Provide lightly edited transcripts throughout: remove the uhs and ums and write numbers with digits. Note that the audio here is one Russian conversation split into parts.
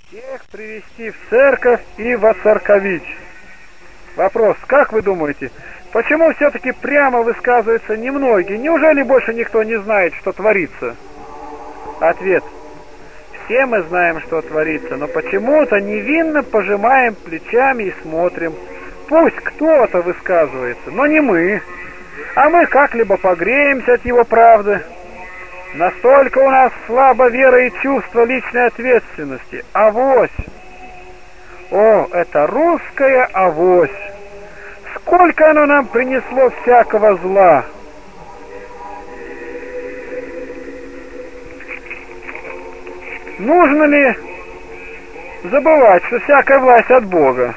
Всех привести в церковь и воцерковить. Вопрос, как вы думаете, почему все-таки прямо высказываются немногие? Неужели больше никто не знает, что творится? Ответ. Все мы знаем, что творится, но почему-то невинно пожимаем плечами и смотрим. Пусть кто-то высказывается, но не мы. А мы как-либо погреемся от его правды. Настолько у нас слаба вера и чувство личной ответственности. Авось! О, это русская авось! Сколько оно нам принесло всякого зла! Нужно ли забывать, что всякая власть от Бога?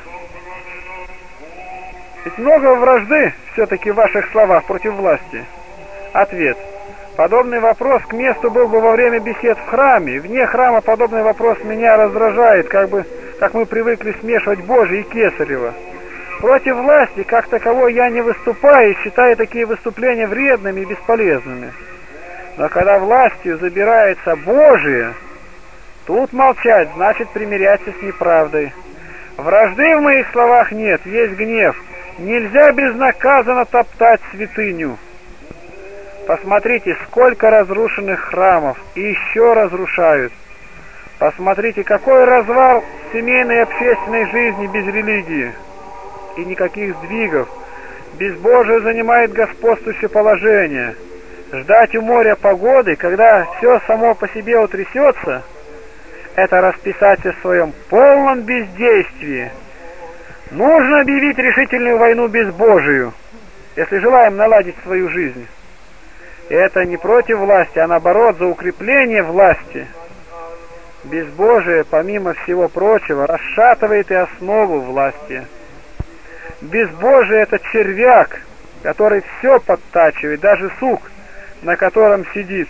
Ведь много вражды все-таки в ваших словах против власти. Ответ. Подобный вопрос к месту был бы во время бесед в храме. Вне храма подобный вопрос меня раздражает, как мы привыкли смешивать Божие и Кесарево. Против власти, как таковой, я не выступаю и считаю такие выступления вредными и бесполезными. Но когда властью забирается Божие, тут молчать значит примиряться с неправдой. Вражды в моих словах нет, есть гнев. Нельзя безнаказанно топтать святыню. Посмотрите, сколько разрушенных храмов, и еще разрушают. Посмотрите, какой развал семейной и общественной жизни без религии. И никаких сдвигов. Безбожие занимает господствующее положение. Ждать у моря погоды, когда все само по себе утрясется, это расписать о своем полном бездействии. Нужно объявить решительную войну безбожию, если желаем наладить свою жизнь. И это не против власти, а наоборот, за укрепление власти. Безбожие, помимо всего прочего, расшатывает и основу власти. Безбожие — это червяк, который все подтачивает, даже сук, на котором сидит.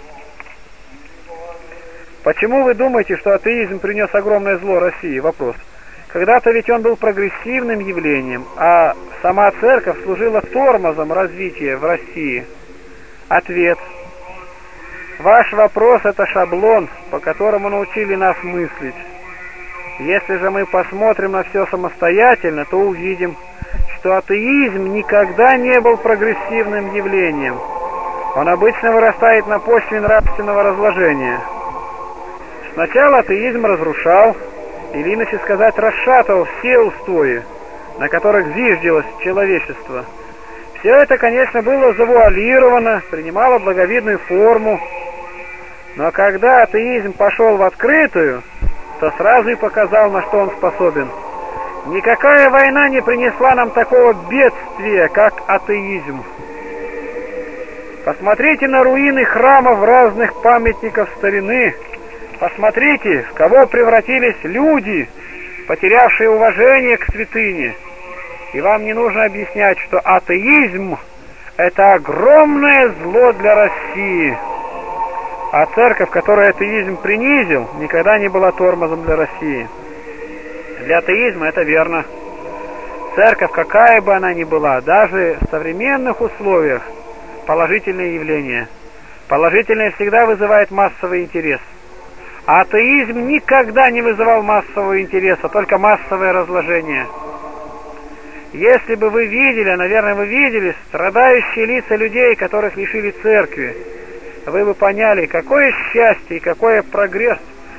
Почему вы думаете, что атеизм принес огромное зло России? Вопрос. Когда-то ведь он был прогрессивным явлением, а сама церковь служила тормозом развития в России. Ответ. Ваш вопрос — это шаблон, по которому научили нас мыслить. Если же мы посмотрим на все самостоятельно, то увидим, что атеизм никогда не был прогрессивным явлением. Он обычно вырастает на почве нравственного разложения. Сначала атеизм разрушал, или, иначе сказать, расшатывал все устои, на которых зиждилось человечество. Все это, конечно, было завуалировано, принимало благовидную форму, но когда атеизм пошел в открытую, то сразу и показал, на что он способен. Никакая война не принесла нам такого бедствия, как атеизм. Посмотрите на руины храмов разных памятников старины. Посмотрите, в кого превратились люди, потерявшие уважение к святыне. И вам не нужно объяснять, что атеизм — это огромное зло для России. А церковь, которую атеизм принизил, никогда не была тормозом для России. Для атеизма это верно. Церковь, какая бы она ни была, даже в современных условиях, положительное явление. Положительное всегда вызывает массовый интерес. А атеизм никогда не вызывал массового интереса, только массовое разложение. Если бы вы видели, наверное, вы видели страдающие лица людей, которых лишили церкви, вы бы поняли, какое счастье и какой прогресс,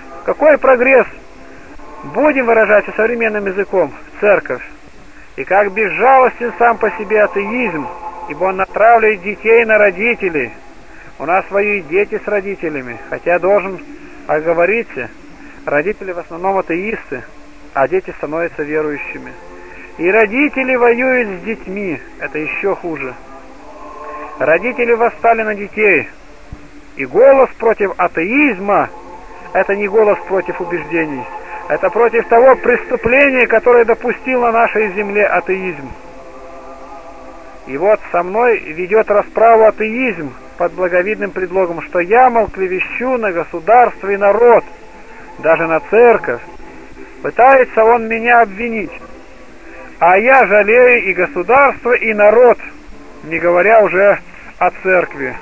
будем выражать современным языком, церковь. И как безжалостен сам по себе атеизм, ибо он натравливает детей на родителей. У нас воюют дети с родителями, хотя должен оговориться, родители в основном атеисты, а дети становятся верующими. И родители воюют с детьми, это еще хуже. Родители восстали на детей. И голос против атеизма — это не голос против убеждений. Это против того преступления, которое допустил на нашей земле атеизм. И вот со мной ведет расправу атеизм под благовидным предлогом, что я, мол, клевещу на государство и народ, даже на церковь. Пытается он меня обвинить. А я жалею и государство, и народ, не говоря уже о церкви.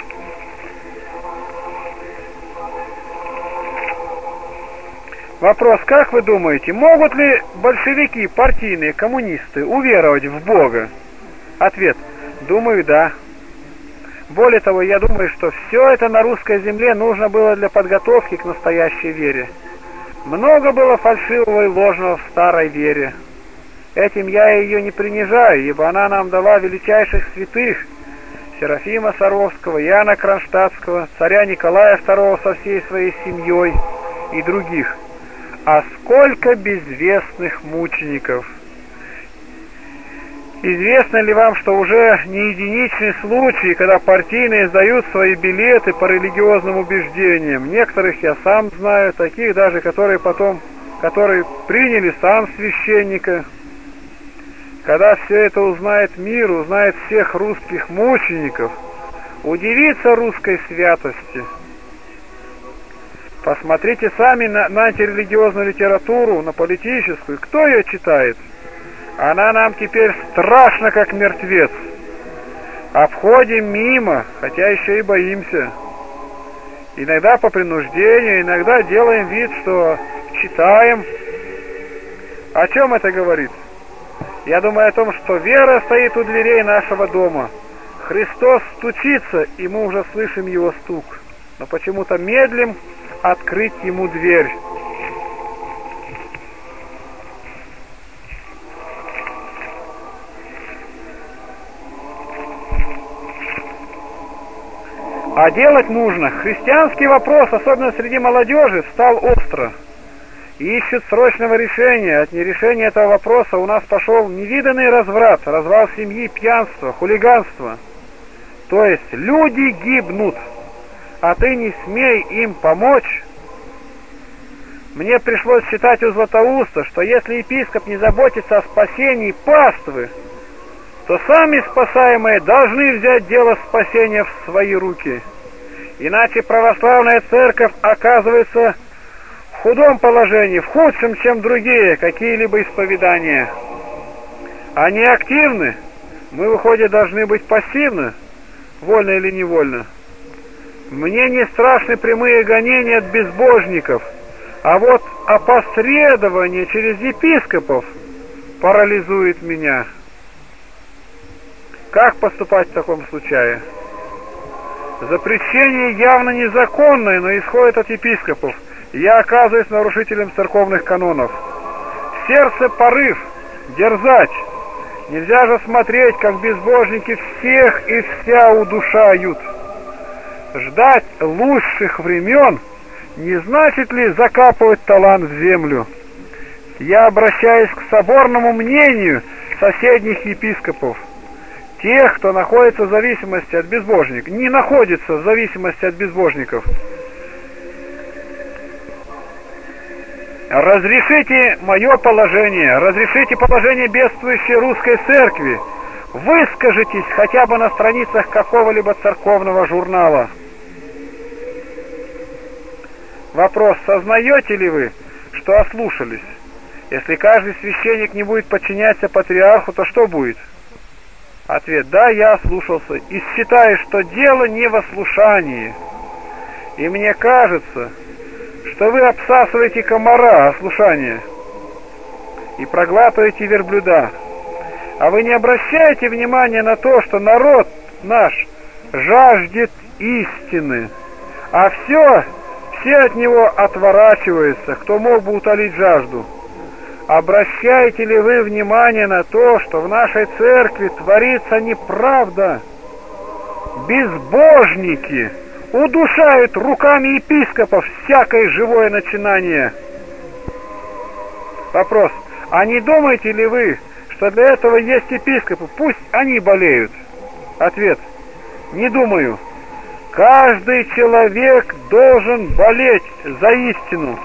Вопрос, как вы думаете, могут ли большевики, партийные, коммунисты уверовать в Бога? Ответ, думаю, да. Более того, я думаю, что все это на русской земле нужно было для подготовки к настоящей вере. Много было фальшивого и ложного в старой вере. Этим я ее не принижаю, ибо она нам дала величайших святых: Серафима Саровского, Иоанна Кронштадтского, царя Николая II со всей своей семьей и других. А сколько безвестных мучеников! Известно ли вам, что уже не единичный случай, когда партийные сдают свои билеты по религиозным убеждениям? Некоторых я сам знаю, таких даже, которые приняли сан священника. Когда все это узнает мир, узнает всех русских мучеников, удивится русской святости. Посмотрите сами на антирелигиозную литературу, на политическую. Кто ее читает? Она нам теперь страшна, как мертвец. Обходим мимо, хотя еще и боимся. Иногда по принуждению, иногда делаем вид, что читаем. О чем это говорит? Я думаю о том, что вера стоит у дверей нашего дома. Христос стучится, и мы уже слышим Его стук. Но почему-то медлим открыть Ему дверь. А делать нужно. Христианский вопрос, особенно среди молодежи, стал остро. И ищут срочного решения. От нерешения этого вопроса у нас пошел невиданный разврат, развал семьи, пьянство, хулиганство. То есть люди гибнут, а ты не смей им помочь. Мне пришлось читать у Златоуста, что если епископ не заботится о спасении паствы, то сами спасаемые должны взять дело спасения в свои руки. Иначе православная церковь оказывается в худом положении, в худшем, чем другие какие-либо исповедания. Они активны, мы, выходит, должны быть пассивны, вольно или невольно. Мне не страшны прямые гонения от безбожников, а вот опосредование через епископов парализует меня. Как поступать в таком случае? Запрещение явно незаконное, но исходит от епископов. Я оказываюсь нарушителем церковных канонов. В сердце порыв, дерзать. Нельзя же смотреть, как безбожники всех и вся удушают. Ждать лучших времен не значит ли закапывать талант в землю? Я обращаюсь к соборному мнению соседних епископов. Тех, кто находится в зависимости от безбожников, не находится в зависимости от безбожников. Разрешите мое положение, разрешите положение бедствующей русской церкви. Выскажитесь хотя бы на страницах какого-либо церковного журнала. Вопрос, сознаете ли вы, что ослушались? Если каждый священник не будет подчиняться патриарху, то что будет? Ответ, да, я ослушался и считаю, что дело не в ослушании. И мне кажется, что вы обсасываете комара ослушания и проглатываете верблюда. А вы не обращаете внимания на то, что народ наш жаждет истины, а все от него отворачиваются, кто мог бы утолить жажду. Обращаете ли вы внимание на то, что в нашей церкви творится неправда? Безбожники удушают руками епископов всякое живое начинание. Вопрос, а не думаете ли вы, что для этого есть епископы, пусть они болеют? Ответ, не думаю. Каждый человек должен болеть за истину.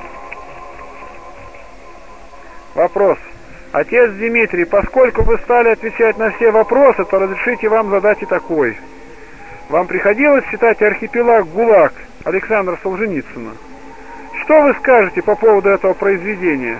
Вопрос. Отец Дмитрий, поскольку вы стали отвечать на все вопросы, то разрешите вам задать и такой. Вам приходилось читать «Архипелаг ГУЛАГ» Александра Солженицына? Что вы скажете по поводу этого произведения?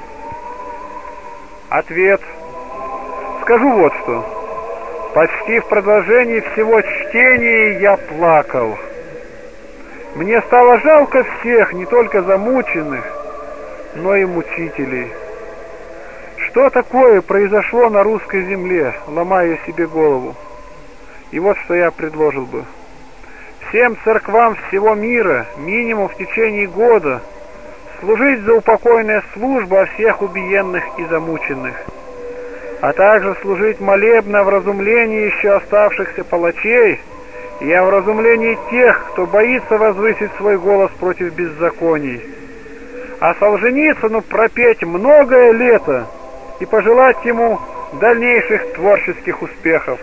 Ответ. Скажу вот что. Почти в продолжении всего чтения я плакал. Мне стало жалко всех, не только замученных, но и мучителей. Что такое произошло на русской земле, ломая себе голову? И вот что я предложил бы. Всем церквам всего мира минимум в течение года служить за упокойную службу о всех убиенных и замученных, а также служить молебно в разумлении еще оставшихся палачей и о вразумлении тех, кто боится возвысить свой голос против беззаконий, а Солженицыну пропеть многое лето и пожелать ему дальнейших творческих успехов.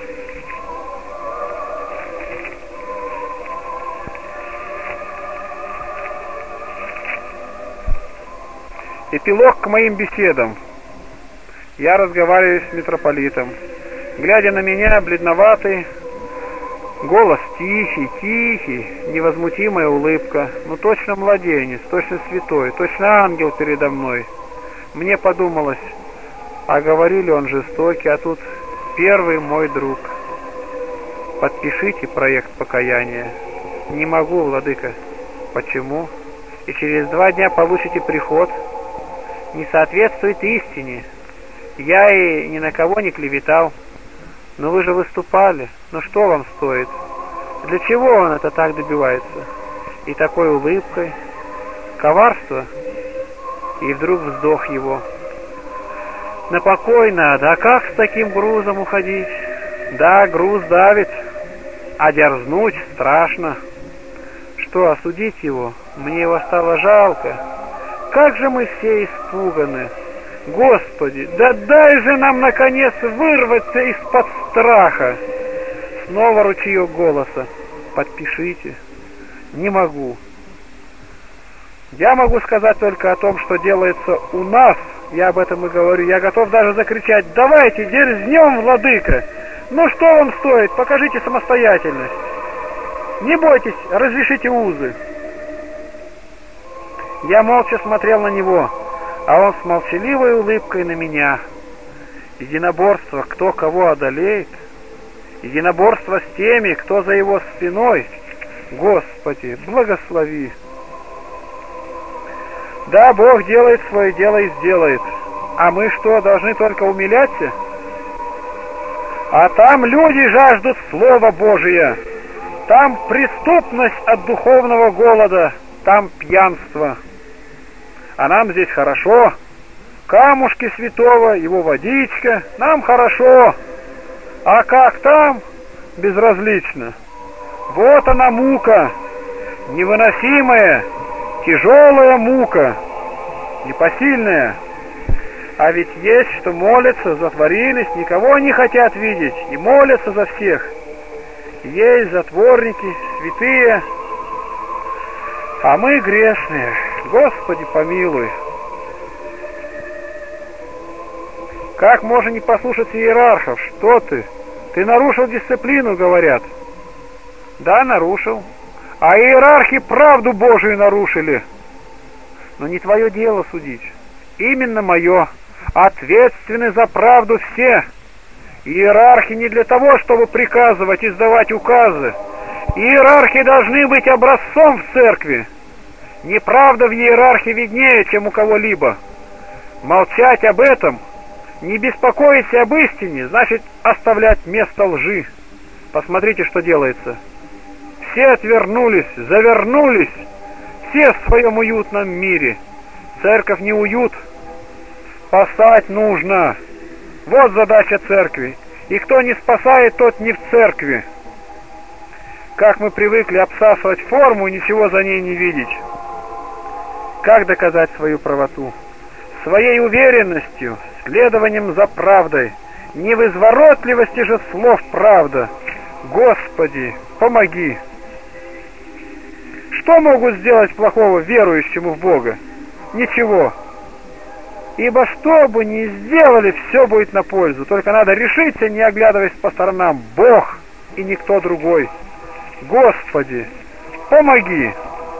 Эпилог к моим беседам. Я разговариваю с митрополитом. Глядя на меня, бледноватый, голос тихий, невозмутимая улыбка. Ну точно младенец, точно святой, точно ангел передо мной. Мне подумалось, а говорили он жестокий, а тут первый мой друг. Подпишите проект покаяния. Не могу, владыка. Почему? И через 2 дня получите приход. Не соответствует истине. Я и ни на кого не клеветал. Но вы же выступали. Ну что вам стоит? Для чего он это так добивается? И такой улыбкой. Коварство. И вдруг вздох его. На покой надо. А как с таким грузом уходить? Да, груз давит. А дерзнуть страшно. Что, осудить его? Мне его стало жалко. Как же мы все испуганы! Господи, да дай же нам, наконец, вырваться из-под страха! Снова ручеек голоса. Подпишите. Не могу. Я могу сказать только о том, что делается у нас. Я об этом и говорю. Я готов даже закричать: давайте, дерзнем, владыка! Ну что вам стоит? Покажите самостоятельность. Не бойтесь, разрешите узы. Я молча смотрел на него, а он с молчаливой улыбкой на меня. Единоборство, кто кого одолеет, единоборство с теми, кто за его спиной. Господи, благослови. Да, Бог делает свое дело и сделает. А мы что, должны только умиляться? А там люди жаждут Слова Божия. Там преступность от духовного голода, там пьянство. А нам здесь хорошо. Камушки святого, его водичка, нам хорошо. А как там? Безразлично. Вот она мука, невыносимая, тяжелая мука, непосильная. А ведь есть, что молятся, затворились, никого не хотят видеть, и молятся за всех. Есть затворники, святые, а мы грешные. Господи, помилуй. Как можно не послушаться иерархов? Что ты? Ты нарушил дисциплину, говорят. Да, нарушил. А иерархи правду Божию нарушили. Но не твое дело судить. Именно мое. Ответственны за правду все. Иерархи не для того, чтобы приказывать, издавать указы. Иерархи должны быть образцом в церкви. Неправда в иерархии виднее, чем у кого-либо. Молчать об этом, не беспокоиться об истине, значит оставлять место лжи. Посмотрите, что делается. Все отвернулись, завернулись, все в своем уютном мире. Церковь не уют, спасать нужно. Вот задача церкви. И кто не спасает, тот не в церкви. Как мы привыкли обсасывать форму и ничего за ней не видеть. Как доказать свою правоту? Своей уверенностью, следованием за правдой. Не в изворотливости же слов правда. Господи, помоги! Что могут сделать плохого верующему в Бога? Ничего. Ибо что бы ни сделали, все будет на пользу. Только надо решиться, не оглядываясь по сторонам. Бог и никто другой. Господи, помоги!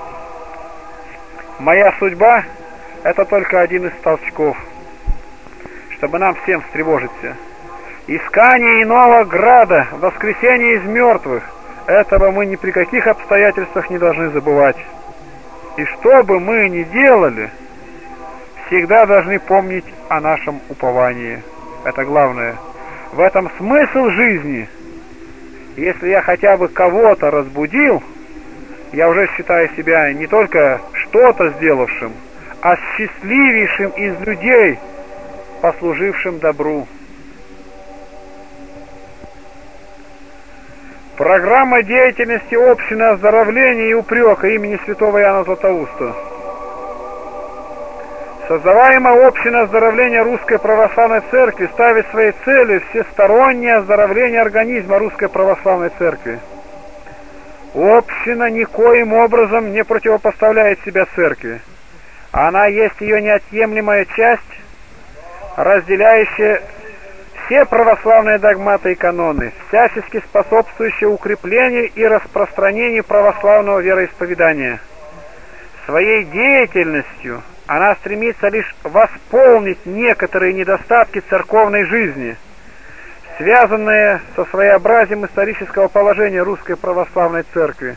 Моя судьба — это только один из толчков, чтобы нам всем встревожиться. Искание иного града, воскресение из мертвых — этого мы ни при каких обстоятельствах не должны забывать. И что бы мы ни делали, всегда должны помнить о нашем уповании. Это главное. В этом смысл жизни. Если я хотя бы кого-то разбудил, я уже считаю себя не только что-то сделавшим, а счастливейшим из людей, послужившим добру. Программа деятельности общины оздоровления и упрека имени святого Иоанна Златоуста. Создаваемая община оздоровления Русской Православной Церкви ставит своей целью всестороннее оздоровление организма Русской Православной Церкви. Община никоим образом не противопоставляет себя Церкви. Она есть ее неотъемлемая часть, разделяющая все православные догматы и каноны, всячески способствующие укреплению и распространению православного вероисповедания. Своей деятельностью она стремится лишь восполнить некоторые недостатки церковной жизни, связанные со своеобразием исторического положения Русской Православной Церкви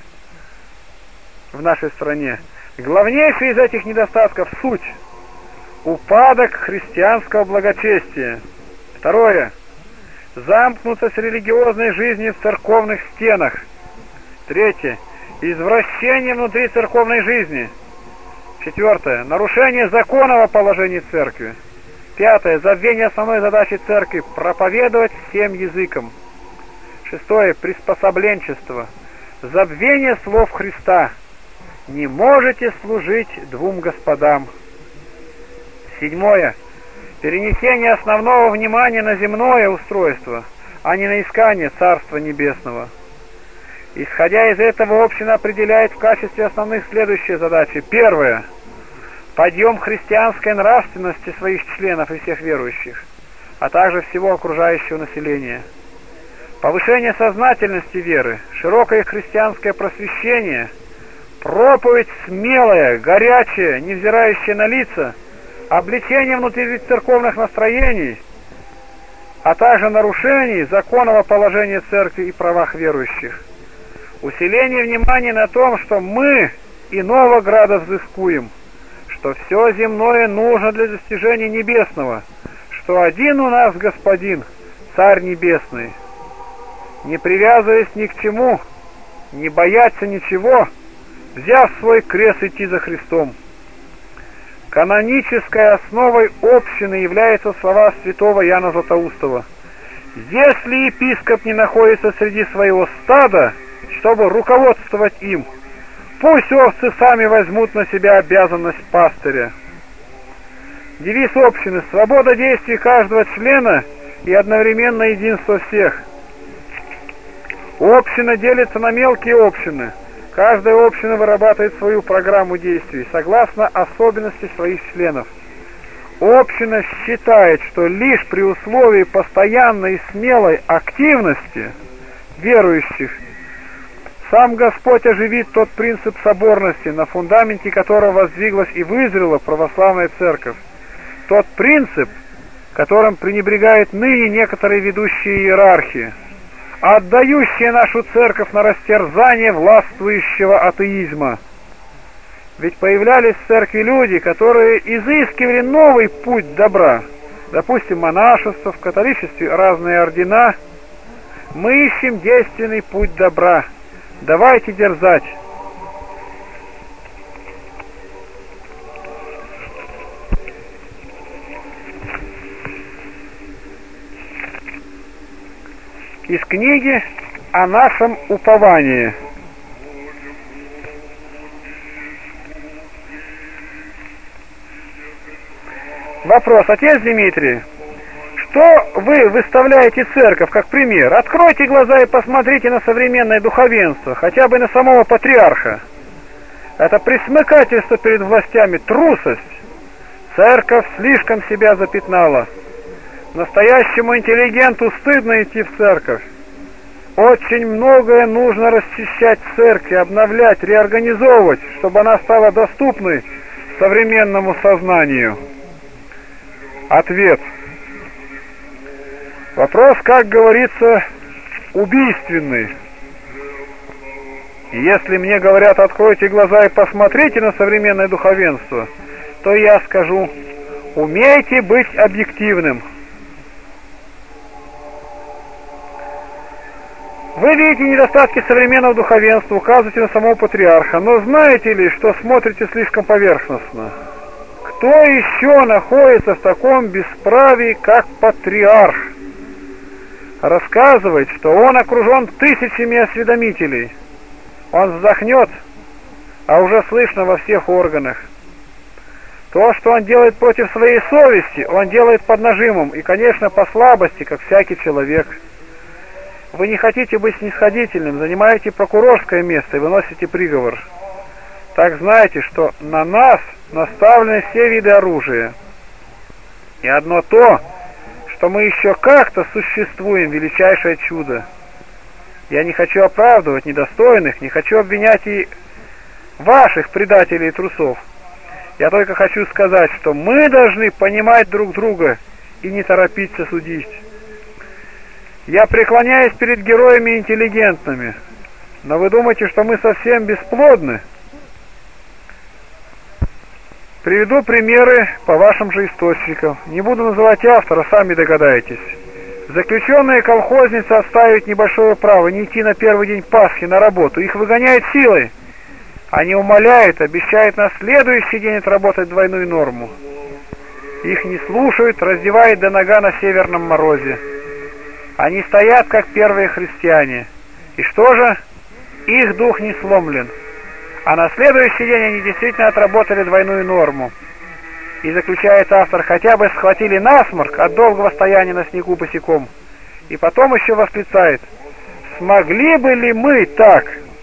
в нашей стране. Главнейший из этих недостатков — суть — упадок христианского благочестия. Второе — замкнутость религиозной жизни в церковных стенах. Третье — извращение внутри церковной жизни. Четвертое — нарушение законного положения Церкви. Пятое — забвение основной задачи Церкви — проповедовать всем языкам. Шестое — приспособленчество, забвение слов Христа. Не можете служить двум господам. Седьмое — перенесение основного внимания на земное устройство, а не на искание Царства Небесного. Исходя из этого, община определяет в качестве основных следующие задачи. Первое — подъем христианской нравственности своих членов и всех верующих, а также всего окружающего населения. Повышение сознательности веры, широкое христианское просвещение, проповедь смелая, горячая, невзирающая на лица, обличение внутрицерковных настроений, а также нарушений законного положения Церкви и правах верующих. Усиление внимания на том, что мы иного града взыскуем, что все земное нужно для достижения небесного, что один у нас Господин, Царь Небесный. Не привязываясь ни к чему, не бояться ничего, взяв свой крест идти за Христом. Канонической основой общины являются слова святого Иоанна Златоустова: «Если епископ не находится среди своего стада, чтобы руководствовать им, пусть овцы сами возьмут на себя обязанность пастыря». Девиз общины — свобода действий каждого члена и одновременно единство всех. Община делится на мелкие общины. Каждая община вырабатывает свою программу действий согласно особенностям своих членов. Община считает, что лишь при условии постоянной и смелой активности верующих сам Господь оживит тот принцип соборности, на фундаменте которого воздвиглась и вызрела православная церковь. Тот принцип, которым пренебрегают ныне некоторые ведущие иерархи, отдающие нашу церковь на растерзание властвующего атеизма. Ведь появлялись в церкви люди, которые изыскивали новый путь добра. Допустим, монашество, в католичестве разные ордена. Мы ищем действенный путь добра. Давайте дерзать. Из книги о нашем уповании. Вопрос. Отец Дмитрий, что вы выставляете церковь как пример? Откройте глаза и посмотрите на современное духовенство, хотя бы на самого патриарха. Это пресмыкательство перед властями, трусость. Церковь слишком себя запятнала. Настоящему интеллигенту стыдно идти в церковь. Очень многое нужно расчищать в церкви, обновлять, реорганизовывать, чтобы она стала доступной современному сознанию. Ответ. Вопрос, как говорится, убийственный. И если мне говорят, откройте глаза и посмотрите на современное духовенство, то я скажу, Умейте быть объективным. Вы видите недостатки современного духовенства, указываете на самого патриарха, но знаете ли, что смотрите слишком поверхностно? Кто еще находится в таком бесправии, как патриарх? Рассказывает, что он окружен тысячами осведомителей. Он вздохнет, а уже слышно во всех органах. То, что он делает против своей совести, он делает под нажимом и, конечно, по слабости, как всякий человек. Вы не хотите быть снисходительным, занимаете прокурорское место и выносите приговор. Так знаете, что на нас наставлены все виды оружия. И одно то, что мы еще как-то существуем, величайшее чудо. Я не хочу оправдывать недостойных, не хочу обвинять и ваших предателей и трусов. Я только хочу сказать, что мы должны понимать друг друга и не торопиться судить. Я преклоняюсь перед героями интеллигентными, но вы думаете, что мы совсем бесплодны? Приведу примеры по вашим же источникам. Не буду называть автора, сами догадаетесь. Заключенные колхозницы отстаивают небольшое право не идти на первый день Пасхи на работу. Их выгоняют силой. Они умоляют, обещают на следующий день отработать двойную норму. Их не слушают, раздевают до нога на северном морозе. Они стоят, как первые христиане. И что же? Их дух не сломлен. А на следующий день они действительно отработали двойную норму. И заключает автор, хотя бы схватили насморк от долгого стояния на снегу босиком. И потом еще восклицает: смогли бы ли мы так?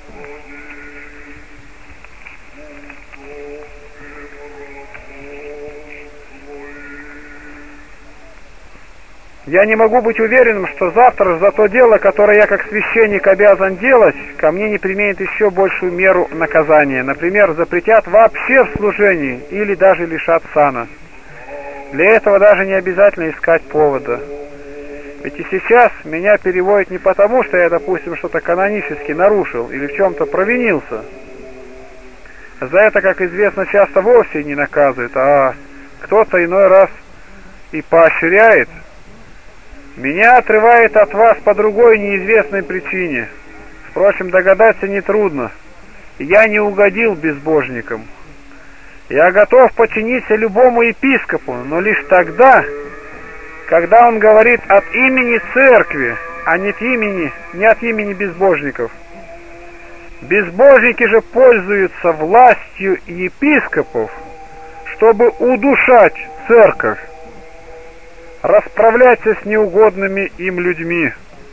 Я не могу быть уверенным, что завтра за то дело, которое я как священник обязан делать, ко мне не применят еще большую меру наказания. Например, запретят вообще в служении или даже лишат сана. Для этого даже не обязательно искать повода. Ведь и сейчас меня переводят не потому, что я, допустим, что-то канонически нарушил или в чем-то провинился. За это, как известно, часто вовсе не наказывают, а кто-то иной раз и поощряет. Меня отрывает от вас по другой неизвестной причине. Впрочем, догадаться нетрудно. Я не угодил безбожникам. Я готов подчиниться любому епископу, но лишь тогда, когда он говорит от имени церкви, а не от имени безбожников. Безбожники же пользуются властью епископов, чтобы удушать церковь, расправляться с неугодными им людьми.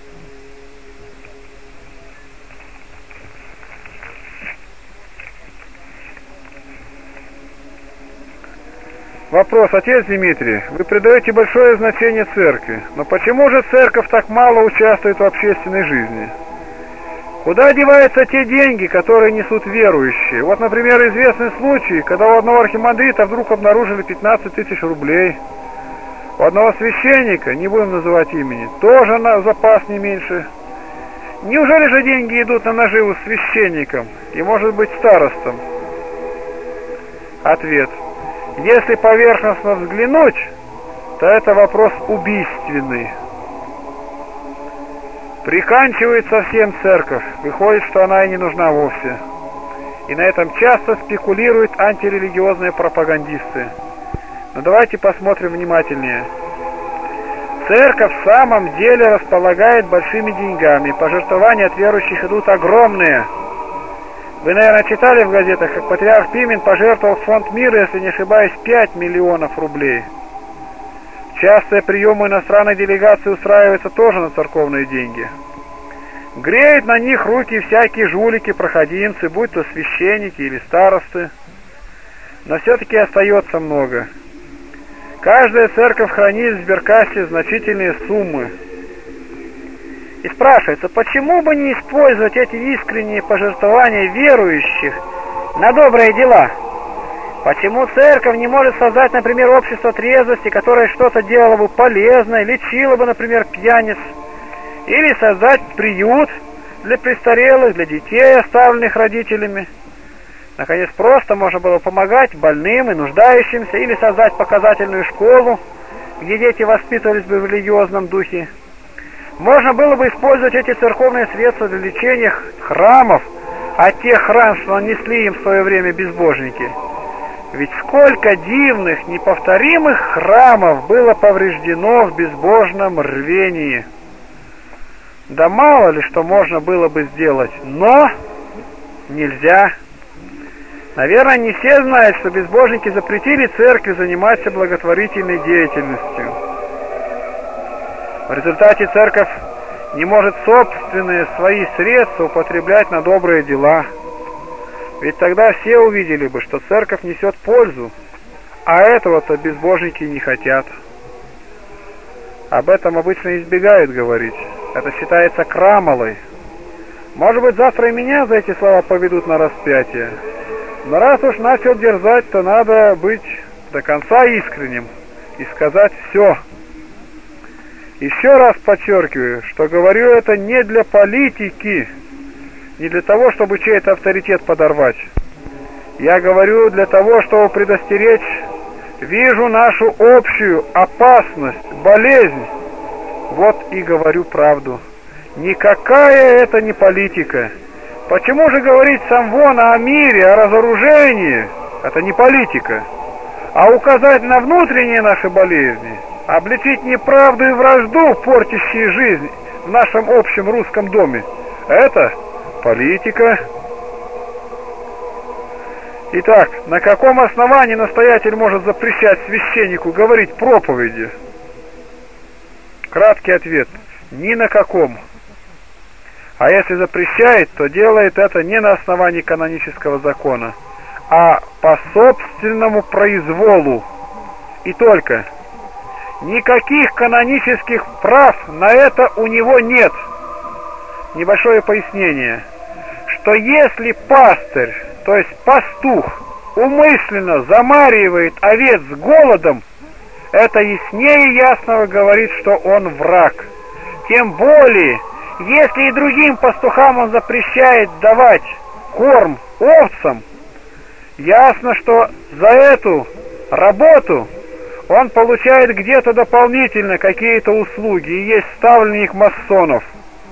Вопрос, отец Дмитрий, вы придаете большое значение церкви, но почему же церковь так мало участвует в общественной жизни? Куда деваются те деньги, которые несут верующие? Вот, например, известный случай, когда у одного архимандрита вдруг обнаружили 15 тысяч рублей. У одного священника, не будем называть имени, тоже на запас не меньше. Неужели же деньги идут на наживу священникам и, может быть, старостам? Ответ. Если поверхностно взглянуть, то это вопрос убийственный. Приканчивает совсем церковь, выходит, что она и не нужна вовсе. И на этом часто спекулируют антирелигиозные пропагандисты. Но давайте посмотрим внимательнее. Церковь в самом деле располагает большими деньгами. Пожертвования от верующих идут огромные. Вы, наверное, читали в газетах, как патриарх Пимен пожертвовал в фонд мира, если не ошибаюсь, 5 миллионов рублей. Частые приемы иностранной делегации устраиваются тоже на церковные деньги. Греют на них руки всякие жулики, проходимцы, будь то священники или старосты. Но все-таки остается много. Каждая церковь хранит в сберкассе значительные суммы. И спрашивается, почему бы не использовать эти искренние пожертвования верующих на добрые дела? Почему церковь не может создать, например, общество трезвости, которое что-то делало бы полезное, лечило бы, например, пьяниц? Или создать приют для престарелых, для детей, оставленных родителями? Наконец, просто можно было помогать больным и нуждающимся, или создать показательную школу, где дети воспитывались бы в религиозном духе. Можно было бы использовать эти церковные средства для лечения храмов от тех ран, что нанесли им в свое время безбожники. Ведь сколько дивных, неповторимых храмов было повреждено в безбожном рвении. Да мало ли что можно было бы сделать, но нельзя. Наверное, не все знают, что безбожники запретили церкви заниматься благотворительной деятельностью. В результате церковь не может собственные свои средства употреблять на добрые дела. Ведь тогда все увидели бы, что церковь несет пользу, а этого-то безбожники не хотят. Об этом обычно избегают говорить. Это считается крамолой. Может быть, завтра и меня за эти слова поведут на распятие. Но раз уж начал дерзать, то надо быть до конца искренним и сказать все. Еще раз подчеркиваю, что говорю это не для политики, не для того, чтобы чей-то авторитет подорвать. Я говорю для того, чтобы предостеречь. Вижу нашу общую опасность, болезнь. Вот и говорю правду. Никакая это не политика. Почему же говорить самвона о мире, о разоружении? Это не политика. А указать на внутренние наши болезни, обличить неправду и вражду, портящие жизнь в нашем общем русском доме, это политика. Итак, на каком основании настоятель может запрещать священнику говорить проповеди? Краткий ответ: ни на каком. А если запрещает, то делает это не на основании канонического закона, а по собственному произволу. И только. Никаких канонических прав на это у него нет. Небольшое пояснение, что если пастырь, то есть пастух, умышленно замаривает овец с голодом, это яснее ясного говорит, что он враг. Тем более, если и другим пастухам он запрещает давать корм овцам, ясно, что за эту работу он получает где-то дополнительно какие-то услуги и есть ставленник масонов.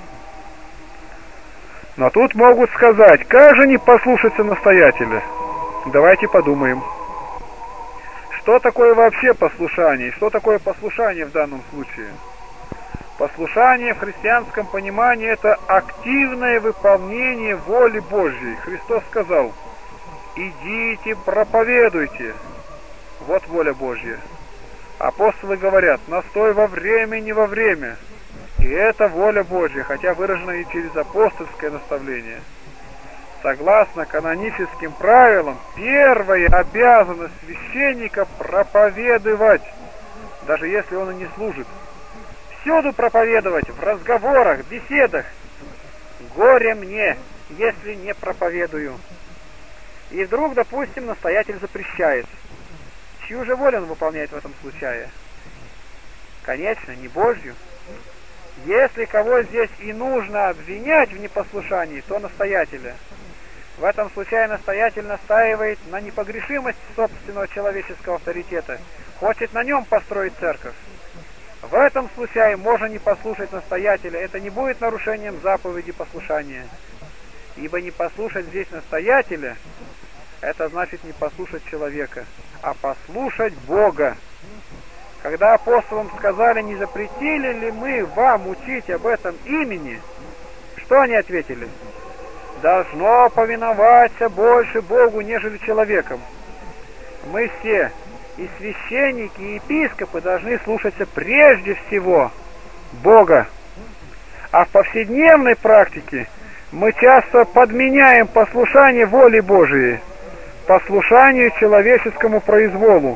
Но тут могут сказать: как же не послушаться настоятеля? Давайте подумаем. Что такое вообще послушание? Что такое послушание в данном случае? Послушание в христианском понимании – это активное выполнение воли Божьей. Христос сказал: идите, проповедуйте. Вот воля Божья. Апостолы говорят: настой во время, не во время. И это воля Божья, хотя выражена и через апостольское наставление. Согласно каноническим правилам, первая обязанность священника – проповедовать, даже если он и не служит. Всюду проповедовать, в разговорах, беседах. Горе мне, если не проповедую. И вдруг, допустим, настоятель запрещает. Чью же волю он выполняет в этом случае? Конечно, не Божью. Если кого здесь и нужно обвинять в непослушании, то настоятеля. В этом случае настоятель настаивает на непогрешимости собственного человеческого авторитета, хочет на нем построить церковь. В этом случае можно не послушать настоятеля, это не будет нарушением заповеди послушания. Ибо не послушать здесь настоятеля, это значит не послушать человека, а послушать Бога. Когда апостолам сказали: не запретили ли мы вам учить об этом имени, что они ответили? Должно повиноваться больше Богу, нежели человеком. Мы все, и священники, и епископы, должны слушаться прежде всего Бога. А в повседневной практике мы часто подменяем послушание воле Божией послушанию человеческому произволу.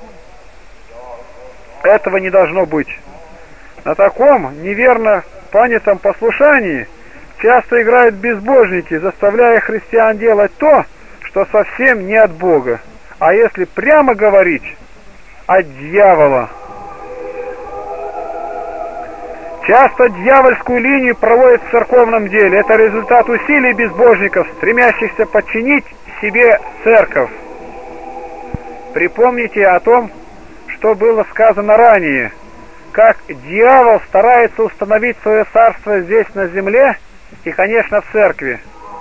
Этого не должно быть. На таком неверно понятом послушании часто играют безбожники, заставляя христиан делать то, что совсем не от Бога, а если прямо говорить, от дьявола. Часто дьявольскую линию проводят в церковном деле. Это результат усилий безбожников, стремящихся подчинить себе церковь. Припомните о том, что было сказано ранее, как дьявол старается установить свое царство здесь на земле и, конечно, в церкви.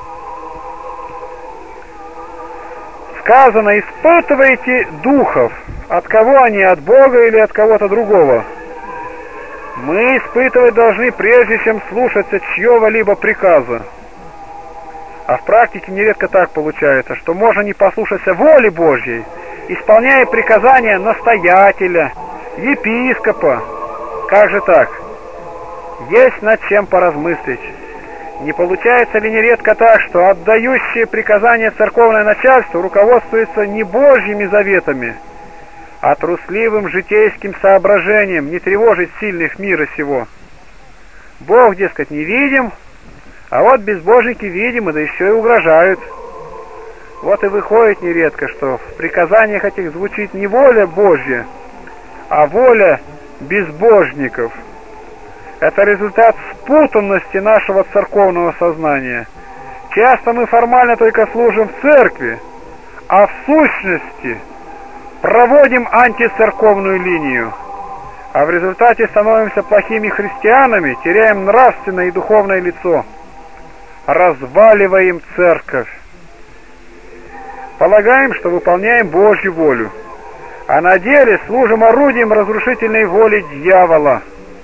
Сказано: испытывайте духов. От кого они? От Бога или от кого-то другого? Мы испытывать должны, прежде чем слушаться чьего-либо приказа. А в практике нередко так получается, что можно не послушаться воли Божьей, исполняя приказания настоятеля, епископа. Как же так? Есть над чем поразмыслить. Не получается ли нередко так, что отдающие приказания церковное начальство руководствуется не Божьими заветами, а трусливым житейским соображением не тревожить сильных мира сего? Бог, дескать, не видим, а вот безбожники видимы, да еще и угрожают. Вот и выходит нередко, что в приказаниях этих звучит не воля Божья, а воля безбожников. Это результат спутанности нашего церковного сознания. Часто мы формально только служим в церкви, а в сущности проводим антицерковную линию, а в результате становимся плохими христианами, теряем нравственное и духовное лицо, разваливаем церковь. Полагаем, что выполняем Божью волю, а на деле служим орудием разрушительной воли дьявола.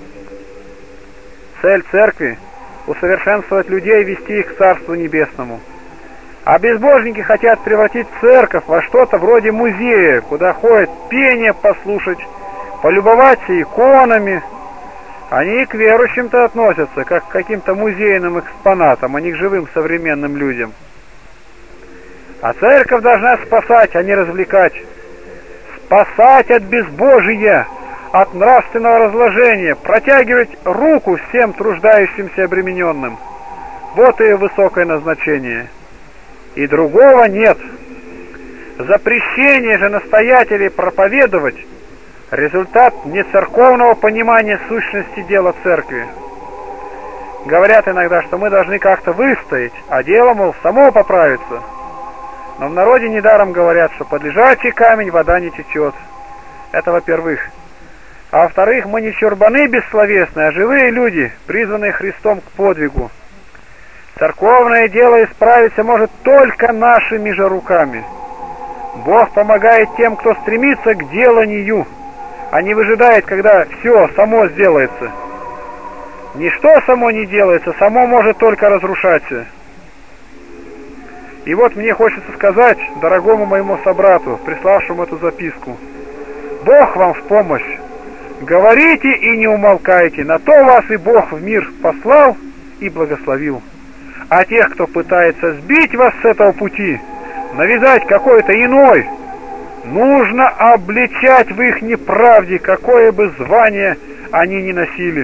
Цель церкви — усовершенствовать людей и вести их к Царству Небесному. А безбожники хотят превратить церковь во что-то вроде музея, куда ходят пение послушать, полюбоваться иконами. Они к верующим-то относятся, как к каким-то музейным экспонатам, а не к живым современным людям. А церковь должна спасать, а не развлекать. Спасать от безбожия, от нравственного разложения, протягивать руку всем труждающимся и обремененным. Вот ее высокое назначение. И другого нет. Запрещение же настоятелей проповедовать — результат нецерковного понимания сущности дела церкви. Говорят иногда, что мы должны как-то выстоять, а дело, мол, само поправится. Но в народе недаром говорят, что под лежачий камень вода не течет. Это во-первых. А во-вторых, мы не чурбаны бессловесные, а живые люди, призванные Христом к подвигу. Церковное дело исправиться может только нашими же руками. Бог помогает тем, кто стремится к деланию, а не выжидает, когда все само сделается. Ничто само не делается, само может только разрушаться. И вот мне хочется сказать дорогому моему собрату, приславшему эту записку: Бог вам в помощь. Говорите и не умолкайте, на то вас и Бог в мир послал и благословил. А тех, кто пытается сбить вас с этого пути, навязать какой-то иной, нужно обличать в их неправде, какое бы звание они ни носили.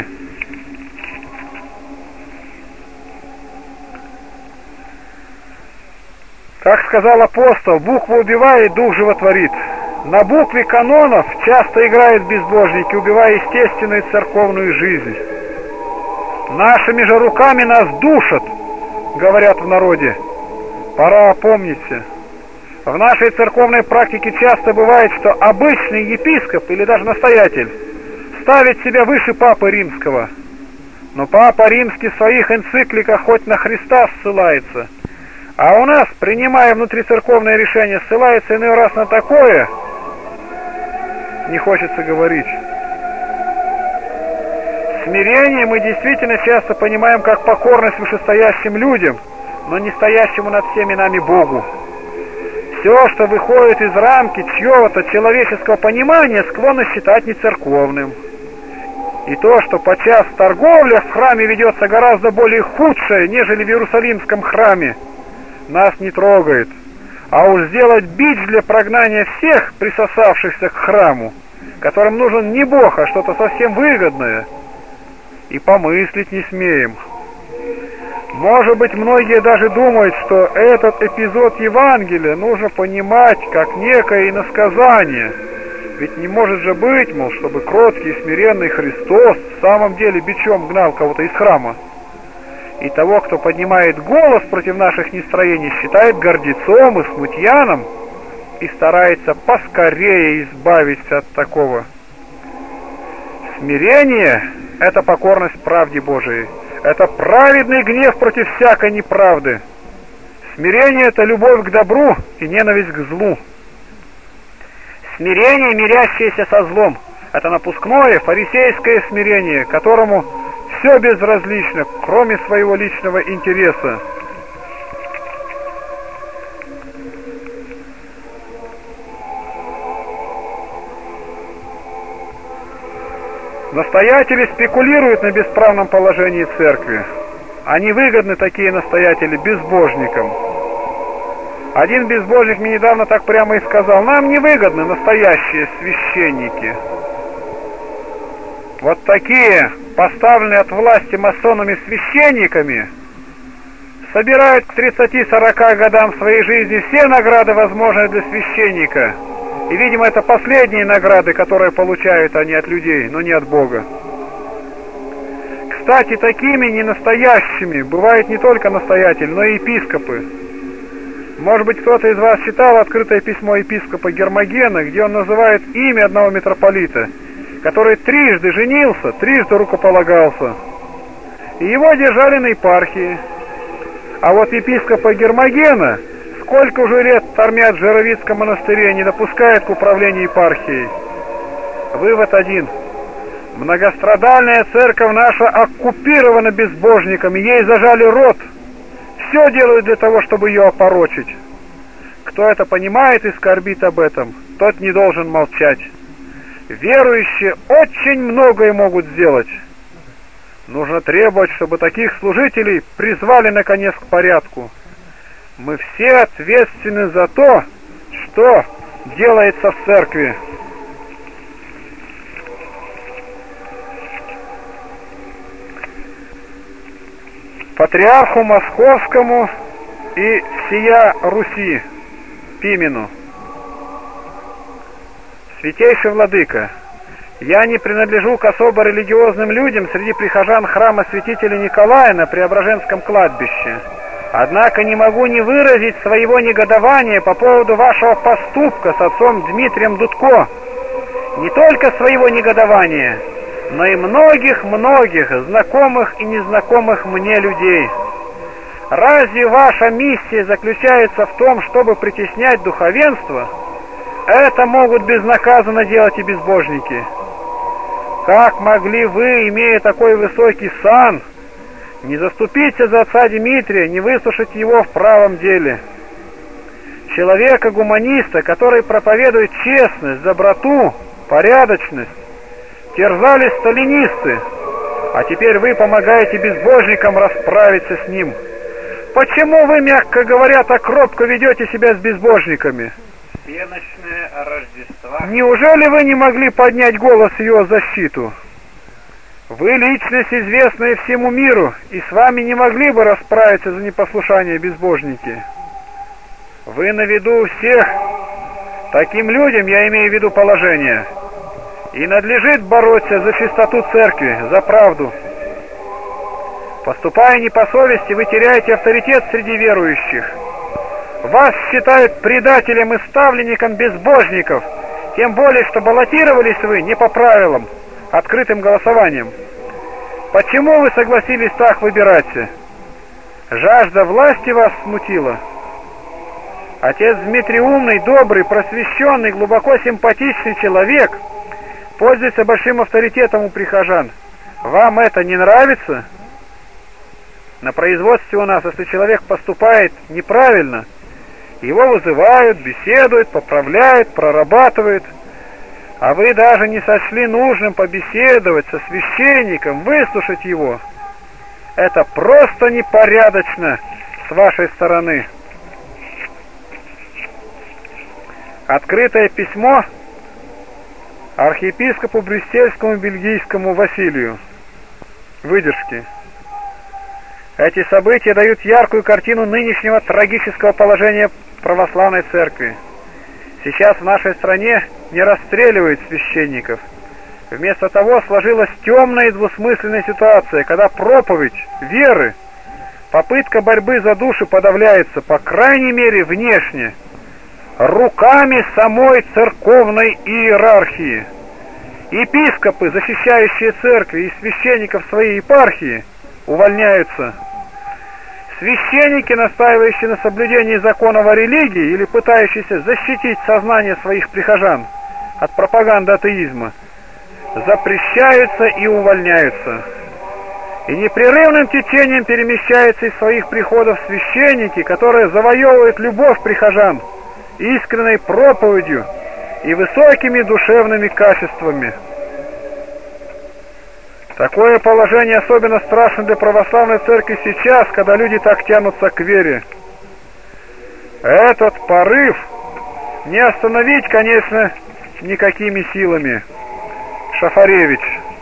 Как сказал апостол, буква убивает, дух животворит. На букве канонов часто играют безбожники, убивая естественную церковную жизнь. Нашими же руками нас душат, говорят в народе. Пора опомниться. В нашей церковной практике часто бывает, что обычный епископ или даже настоятель ставит себя выше Папы Римского. Но Папа Римский в своих энцикликах хоть на Христа ссылается, а у нас, принимая внутрицерковное решение, ссылается иной раз на такое, не хочется говорить. Смирение мы действительно часто понимаем как покорность вышестоящим людям, но не стоящему над всеми нами Богу. Все, что выходит из рамки чьего-то человеческого понимания, склонно считать нецерковным. И то, что подчас торговля в храме ведется гораздо более худшая, нежели в Иерусалимском храме, нас не трогает. А уж сделать бич для прогнания всех присосавшихся к храму, которым нужен не Бог, а что-то совсем выгодное, и помыслить не смеем. Может быть, многие даже думают, что этот эпизод Евангелия нужно понимать как некое иносказание, Ведь не может же быть, мол, чтобы кроткий и смиренный Христос в самом деле бичом гнал кого-то из храма. И того, кто поднимает голос против наших нестроений, считает гордецом и смутьяном и старается поскорее избавиться от такого. Смирение — это покорность правде Божией. Это праведный гнев против всякой неправды. Смирение — это любовь к добру и ненависть к злу. Смирение, мирящееся со злом, это напускное фарисейское смирение, которому все безразлично, кроме своего личного интереса. Настоятели спекулируют на бесправном положении церкви. Они выгодны, такие настоятели, безбожникам. Один безбожник мне недавно так прямо и сказал: нам не выгодны настоящие священники. Вот такие, поставленные от власти масонами священниками, собирают к 30-40 годам своей жизни все награды, возможные для священника. И, видимо, это последние награды, которые получают они от людей, но не от Бога. Кстати, такими ненастоящими бывают не только настоятели, но и епископы. Может быть, кто-то из вас читал открытое письмо епископа Гермогена, где он называет имя одного митрополита, который трижды женился, трижды рукополагался. И его держали на епархии. А вот епископа Гермогена сколько уже лет тормят в Жировицком монастыре, не допускает к управлению епархией. Вывод один. Многострадальная церковь наша оккупирована безбожниками, ей зажали рот. Все делают для того, чтобы ее опорочить. Кто это понимает и скорбит об этом, тот не должен молчать. Верующие очень многое могут сделать. Нужно требовать, чтобы таких служителей призвали наконец к порядку. Мы все ответственны за то, что делается в церкви. Патриарху Московскому и всея Руси Пимену. Святейший Владыка, я не принадлежу к особо религиозным людям среди прихожан храма святителя Николая на Преображенском кладбище. Однако не могу не выразить своего негодования по поводу вашего поступка с отцом Дмитрием Дудко. Не только своего негодования, но и многих-многих знакомых и незнакомых мне людей. Разве ваша миссия заключается в том, чтобы притеснять духовенство? Это могут безнаказанно делать и безбожники. Как могли вы, имея такой высокий сан, не заступиться за отца Дмитрия, не выслушать его в правом деле? Человека-гуманиста, который проповедует честность, доброту, порядочность, терзали сталинисты, а теперь вы помогаете безбожникам расправиться с ним. Почему вы, мягко говоря, так робко ведете себя с безбожниками? Всеночное Рождество. Неужели вы не могли поднять голос в его защиту? Вы личность, известная всему миру, и с вами не могли бы расправиться за непослушание безбожники. Вы на виду у всех. Таким людям я имею в виду положение. И надлежит бороться за чистоту церкви, за правду. Поступая не по совести, вы теряете авторитет среди верующих. Вас считают предателем и ставленником безбожников, тем более, что баллотировались вы не по правилам, открытым голосованием. Почему вы согласились так выбираться? Жажда власти вас смутила? Отец Дмитрий умный, добрый, просвещенный, глубоко симпатичный человек, пользуется большим авторитетом у прихожан. Вам это не нравится? На производстве у нас, если человек поступает неправильно, его вызывают, беседуют, поправляют, прорабатывают. А вы даже не сочли нужным побеседовать со священником, выслушать его. Это просто непорядочно с вашей стороны. Открытое письмо архиепископу Брюссельскому бельгийскому Василию. Выдержки. Эти события дают яркую картину нынешнего трагического положения православной церкви. Сейчас в нашей стране не расстреливают священников. Вместо того сложилась темная и двусмысленная ситуация, когда проповедь веры, попытка борьбы за душу подавляется, по крайней мере, внешне, руками самой церковной иерархии. Епископы, защищающие церкви, и священников своей епархии увольняются. Священники, настаивающие на соблюдении законов о религии или пытающиеся защитить сознание своих прихожан от пропаганды атеизма, запрещаются и увольняются. И непрерывным течением перемещаются из своих приходов священники, которые завоевывают любовь прихожан искренней проповедью и высокими душевными качествами. Такое положение особенно страшно для православной церкви сейчас, когда люди так тянутся к вере. Этот порыв не остановить, конечно, никакими силами. Шафаревич.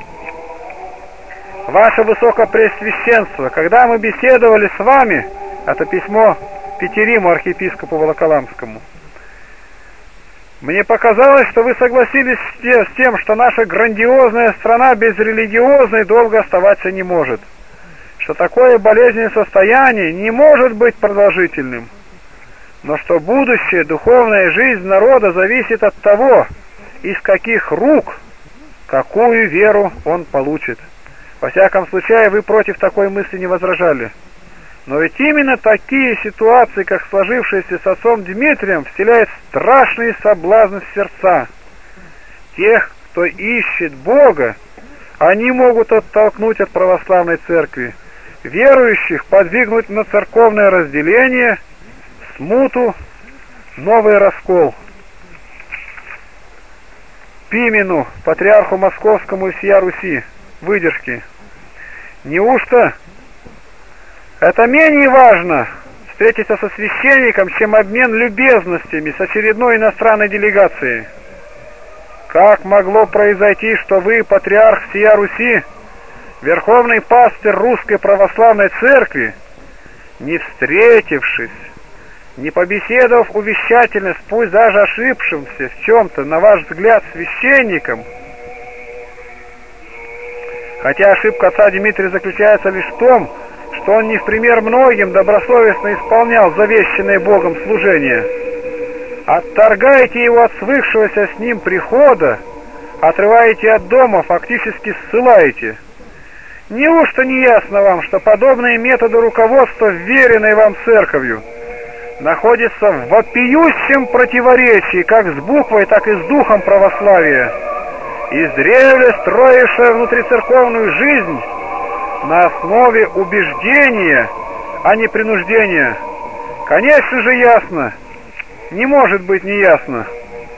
Ваше Высокопреосвященство, когда мы беседовали с вами, это письмо Петериму, архиепископу Волоколамскому, мне показалось, что вы согласились с тем, что наша грандиозная страна без религиозной долго оставаться не может, что такое болезненное состояние не может быть продолжительным, но что будущее, духовная жизнь народа зависит от того, из каких рук, какую веру он получит. Во всяком случае, вы против такой мысли не возражали. Но ведь именно такие ситуации, как сложившиеся с отцом Дмитрием, вселяют страшные соблазны в сердца. Тех, кто ищет Бога, они могут оттолкнуть от православной церкви. Верующих подвигнуть на церковное разделение, смуту, новый раскол. Пимену, патриарху Московскому и всея Руси, выдержки. Неужто это менее важно встретиться со священником, чем обмен любезностями с очередной иностранной делегацией? Как могло произойти, что вы, патриарх всея Руси, верховный пастырь Русской Православной Церкви, не встретившись, не побеседовав увещательно с пусть даже ошибшимся в чем-то, на ваш взгляд, священником, хотя ошибка отца Дмитрия заключается лишь в том, что он не в пример многим добросовестно исполнял завещанное Богом служение, отторгаете его от свыкшегося с ним прихода, отрываете от дома, фактически ссылаете. Неужто не ясно вам, что подобные методы руководства вверенной вам церковью находятся в вопиющем противоречии как с буквой, так и с духом православия, издревле строившая внутрицерковную жизнь на основе убеждения, а не принуждения? Конечно же ясно, не может быть неясно.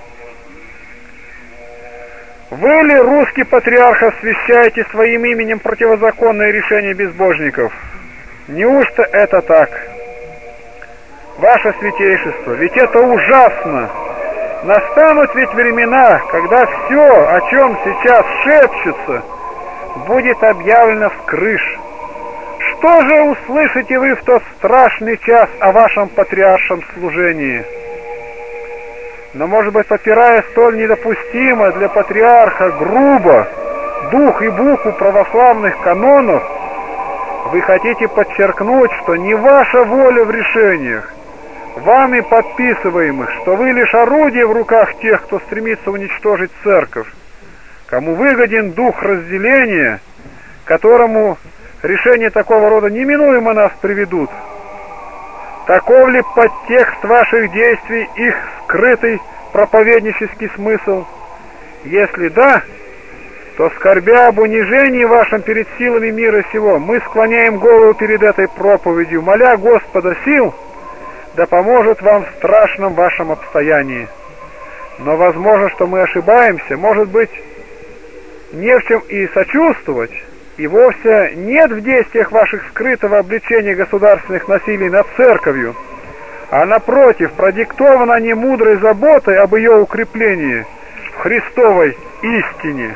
Вы ли, русский патриарх, освящаете своим именем противозаконное решение безбожников? Неужто это так? Ваше святейшество, ведь это ужасно! Настанут ведь времена, когда все, о чем сейчас шепчется, будет объявлено с крыш. Что же услышите вы в тот страшный час о вашем патриаршем служении? Но, может быть, попирая столь недопустимо для патриарха грубо дух и букву православных канонов, вы хотите подчеркнуть, что не ваша воля в решениях, вами подписываемых, что вы лишь орудие в руках тех, кто стремится уничтожить церковь, кому выгоден дух разделения, которому решения такого рода неминуемо нас приведут. Таков ли подтекст ваших действий, их скрытый проповеднический смысл? Если да, то, скорбя об унижении вашем перед силами мира сего, мы склоняем голову перед этой проповедью, моля Господа сил, да поможет вам в страшном вашем обстоянии. Но возможно, что мы ошибаемся, может быть, не в чем и сочувствовать, и вовсе нет в действиях ваших скрытого обличения государственных насилий над церковью, а напротив, продиктовано не мудрой заботой об ее укреплении в Христовой истине.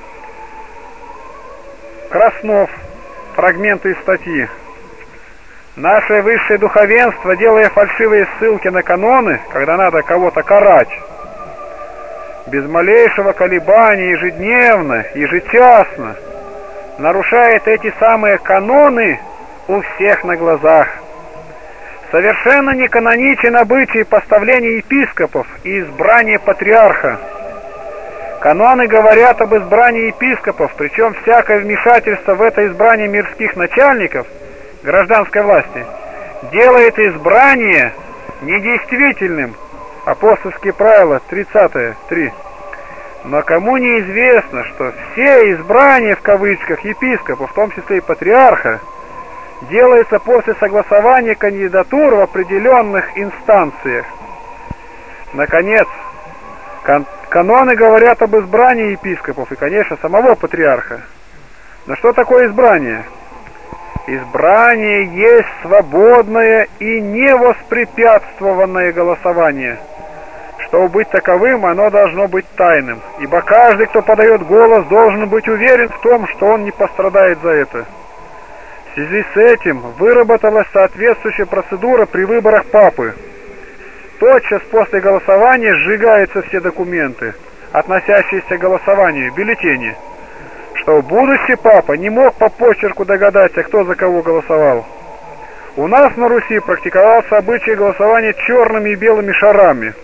Краснов. Фрагменты из статьи. Наше высшее духовенство, делая фальшивые ссылки на каноны, когда надо кого-то карать, без малейшего колебания, ежедневно, ежечасно, нарушает эти самые каноны у всех на глазах. Совершенно не каноничен обычай поставления епископов и избрания патриарха. Каноны говорят об избрании епископов, причем всякое вмешательство в это избрание мирских начальников гражданской власти делает избрание недействительным. Апостольские правила 30-3. Но кому неизвестно, что все избрания в кавычках епископов, в том числе и патриарха, делается после согласования кандидатур в определенных инстанциях. Наконец, каноны говорят об избрании епископов и, конечно, самого патриарха. Но что такое избрание? Избрание есть свободное и невоспрепятствованное голосование. Чтобы быть таковым, оно должно быть тайным, ибо каждый, кто подает голос, должен быть уверен в том, что он не пострадает за это. В связи с этим выработалась соответствующая процедура при выборах папы. Тотчас после голосования сжигаются все документы, относящиеся к голосованию, бюллетени, что будущий папа не мог по почерку догадаться, кто за кого голосовал. У нас на Руси практиковался обычай голосования черными и белыми шарами.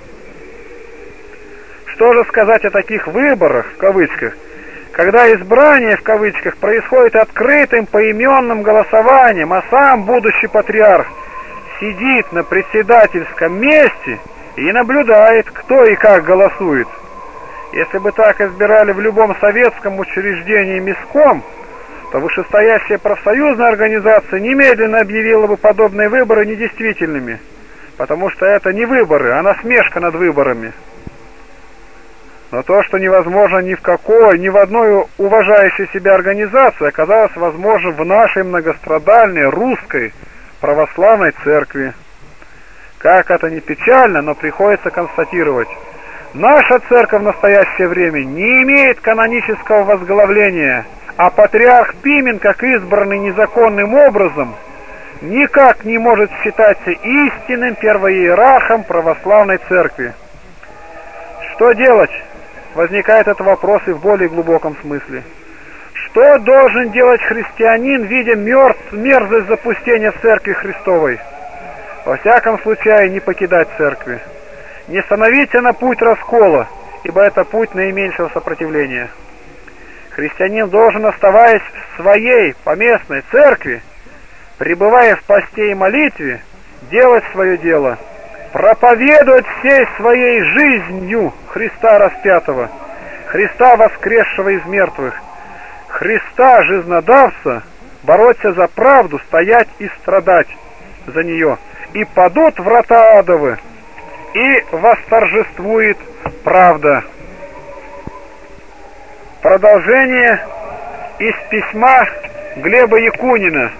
Что же сказать о таких выборах, в кавычках, когда избрание, в кавычках, происходит открытым поименным голосованием, а сам будущий патриарх сидит на председательском месте и наблюдает, кто и как голосует. Если бы так избирали в любом советском учреждении мяском, то вышестоящая профсоюзная организация немедленно объявила бы подобные выборы недействительными, потому что это не выборы, а насмешка над выборами. Но то, что невозможно ни в какой, ни в одной уважающей себя организации, оказалось возможным в нашей многострадальной русской православной церкви. Как это ни печально, но приходится констатировать. Наша церковь в настоящее время не имеет канонического возглавления, а патриарх Пимен, как избранный незаконным образом, никак не может считаться истинным первоиерархом православной церкви. Что делать? Возникает этот вопрос и в более глубоком смысле. Что должен делать христианин, видя мерзость запустения в церкви Христовой? Во всяком случае, не покидать церкви. Не становиться на путь раскола, ибо это путь наименьшего сопротивления. Христианин должен, оставаясь в своей поместной церкви, пребывая в посте и молитве, делать свое дело, проповедовать всей своей жизнью Христа распятого, Христа воскресшего из мертвых, Христа жизнодавца, бороться за правду, стоять и страдать за нее. И падут врата адовы, и восторжествует правда. Продолжение из письма Глеба Якунина.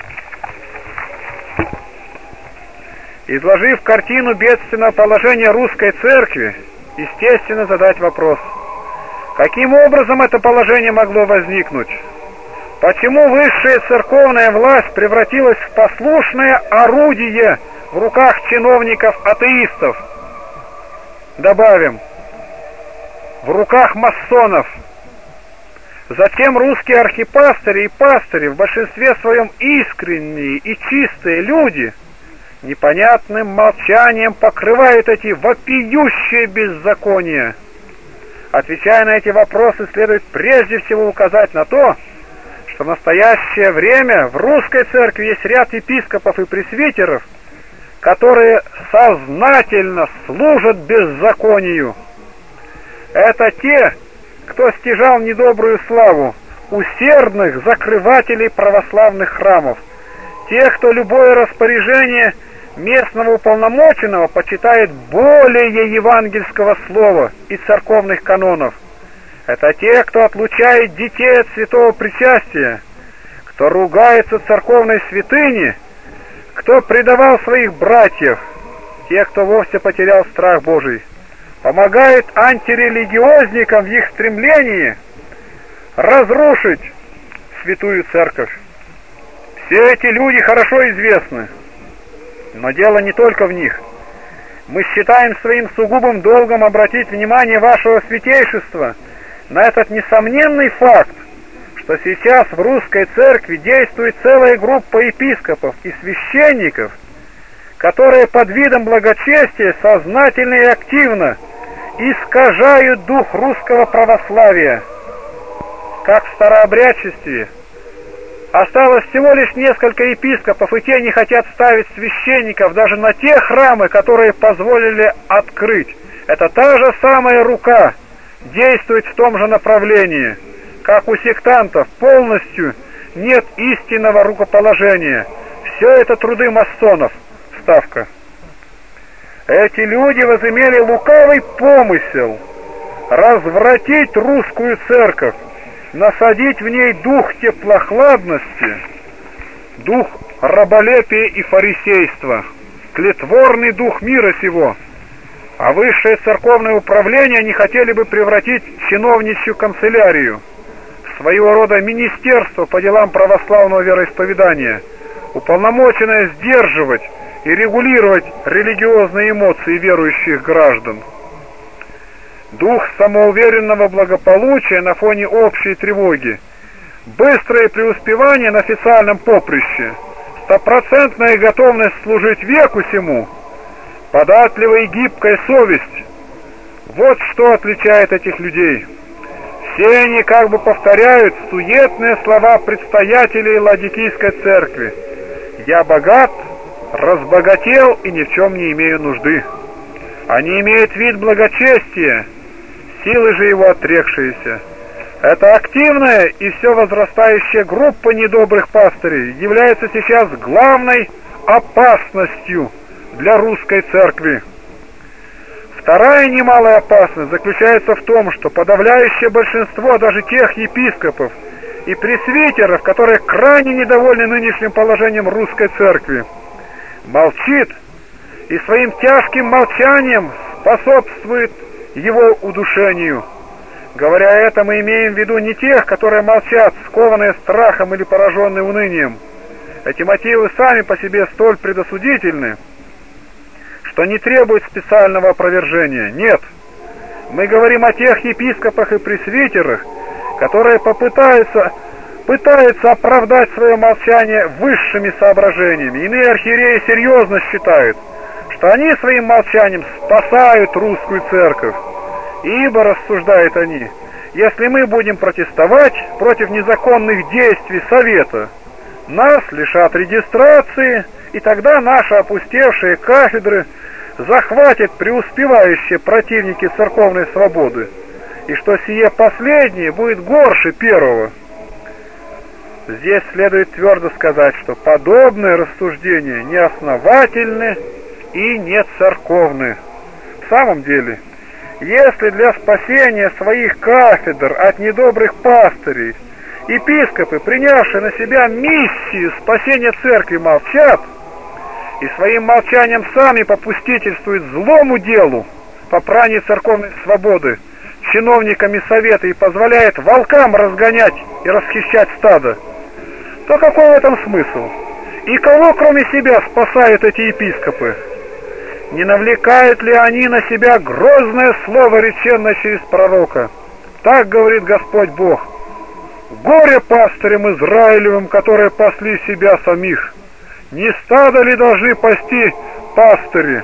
Изложив картину бедственного положения русской церкви, естественно задать вопрос: каким образом это положение могло возникнуть? Почему высшая церковная власть превратилась в послушное орудие в руках чиновников-атеистов? Добавим, в руках масонов. Затем русские архипастыри и пастыри, в большинстве своем искренние и чистые люди, непонятным молчанием покрывают эти вопиющие беззакония. Отвечая на эти вопросы, следует прежде всего указать на то, что в настоящее время в русской церкви есть ряд епископов и пресвитеров, которые сознательно служат беззаконию. Это те, кто стяжал недобрую славу усердных закрывателей православных храмов, те, кто любое распоряжение местного уполномоченного почитает более евангельского слова и церковных канонов. Это те, кто отлучает детей от святого причастия, кто ругается церковной святыне, кто предавал своих братьев, те, кто вовсе потерял страх Божий, помогает антирелигиозникам в их стремлении разрушить святую церковь. Все эти люди хорошо известны, но дело не только в них. Мы считаем своим сугубым долгом обратить внимание вашего святейшества на этот несомненный факт, что сейчас в русской церкви действует целая группа епископов и священников, которые под видом благочестия сознательно и активно искажают дух русского православия. Как в старообрядчестве осталось всего лишь несколько епископов, и те не хотят ставить священников даже на те храмы, которые позволили открыть. Это та же самая рука действует в том же направлении. Как у сектантов полностью нет истинного рукоположения. Все это труды масонов. Ставка. Эти люди возымели лукавый помысел развратить русскую церковь, насадить в ней дух теплохладности, дух раболепия и фарисейства, тлетворный дух мира сего, а высшее церковное управление они хотели бы превратить в чиновничью канцелярию, в своего рода министерство по делам православного вероисповедания, уполномоченное сдерживать и регулировать религиозные эмоции верующих граждан. Дух самоуверенного благополучия на фоне общей тревоги, быстрое преуспевание на официальном поприще, стопроцентная готовность служить веку сему, податливая и гибкая совесть — вот что отличает этих людей. Все они как бы повторяют суетные слова предстоятелей Ладикийской церкви: «Я богат, разбогател и ни в чем не имею нужды». Они имеют вид благочестия, силы же его отрекшиеся. Эта активная и все возрастающая группа недобрых пастырей является сейчас главной опасностью для русской церкви. Вторая немалая опасность заключается в том, что подавляющее большинство даже тех епископов и пресвитеров, которые крайне недовольны нынешним положением русской церкви, молчит и своим тяжким молчанием способствует его удушению. Говоря это, мы имеем в виду не тех, которые молчат, скованные страхом или пораженные унынием. Эти мотивы сами по себе столь предосудительны, что не требуют специального опровержения. Нет, мы говорим о тех епископах и пресвитерах, которые пытаются оправдать свое молчание высшими соображениями. Иные архиереи серьезно считают, что они своим молчанием спасают русскую церковь. Ибо, рассуждают они, если мы будем протестовать против незаконных действий Совета, нас лишат регистрации, и тогда наши опустевшие кафедры захватят преуспевающие противники церковной свободы, и что сие последнее будет горше первого. Здесь следует твердо сказать, что подобные рассуждения неосновательны и не церковны. В самом деле, если для спасения своих кафедр от недобрых пастырей епископы, принявшие на себя миссию спасения церкви, молчат и своим молчанием сами попустительствуют злому делу, попранию церковной свободы, чиновниками совета и позволяет волкам разгонять и расхищать стадо, то какой в этом смысл? И кого, кроме себя, спасают эти епископы? Не навлекают ли они на себя грозное слово, реченное через пророка? Так говорит Господь Бог: «Горе пастырям Израилевым, которые пасли себя самих! Не стадо ли должны пасти пастыри?»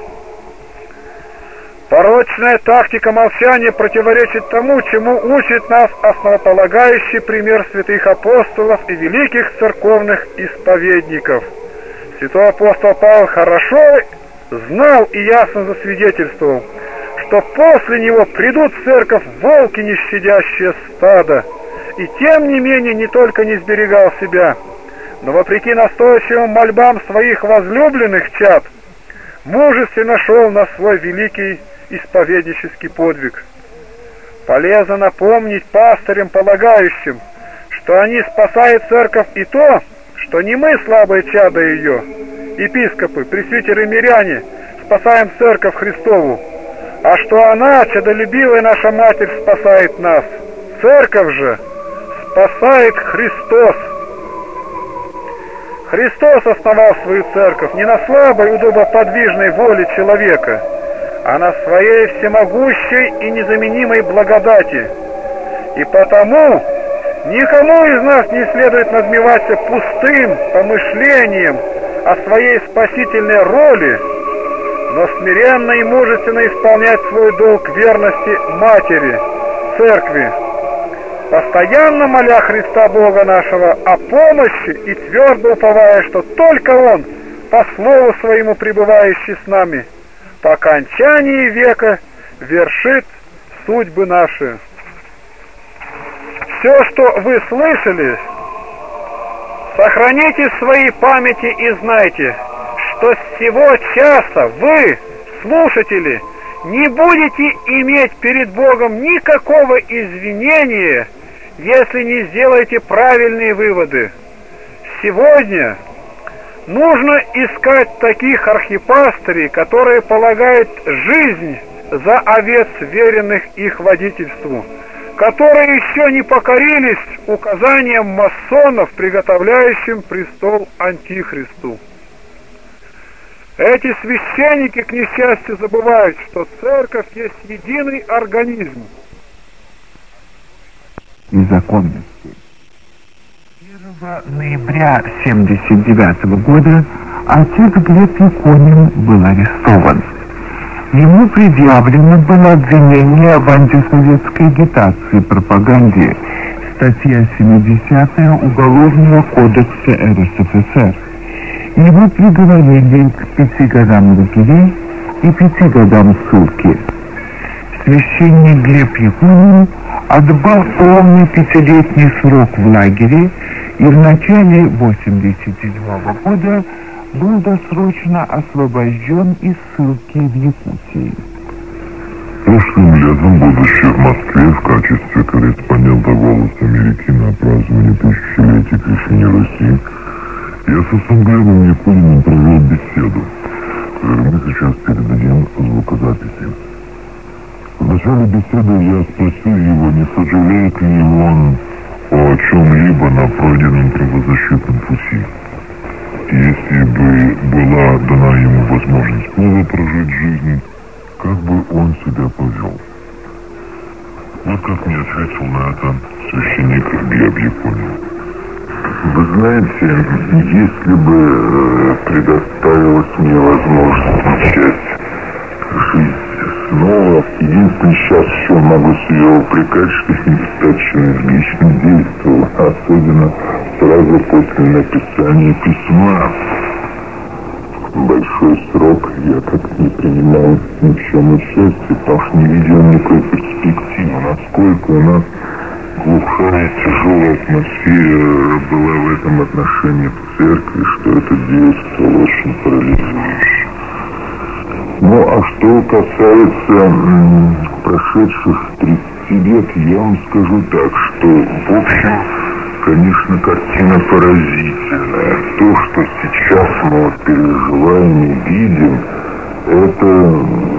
Порочная тактика молчания противоречит тому, чему учит нас основополагающий пример святых апостолов и великих церковных исповедников. Святой апостол Павел хорошо знал и ясно засвидетельствовал, что после него придут в церковь волки, не щадящие стадо, и тем не менее не только не сберегал себя, но вопреки настойчивым мольбам своих возлюбленных чад мужественно шел на свой великий исповеднический подвиг. Полезно напомнить пастырям, полагающим, что они спасают церковь, и то, что не мы, слабые чада ее, епископы, пресвитеры, миряне, спасаем церковь Христову, а что она, чадолюбивая наша Матерь, спасает нас. Церковь же спасает Христос. Христос основал свою церковь не на слабой, удобоподвижной воле человека, а на своей всемогущей и незаменимой благодати. И потому никому из нас не следует надмеваться пустым помышлением о своей спасительной роли, но смиренно и мужественно исполнять свой долг верности Матери, Церкви, постоянно моля Христа Бога нашего о помощи и твердо уповая, что только Он, по слову Своему пребывающий с нами, по окончании века вершит судьбы наши. Все, что вы слышали, сохраните в своей памяти и знайте, что с сего часа вы, слушатели, не будете иметь перед Богом никакого извинения, если не сделаете правильные выводы. Сегодня нужно искать таких архипастырей, которые полагают жизнь за овец, веренных их водительству, которые еще не покорились указаниям масонов, приготовляющим престол Антихристу. Эти священники, к несчастью, забывают, что церковь есть единый организм. И законности. 1 ноября 1979 года отец Глеб Якунин был арестован. Ему предъявлено было обвинение в антисоветской агитации и пропаганде, статья 70 Уголовного кодекса РСФСР. Его приговорили к 5 годам лагерей и 5 годам ссылки. Священник Глеб Якунин отбыл полный 5-летний срок в лагере и в начале 1987 года был досрочно освобожден из ссылки в Якутии. Прошлым летом, будучи в Москве в качестве корреспондента «Голоса Америки» на празднование тысячелетия крещения Руси, я с отцом Глебом Якуниным провел беседу, которую мы сейчас передадим звукозаписи. В начале беседы я спросил его, не сожалеет ли он о чем-либо на пройденном правозащитном пути. Если бы была дана ему возможность снова прожить жизнь, как бы он себя повел? Вот как мне ответил на это священник Глеб Якунин. Вы знаете, если бы предоставилась мне возможность начать жить снова, единственное, сейчас еще могу себя упрекать, что недостаточно энергично действовал, особенно сразу после написания письма. Большой срок я как не принимал ни в чем участие, потому что не видел никакой перспективы, насколько у нас глухая, тяжелая атмосфера была в этом отношении в церкви, что это действовало очень парализующе. Ну, а что касается прошедших 30 лет, я вам скажу так, что, в общем, конечно, картина поразительная. То, что сейчас мы переживаем и видим, это...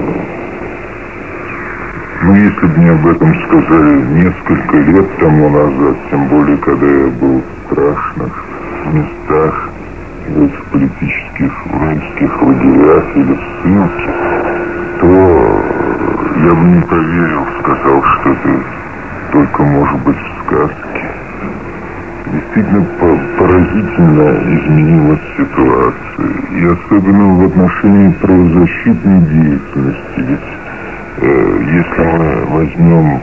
Ну, если бы мне об этом сказали несколько лет тому назад, тем более, когда я был в страшных местах, в этих политических русских лагерях или в ссылке, то я бы не поверил, сказал, что это только может быть в сказке. Действительно поразительно изменилась ситуация, и особенно в отношении правозащитной деятельности. Ведь если мы возьмем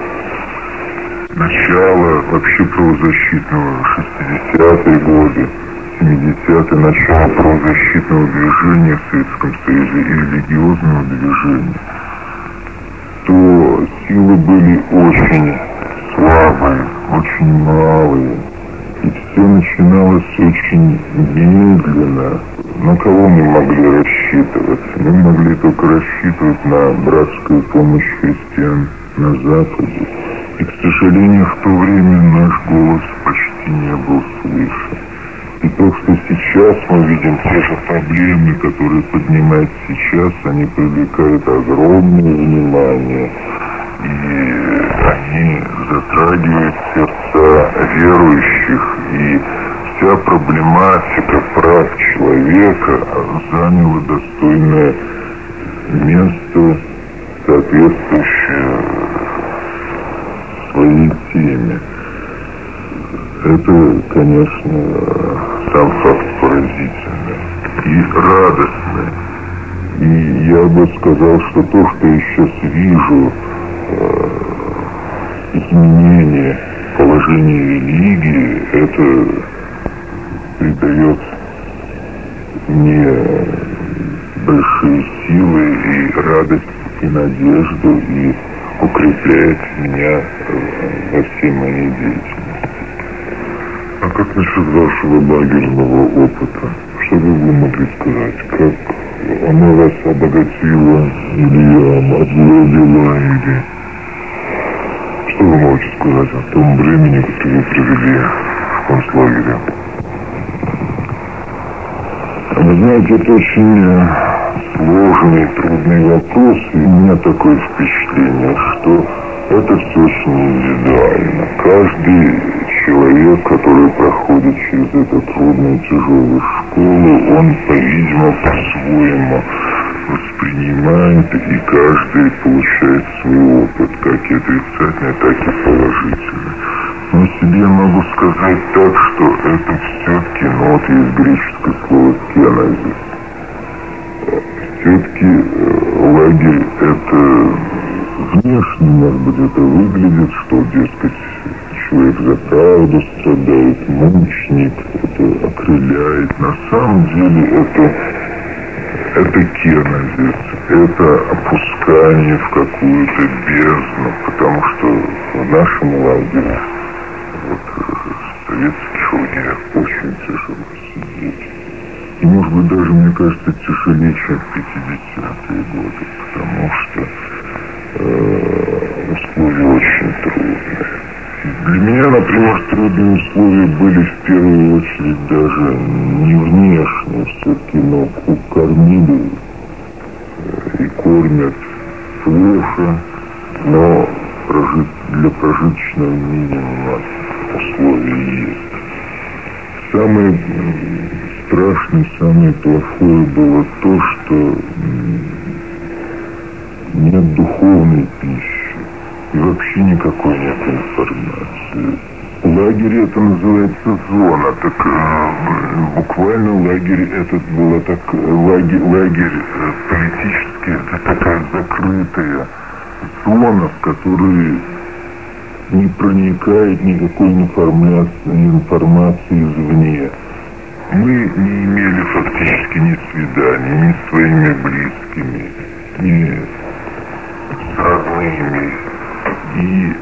начало вообще правозащитного 60-е годы, 70-е, начало правозащитного движения в Советском Союзе и религиозного движения, то силы были очень слабые, очень малые, и все начиналось очень медленно. На кого мы могли рассчитывать? Мы могли только рассчитывать на братскую помощь христиан на Западе. И, к сожалению, в то время наш голос почти не был слышен. И то, что сейчас мы видим, те же проблемы, которые поднимают сейчас, они привлекают огромное внимание. И они затрагивают сердца верующих. И вся проблематика прав человека заняла достойное место, соответствующее своей теме. Это, конечно, сам факт поразительный и радостный. И я бы сказал, что то, что я сейчас вижу, изменение положения религии, это придает мне большие силы и радость, и надежду, и укрепляет меня во всей моей деятельности. А как насчет вашего лагерного опыта? Что вы могли сказать? Как оно вас обогатило, или обладило, или... Что вы можете сказать о том времени, которое вы провели в концлагере? Вы знаете, это очень сложный и трудный вопрос, и у меня такое впечатление, что это все очень индивидуально. Каждый человек, который проходит через эту трудную, тяжелую школу, он, по-видимому, по-своему воспринимает, и каждый получает свой опыт, как и отрицательный, так и положительный. Но себе могу сказать так, что это все-таки, ну вот есть греческое слово «кенозис». Все-таки лагерь это внешне, может быть, это выглядит, что, дескать, человек за правду страдает, мученик, это окрыляет. На самом деле это кенозис, это опускание в какую-то бездну, потому что в нашем лагере, вот, в советских лагерях очень тяжело сидеть. И, может быть, даже, мне кажется, тяжелее, чем в 50-е годы, потому что условия очень трудные. Для меня, например, трудные условия были в первую очередь даже не внешние, все-таки, но кормили и кормят плохо, но для прожиточного минимума условия есть. Самое страшное, самое плохое было то, что нет духовной пищи и вообще никакой нет информации. Лагерь это называется зона, так буквально лагерь этот была так, лагерь политический, это такая закрытая зона, в которой не проникает никакой информации извне. Мы не имели фактически ни свиданий, ни с своими близкими, ни с родными. И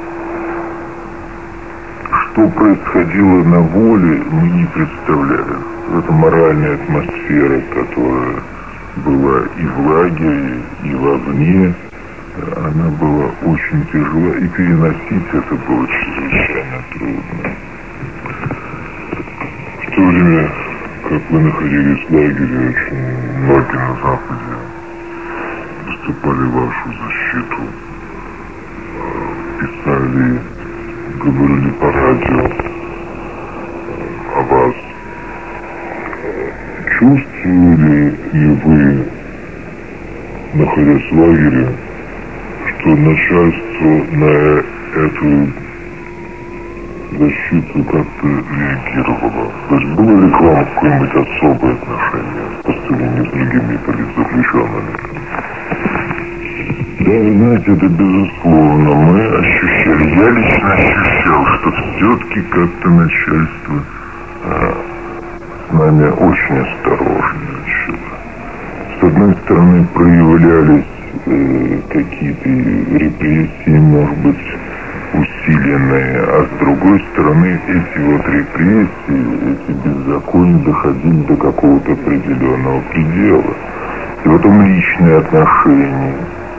что происходило на воле, мы не представляли. Это моральная атмосфера, которая была и в лагере, и вовне, она была очень тяжела, и переносить это было чрезвычайно трудно. В то время, как вы находились в лагере, очень многие на Западе выступали в вашу защиту, писали, говорили по радио о вас. Чувствовали ли вы, находясь в лагере, что начальство на эту защиту как-то реагировало? То есть было ли к вам какое-нибудь особое отношение по сравнению с другими политзаключенными? Да, вы знаете, это безусловно. Мы ощущали, я лично ощущал, что все-таки как-то начальство с нами очень осторожничало. С одной стороны, проявлялись какие-то репрессии, может быть, усиленные, а с другой стороны, эти вот репрессии, эти беззакония доходили до какого-то определенного предела. И потом личные отношения.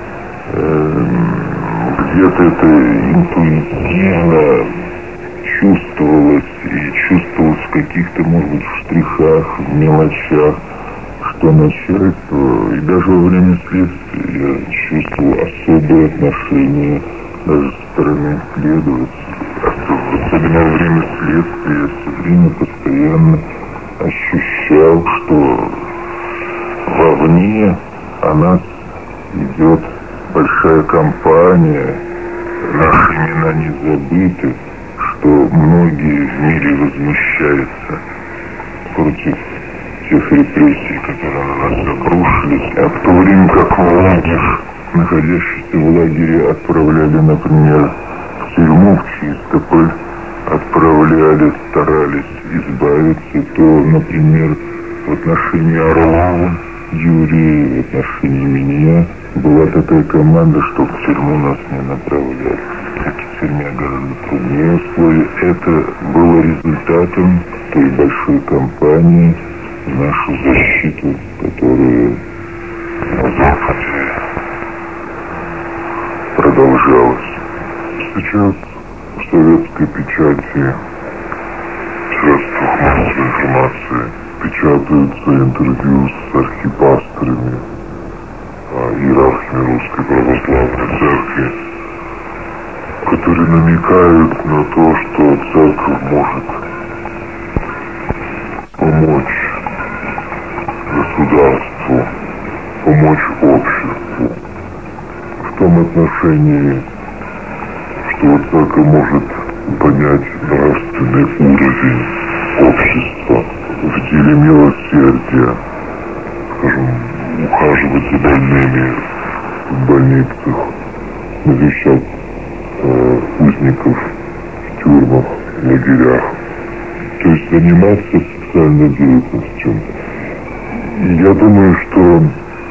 Где-то это интуитивно чувствовалось, и чувствовалось в каких-то, может быть, в штрихах, в мелочах, что начальство, и даже во время следствия я чувствовал особое отношение даже со стороны следователей, особенно особенно во время следствия, я все время постоянно ощущал, что вовне о нас идет большая кампания, наши имена не забыты, что многие в мире возмущаются против тех репрессий, которые на нас обрушились, а в то время как многих, находящихся в лагере, отправляли, например, в тюрьму, в Чистополь, отправляли, старались избавиться, то, например, в отношении Орлова, Юрия, в отношении меня была такая команда, что в тюрьму нас не направляли. В тюрьме гораздо труднее условия. Это было результатом той большой кампании в нашу защиту, которая на Западе продолжалась. Сейчас в советской печати, средствах массовой информации, печатаются интервью с архипасторами, иерархами Русской Православной Церкви, которые намекают на то, что Церковь может помочь государству, помочь обществу в том отношении, что Церковь может поднять нравственный уровень общества в деле милосердия, скажем, ухаживать за больными в больницах, навещать узников в тюрьмах, в лагерях, то есть заниматься социальной деятельностью. И я думаю, что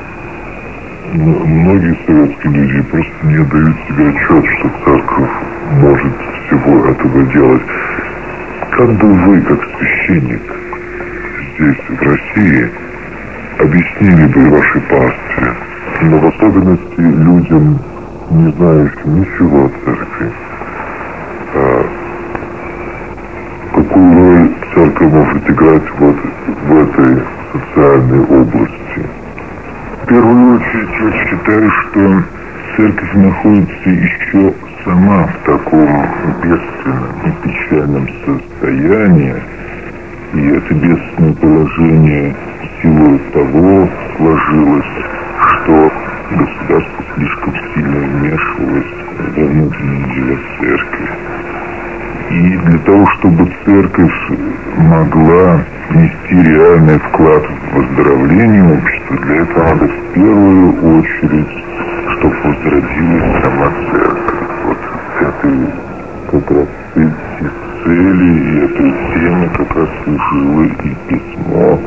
многие советские люди просто не дают себе отчет, что Церковь может всего этого делать. Как бы вы, как священник здесь, в России, объяснили бы вашей пастве, но в особенности людям, не знающим ничего о Церкви, какую роль Церковь может играть вот в этой социальной области? В первую очередь я считаю, что Церковь находится еще сама в таком бедственном и печальном состоянии, и это бедственное положение в силу того сложилось, что государство слишком сильно вмешивалось во внутренние дела Церкви. И для того, чтобы Церковь могла внести реальный вклад в выздоровление общества, для этого надо в первую очередь, чтобы возродилась сама Церковь. Вот этой как раз эти цели и этой теме как раз служило и письмо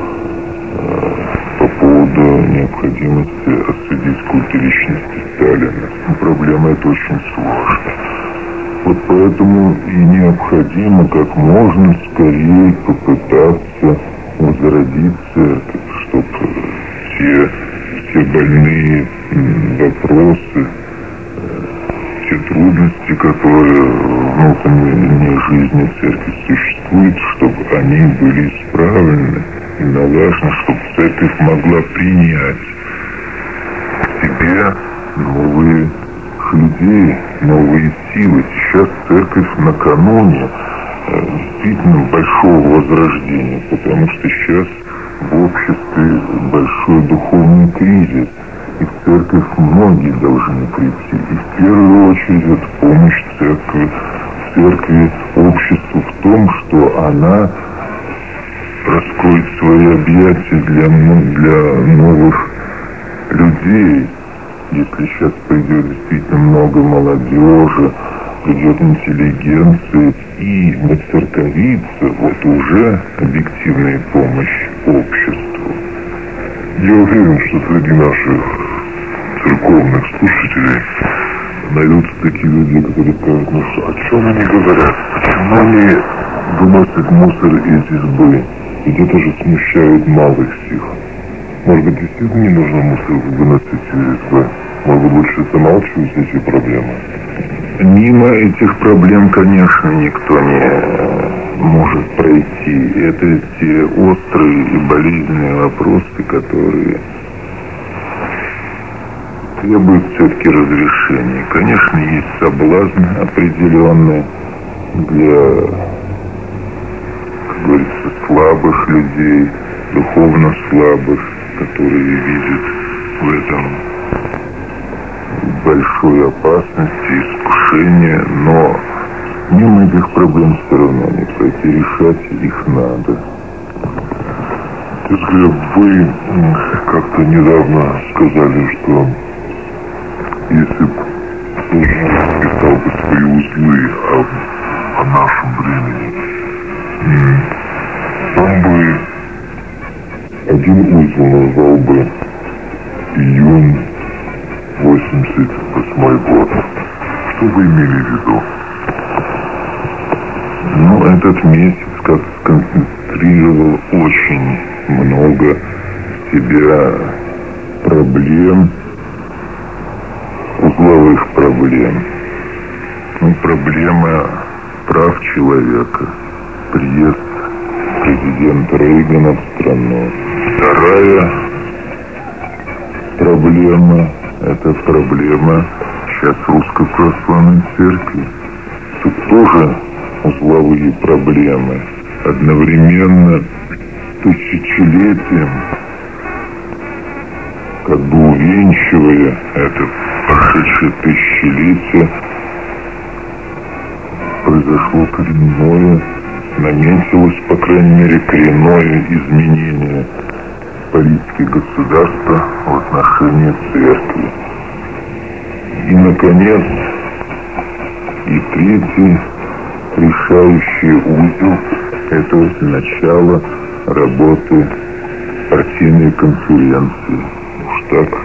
по поводу необходимости осудить культ личности Сталина. Проблема эта очень сложная. Вот поэтому и необходимо как можно скорее попытаться возродить Церковь, чтобы все больные вопросы, все трудности, которые в внутренней жизни Церкви существуют, чтобы они были исправлены. И важно, чтобы Церковь могла принять к себе новые людей, новые силы. Сейчас Церковь накануне действительно большого возрождения, потому что сейчас в обществе большой духовный кризис, и в Церковь многие должны прийти. И в первую очередь это помощь Церкви обществу в том, что она раскроет свои объятия для новых людей. Если сейчас придет действительно много молодежи, придет интеллигенция и воцерковится, вот уже объективная помощь обществу. Я уверен, что среди наших церковных слушателей найдутся такие люди, которые скажут, ну что, о чем они говорят? Почему они выносят мусор из избы? Ведь это же смущает малых сил. Может быть, действительно не нужно мусор выносить из избы? Может быть, лучше замалчивать эти проблемы? Мимо этих проблем, конечно, никто не может пройти. Это те острые и болезненные вопросы, которые требуют все-таки разрешения. Конечно, есть соблазн определенный, для, как говорится, слабых людей, духовно слабых, которые видят в этом большую опасность и искушение, но мимо этих проблем все равно не пройти, решать их надо. Вы как-то недавно сказали, что если бы Солженицын писал бы свои узлы о нашем времени, он бы один узел назвал бы июнь 88 год. Что вы имели в виду? Ну, этот месяц как сконцентрировал очень много в себя проблем, узловых проблем. Ну, проблема прав человека, приезд президента Рейгана в страну. Вторая проблема — это проблема сейчас Русской Православной Церкви. Тут тоже узловые проблемы. Одновременно тысячелетием, как бы увенчивая это прошедшее тысячелетие, произошло коренное, наметилось, по крайней мере, коренное изменение политики государства в отношении церкви. И, наконец, и третий решающий узел — это начало работы партийной конференции. Уж так,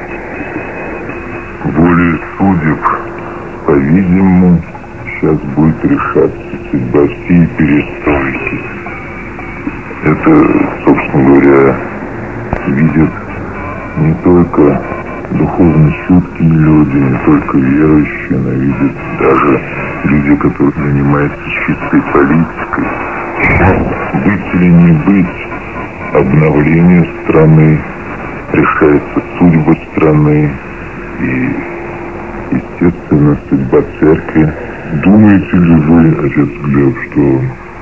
волей судеб, по-видимому, сейчас будет решаться судьба всей перестройки. Это, собственно говоря, видят не только духовно чуткие люди, не только верующие, но видят даже люди, которые занимаются чистой политикой. Быть или не быть обновление страны, решается судьба страны и, естественно, судьба церкви. Думаете ли вы, отец Глеб, что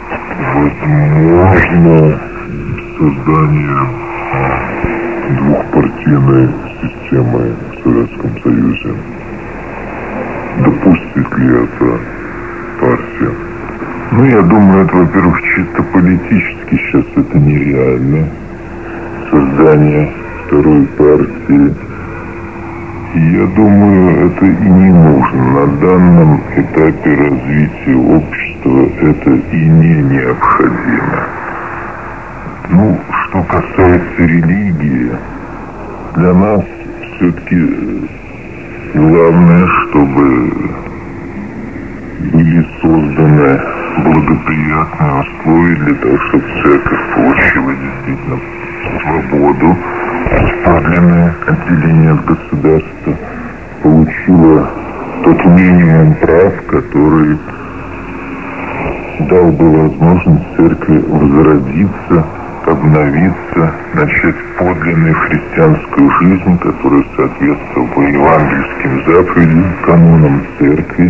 возможно создание двухпартийной системы в Советском Союзе? Допустит ли это партия? Ну, я думаю, это, во-первых, чисто политически сейчас это нереально. Создание второй партии. И я думаю, это и не нужно. На данном этапе развития общества это и не необходимо. Ну, что касается религии, для нас все-таки главное, чтобы были созданы благоприятные условия для того, чтобы церковь получила действительно свободу, подлинное отделение от государства, получила тот минимум прав, который дал бы возможность церкви возродиться, обновиться, начать подлинную христианскую жизнь, которая соответствовала бы евангельским заповедям, канонам церкви.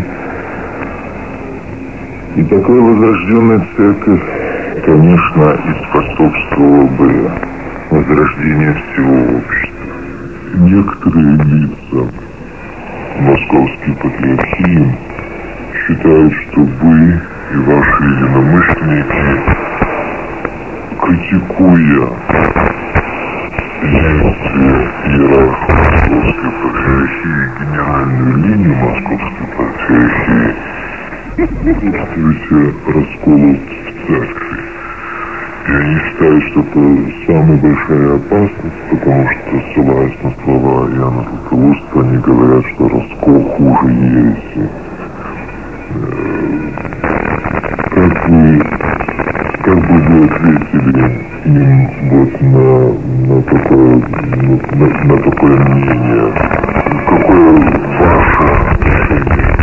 И такая возрожденная церковь, конечно, и способствовала бы возрождению всего общества. Некоторые лица Московской Патриархии считают, что вы и ваши единомышленники, критикуя действия иерарха Московской Патриархии, генеральную линию Московской Патриархии, чувствуете расколот в церкви. И они считают, что это самая большая опасность, потому что, ссылаясь на слова Иоанна Златоуста, они говорят, что раскол хуже ереси. Как бы вы ответили им вот на такое мнение? Какое ваше решение?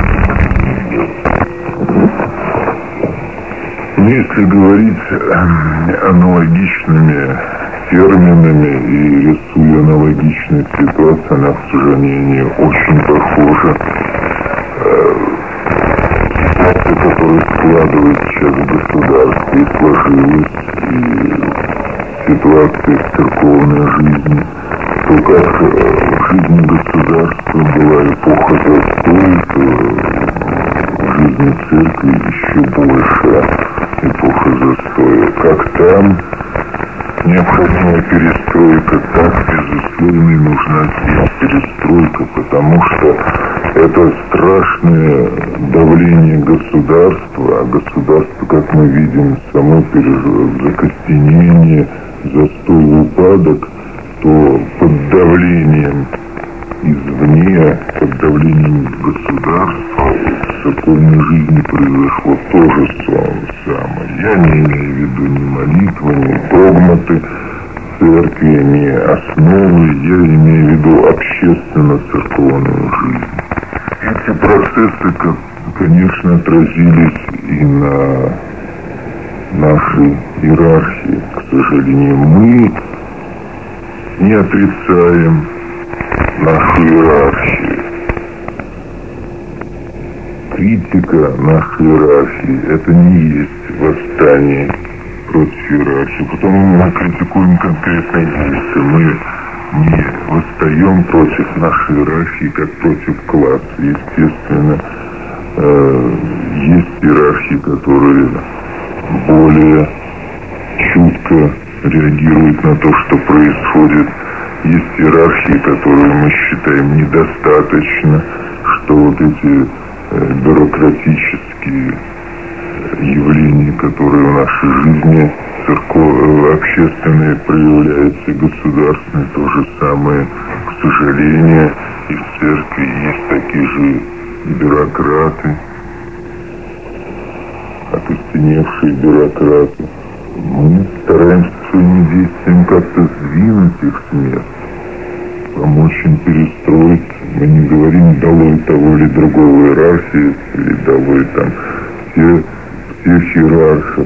Если говорить аналогичными терминами и рисуя аналогичные ситуации, она, к сожалению, очень похожа. ситуация, которая складывается сейчас в государстве, и сложилась, и ситуация в церковной жизни, то как в жизни государства была эпоха застоя, то в жизни церкви еще больше эпоха застоя. Как там необходима перестройка, так, безусловно, нужна здесь перестройка, потому что это страшное давление государства, а государство, как мы видим, само переживает закостенение, застой, упадок, то под давлением извне, под давлением государства в церковной жизни произошло то же самое. Я не имею в виду ни молитвы, ни догматы церкви, ни основы, я имею в виду общественно-церковную жизнь. Эти процессы, конечно, отразились и на нашей иерархии, к сожалению. Мы не отрицаем нашу иерархию. Критика нашей иерархии — это не есть восстание против иерархии, потому мы критикуем конкретные действия. Мы не восстаем против нашей иерархии, как против класса. Естественно, есть иерархии, которые более чутко реагируют на то, что происходит. Есть иерархии, которые мы считаем недостаточно, что вот эти бюрократические явления, которые в нашей жизни общественные проявляются, и государственные, то же самое, к сожалению, и в церкви есть такие же бюрократы, окостеневшие бюрократы. Мы стараемся своими действиями как-то сдвинуть их с места, помочь им перестроить. Мы не говорим долой того или другого иерархии, или долой там всех иерархов.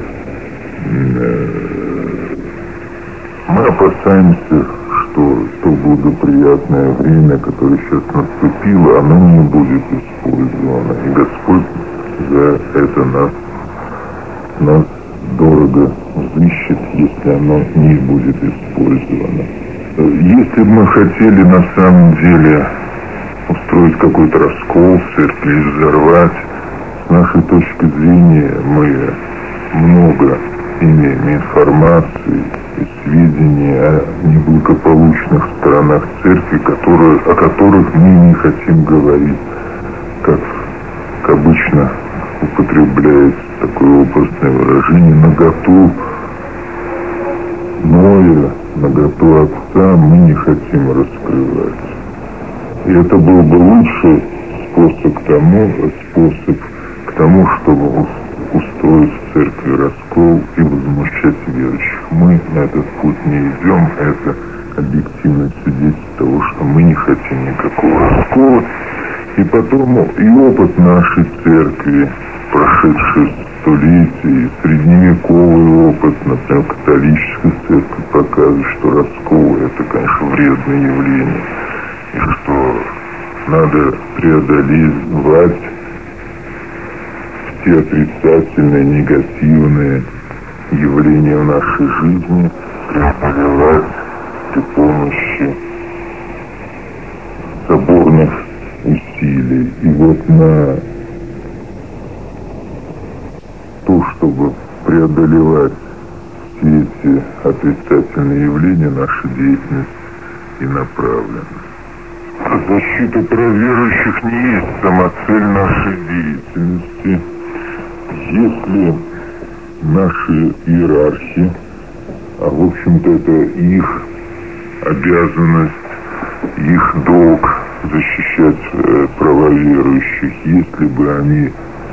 Мы опасаемся, что то благоприятное время, которое сейчас наступило, оно не будет использовано. И Господь за это нас дорого взыщет, если оно не будет использовано. Если бы мы хотели на самом деле устроить какой-то раскол в церкви и взорвать, с нашей точки зрения мы много имеем информации и сведений о неблагополучных сторонах церкви, о которых мы не хотим говорить, как обычно употребляется такое образное выражение, наготу Ноя, наготу Отца мы не хотим раскрывать. И это был бы лучший способ к тому, чтобы устроить в церкви раскол и возмущать верующих. Мы на этот путь не идем, это объективное свидетельство того, что мы не хотим никакого раскола. И потом и опыт нашей церкви, прошедший столетия, и средневековый опыт, например, католической церкви, показывает, что раскол — это, конечно, вредное явление, и что надо преодолевать все отрицательные, негативные явления в нашей жизни, преодолевать при помощи соборных усилий. И вот на то, чтобы преодолевать все эти отрицательные явления, наша деятельность и направлена. Защита прав верующих не есть самоцель нашей деятельности. Если наши иерархи, а в общем-то это их обязанность, их долг защищать права верующих, если бы они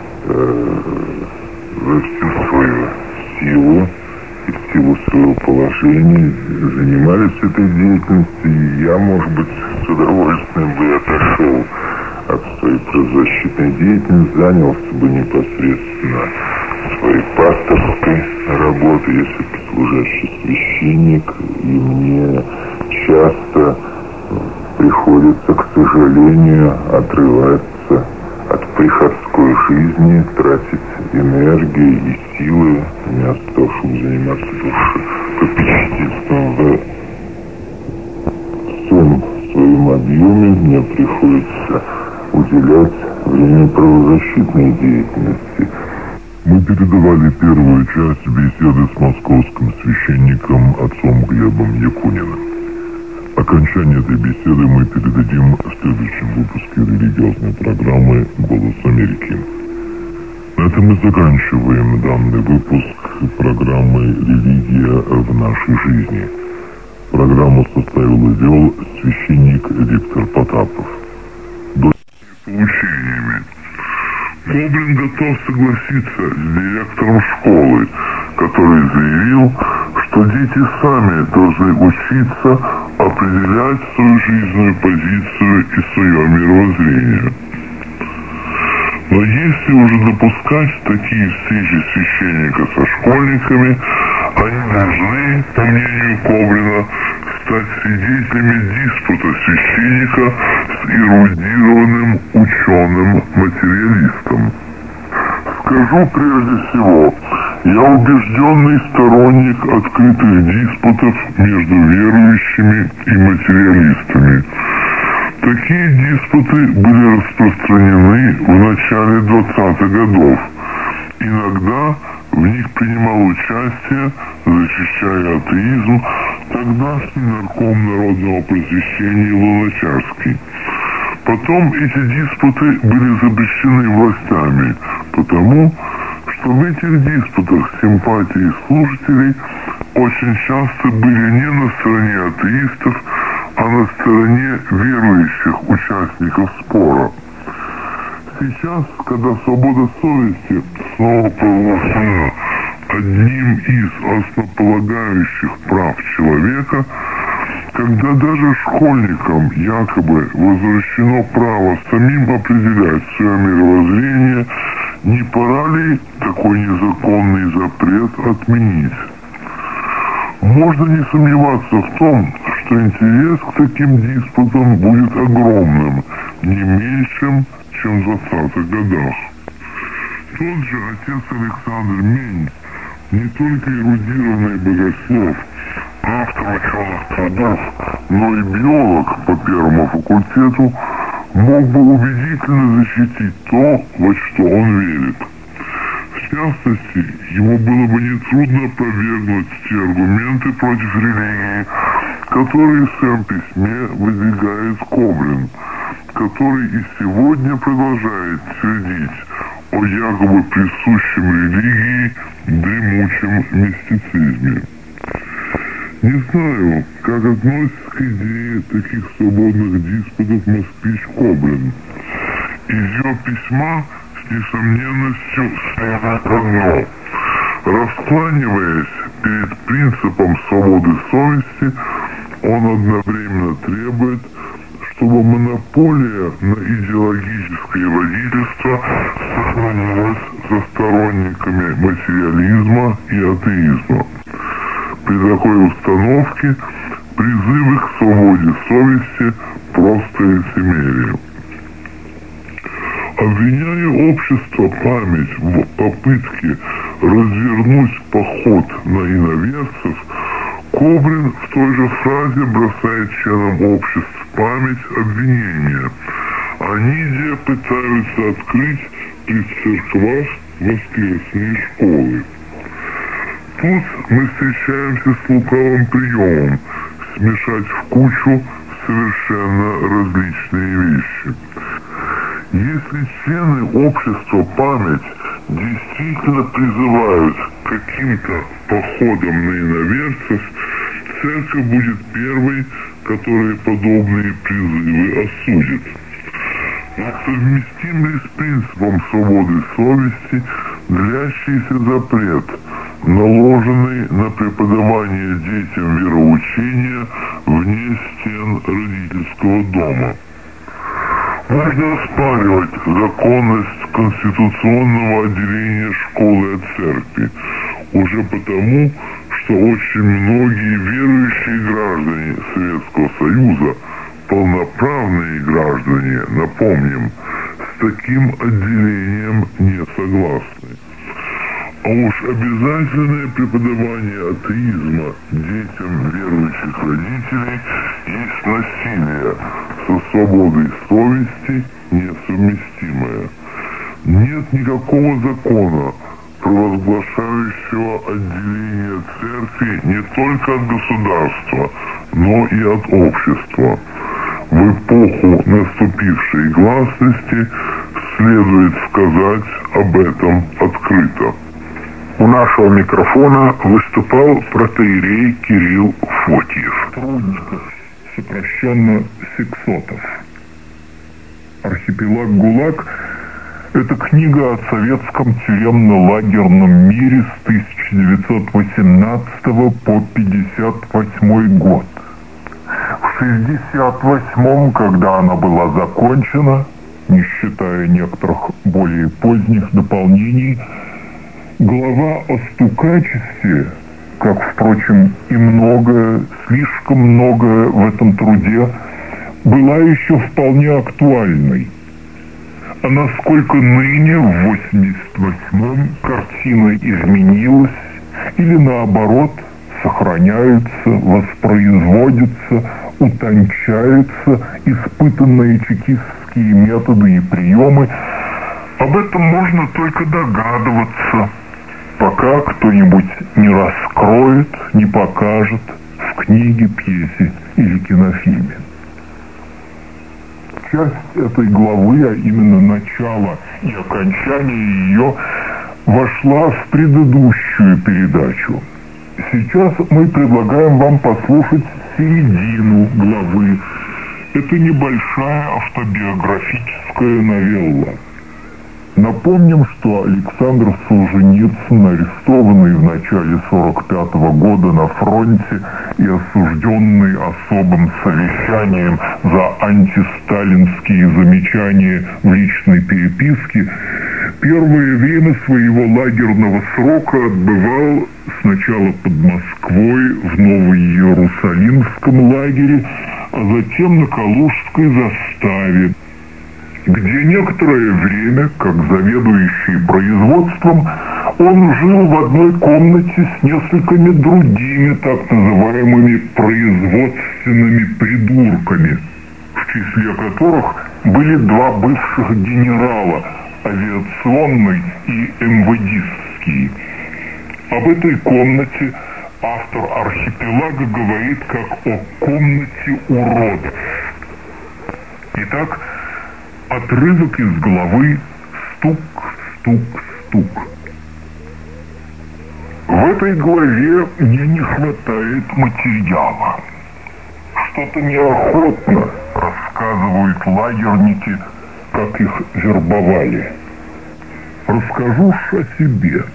во всю свою силу и в силу своего положения занимались этой деятельностью, и я, может быть, с удовольствием бы отошел от своей правозащитной деятельности, занялся бы непосредственно своей пасторской работой, если бы служащий священник, и мне часто приходится, к сожалению, отрываться от приходской жизни, тратить энергии и силы, вместо того, чтобы заниматься попечительством в всем своем объеме, мне приходится уделять время правозащитной деятельности. Мы передавали первую часть беседы с московским священником отцом Глебом Якуниным. Окончание этой беседы мы передадим в следующем выпуске религиозной программы «Голос Америки». На этом мы заканчиваем данный выпуск программы «Религия в нашей жизни». Программу составил и вел священник Виктор Потапов. Получениями. Коблин готов согласиться с директором школы, который заявил, что дети сами должны учиться определять свою жизненную позицию и свое мировоззрение. Но если уже допускать такие встречи священника со школьниками, они должны, по мнению Коблина, стать свидетелями диспута священника с эрудированным ученым-материалистом. Скажу прежде всего, я убежденный сторонник открытых диспутов между верующими и материалистами. Такие диспуты были распространены в начале 20-х годов. Иногда в них принимал участие, защищая атеизм, тогдашний нарком народного просвещения Луначарский. Потом эти диспуты были запрещены властями, потому что в этих диспутах симпатии слушателей очень часто были не на стороне атеистов, а на стороне верующих участников спора. Сейчас, когда свобода совести снова провозглашена одним из основополагающих прав человека, когда даже школьникам якобы возвращено право самим определять свое мировоззрение, не пора ли такой незаконный запрет отменить? Можно не сомневаться в том, что интерес к таким диспутам будет огромным, не меньшим, чем в 20-х годах. Тот же отец Александр Мень, не только эрудированный богослов, автор ученых трудов, но и биолог по первому факультету, мог бы убедительно защитить то, во что он верит. В частности, ему было бы нетрудно опровергнуть те аргументы против религии, которые в своем письме выдвигает Коблин, который и сегодня продолжает твердить о якобы присущем религии дремучем мистицизме. Не знаю, как относится к идее таких свободных диспутов москвич Коблин. Из его письма с несомненностью следует одно. Раскланиваясь перед принципом свободы совести, он одновременно требует, чтобы монополия на идеологическое водительство сохранилась за сторонниками материализма и атеизма. При такой установке призывы к свободе совести просто лицемерие. Обвиняя общество память в попытке развернуть поход на иноверцев, Коблин в той же фразе бросает членам обществ память обвинения. Они где пытаются открыть при церквах воскресные школы. Тут мы встречаемся с лукавым приемом смешать в кучу совершенно различные вещи. Если члены общества память действительно призывают к каким-то походам на иноверцев, церковь будет первой, которая подобные призывы осудит. Но совместим ли с принципом свободы совести длящийся запрет, наложенный на преподавание детям вероучения вне стен родительского дома? Можно оспаривать законность конституционного отделения школы от церкви, уже потому, что очень многие верующие граждане Советского Союза, полноправные граждане, напомним, таким отделением не согласны. А уж обязательное преподавание атеизма детям верующих родителей есть насилие со свободой совести несовместимое. Нет никакого закона, провозглашающего отделение церкви не только от государства, но и от общества. В эпоху наступившей гласности следует сказать об этом открыто. У нашего микрофона выступал протоиерей Кирилл Фотьев. Трудников, сокращенно Сексотов. «Архипелаг ГУЛАГ» — это книга о советском тюремно-лагерном мире с 1918 по 1958 год. В 1968, когда она была закончена, не считая некоторых более поздних дополнений, глава о стукачестве, как, впрочем, и многое, слишком многое в этом труде, была еще вполне актуальной. А насколько ныне, в 88-м, картина изменилась или, наоборот, сохраняются, воспроизводятся, утончаются испытанные чекистские методы и приемы, об этом можно только догадываться, пока кто-нибудь не раскроет, не покажет в книге, пьесе или кинофильме. Часть этой главы, а именно начало и окончание ее, вошла в предыдущую передачу. Сейчас мы предлагаем вам послушать середину главы. Это небольшая автобиографическая новелла. Напомним, что Александр Солженицын, арестованный в начале 1945 года на фронте и осужденный особым совещанием за антисталинские замечания в личной переписке, первое время своего лагерного срока отбывал сначала под Москвой в Новоиерусалимском лагере, а затем на Калужской заставе, где некоторое время, как заведующий производством, он жил в одной комнате с несколькими другими так называемыми производственными придурками, в числе которых были два бывших генерала, авиационный и МВДистский. Об этой комнате автор «Архипелага» говорит как о комнате уродов. Итак, отрывок из главы «Стук, стук, стук». В этой главе мне не хватает материала. Что-то неохотно рассказывают лагерники, как их вербовали. Расскажу о себе.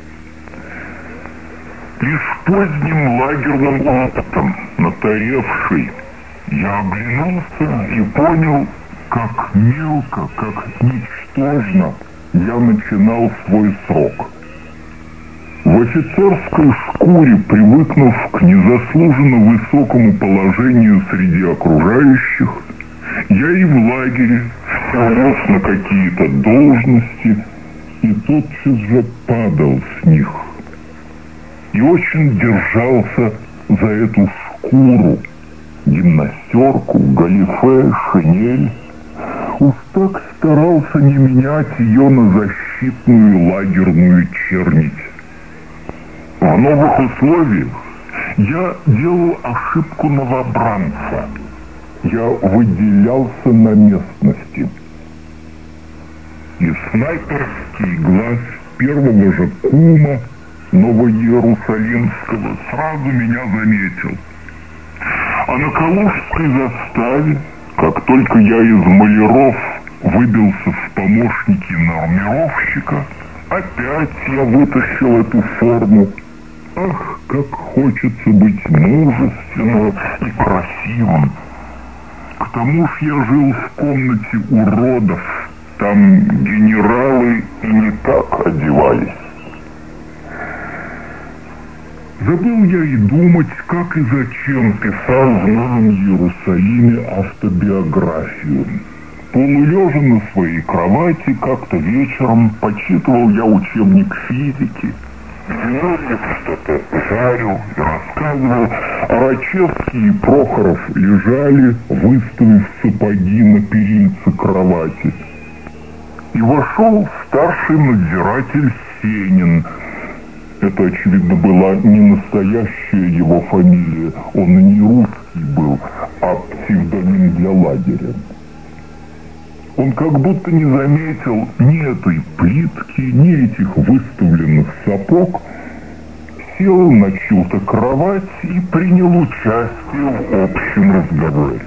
Лишь поздним лагерным опытом, натаревший, я оглянулся и понял, как мелко, как ничтожно я начинал свой срок. В офицерской шкуре, привыкнув к незаслуженно высокому положению среди окружающих, я и в лагере все рос на какие-то должности и тотчас же падал с них. И очень держался за эту шкуру, гимнастерку, галифе, шинель. Уж так старался не менять ее на защитную лагерную чернить. В новых условиях я делал ошибку новобранца. Я выделялся на местности. И снайперский глаз первого же кума Новоиерусалимского сразу меня заметил. А на Калужской заставе, как только я из маляров выбился в помощники нормировщика, опять я вытащил эту форму. Ах, как хочется быть мужественным и красивым. К тому ж я жил в комнате уродов. Там генералы и не так одевались. Забыл я и думать, как и зачем писал в Новом Иерусалиме автобиографию. Полулежа на своей кровати, как-то вечером почитывал я учебник физики. Георгиев что-то жарил и рассказывал, а Рачевский и Прохоров лежали, выставив сапоги на перинце кровати. И вошел старший надзиратель Сенин. Это, очевидно, была не настоящая его фамилия, он и не русский был, а псевдоним для лагеря. Он как будто не заметил ни этой плитки, ни этих выставленных сапог, сел на чью-то кровать и принял участие в общем разговоре.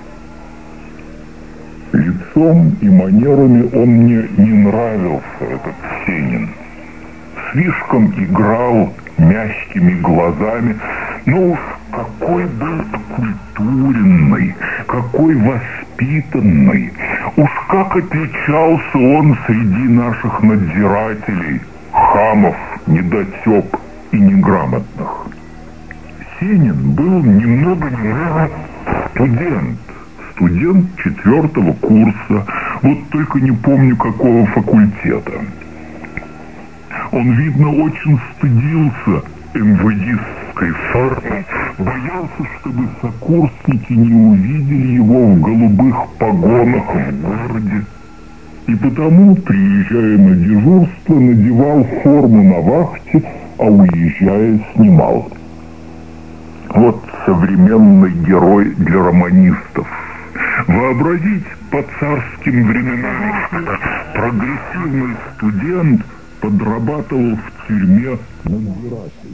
Лицом и манерами он мне не нравился, этот Сенин. Слишком играл мягкими глазами, но уж какой был культурный, какой воспитанный. Уж как отличался он среди наших надзирателей, хамов, недотеп и неграмотных. Сенин был немного студент 4-го курса, вот только не помню какого факультета. Он, видно, очень стыдился МВДистской формы, боялся, чтобы сокурсники не увидели его в голубых погонах в городе. И потому, приезжая на дежурство, надевал форму на вахте, а уезжая, снимал. Вот современный герой для романистов. Вообразить по царским временам, что прогрессивный студент подрабатывал в тюрьме надзирателем.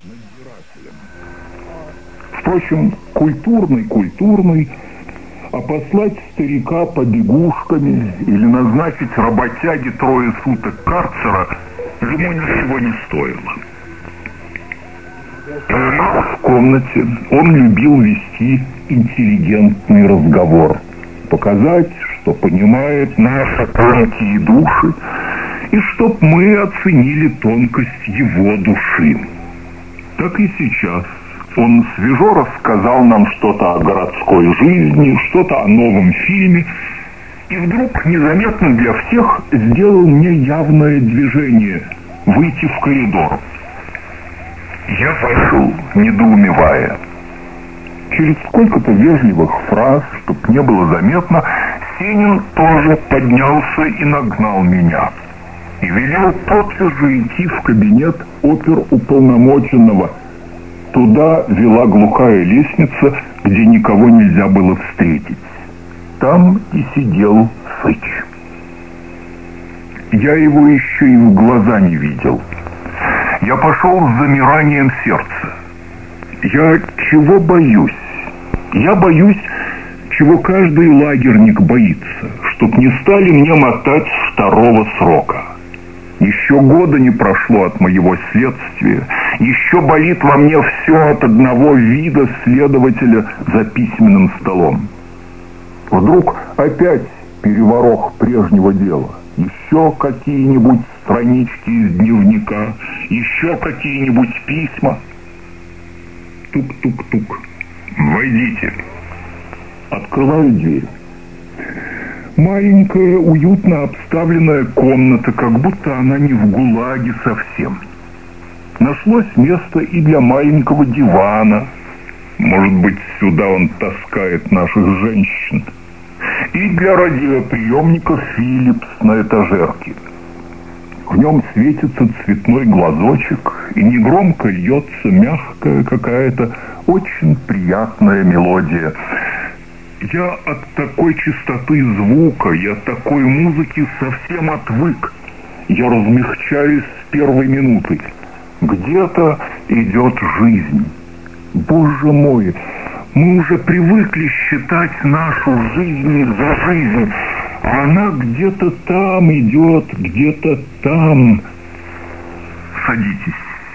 Впрочем, культурный, а послать старика побегушками или назначить работяге 3 суток карцера ему ничего не стоило. В комнате он любил вести интеллигентный разговор, показать, что понимает наши тонкие души, и чтоб мы оценили тонкость его души. Так и сейчас. Он свежо рассказал нам что-то о городской жизни, что-то о новом фильме, и вдруг незаметно для всех сделал мне явное движение — выйти в коридор. Я пошел, недоумевая. Через сколько-то вежливых фраз, чтоб не было заметно, Сенин тоже поднялся и нагнал меня. И велел тотчас же идти в кабинет оперуполномоченного. Туда вела глухая лестница, где никого нельзя было встретить. Там и сидел Сыч. Я его еще и в глаза не видел. Я пошел с замиранием сердца. Я чего боюсь? Я боюсь, чего каждый лагерник боится, чтоб не стали мне мотать с 2-го срока. Еще года не прошло от моего следствия, еще болит во мне все от одного вида следователя за письменным столом. Вдруг опять переворох прежнего дела, еще какие-нибудь странички из дневника, еще какие-нибудь письма. Тук-тук-тук. Войдите. Открываю дверь. Маленькая, уютно обставленная комната, как будто она не в ГУЛАГе совсем. Нашлось место и для маленького дивана. Может быть, сюда он таскает наших женщин. И для радиоприемника «Филлипс» на этажерке. В нем светится цветной глазочек, и негромко льется мягкая какая-то очень приятная мелодия. Я от такой чистоты звука и от такой музыки совсем отвык. Я размягчаюсь с первой минуты. Где-то идет жизнь. Боже мой, мы уже привыкли считать нашу жизнь за жизнь. А она где-то там идет, где-то там. Садитесь.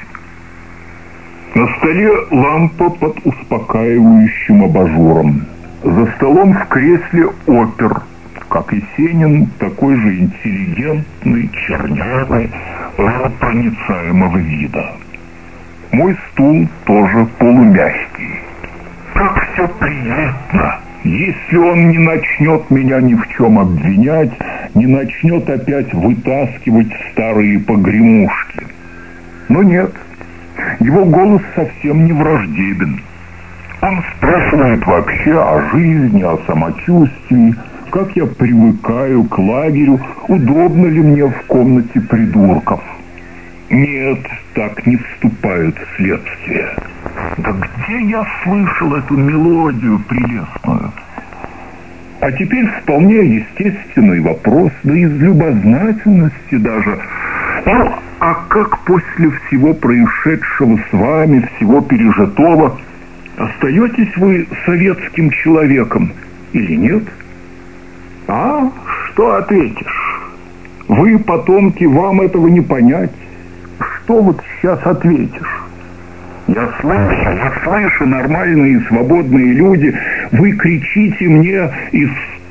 На столе лампа под успокаивающим абажуром. За столом в кресле опер, как и Сенин, такой же интеллигентный, чернявый, проницаемого вида. Мой стул тоже полумягкий. Как все приятно, Если он не начнет меня ни в чем обвинять, не начнет опять вытаскивать старые погремушки. Но нет, его голос совсем не враждебен. Он спрашивает вообще о жизни, о самочувствии, как я привыкаю к лагерю, удобно ли мне в комнате придурков. Нет, так не вступают в следствие. Да где я слышал эту мелодию прелестную? А теперь вполне естественный вопрос, да из любознательности даже. Ну, а как после всего происшедшего с вами, всего пережитого, остаетесь вы советским человеком или нет? А что ответишь? Вы, потомки, вам этого не понять. Что вот сейчас ответишь? Я слышу, нормальные свободные люди, вы кричите мне из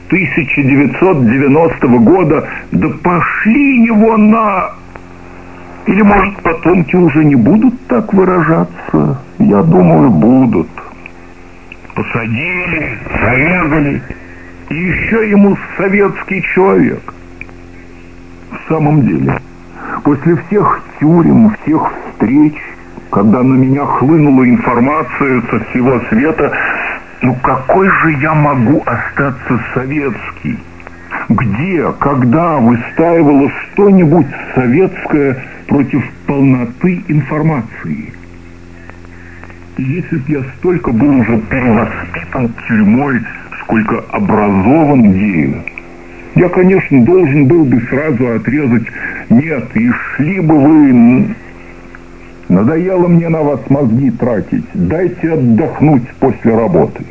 1990 года: да пошли его на... Или, может, потомки уже не будут так выражаться? Я думаю, будут. Посадили, зарезали, и еще ему советский человек. В самом деле, после всех тюрем, всех встреч, когда на меня хлынула информация со всего света, ну какой же я могу остаться советский? Где, когда выстаивало что-нибудь советское против полноты информации? Если б я столько был уже перевоспитан тюрьмой, сколько образован ею, я, конечно, должен был бы сразу отрезать: нет, и шли бы вы... Надоело мне на вас мозги тратить, дайте отдохнуть после работы.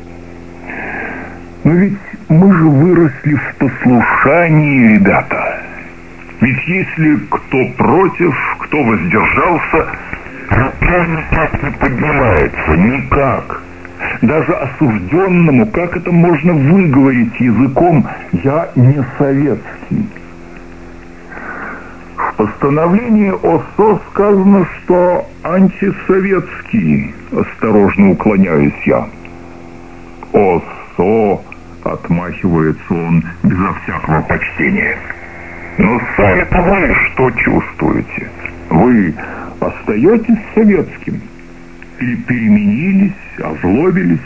Но ведь мы же выросли в послушании, ребята. Ведь если кто против, кто воздержался, рука никак не поднимается, никак. Даже осужденному, как это можно выговорить языком «я не советский»? В постановлении ОСО сказано, что антисоветский, осторожно уклоняюсь я. ОСО, отмахивается он безо всякого почтения. Но сами-то вы что чувствуете? Вы остаетесь советским? Или переменились, озлобились?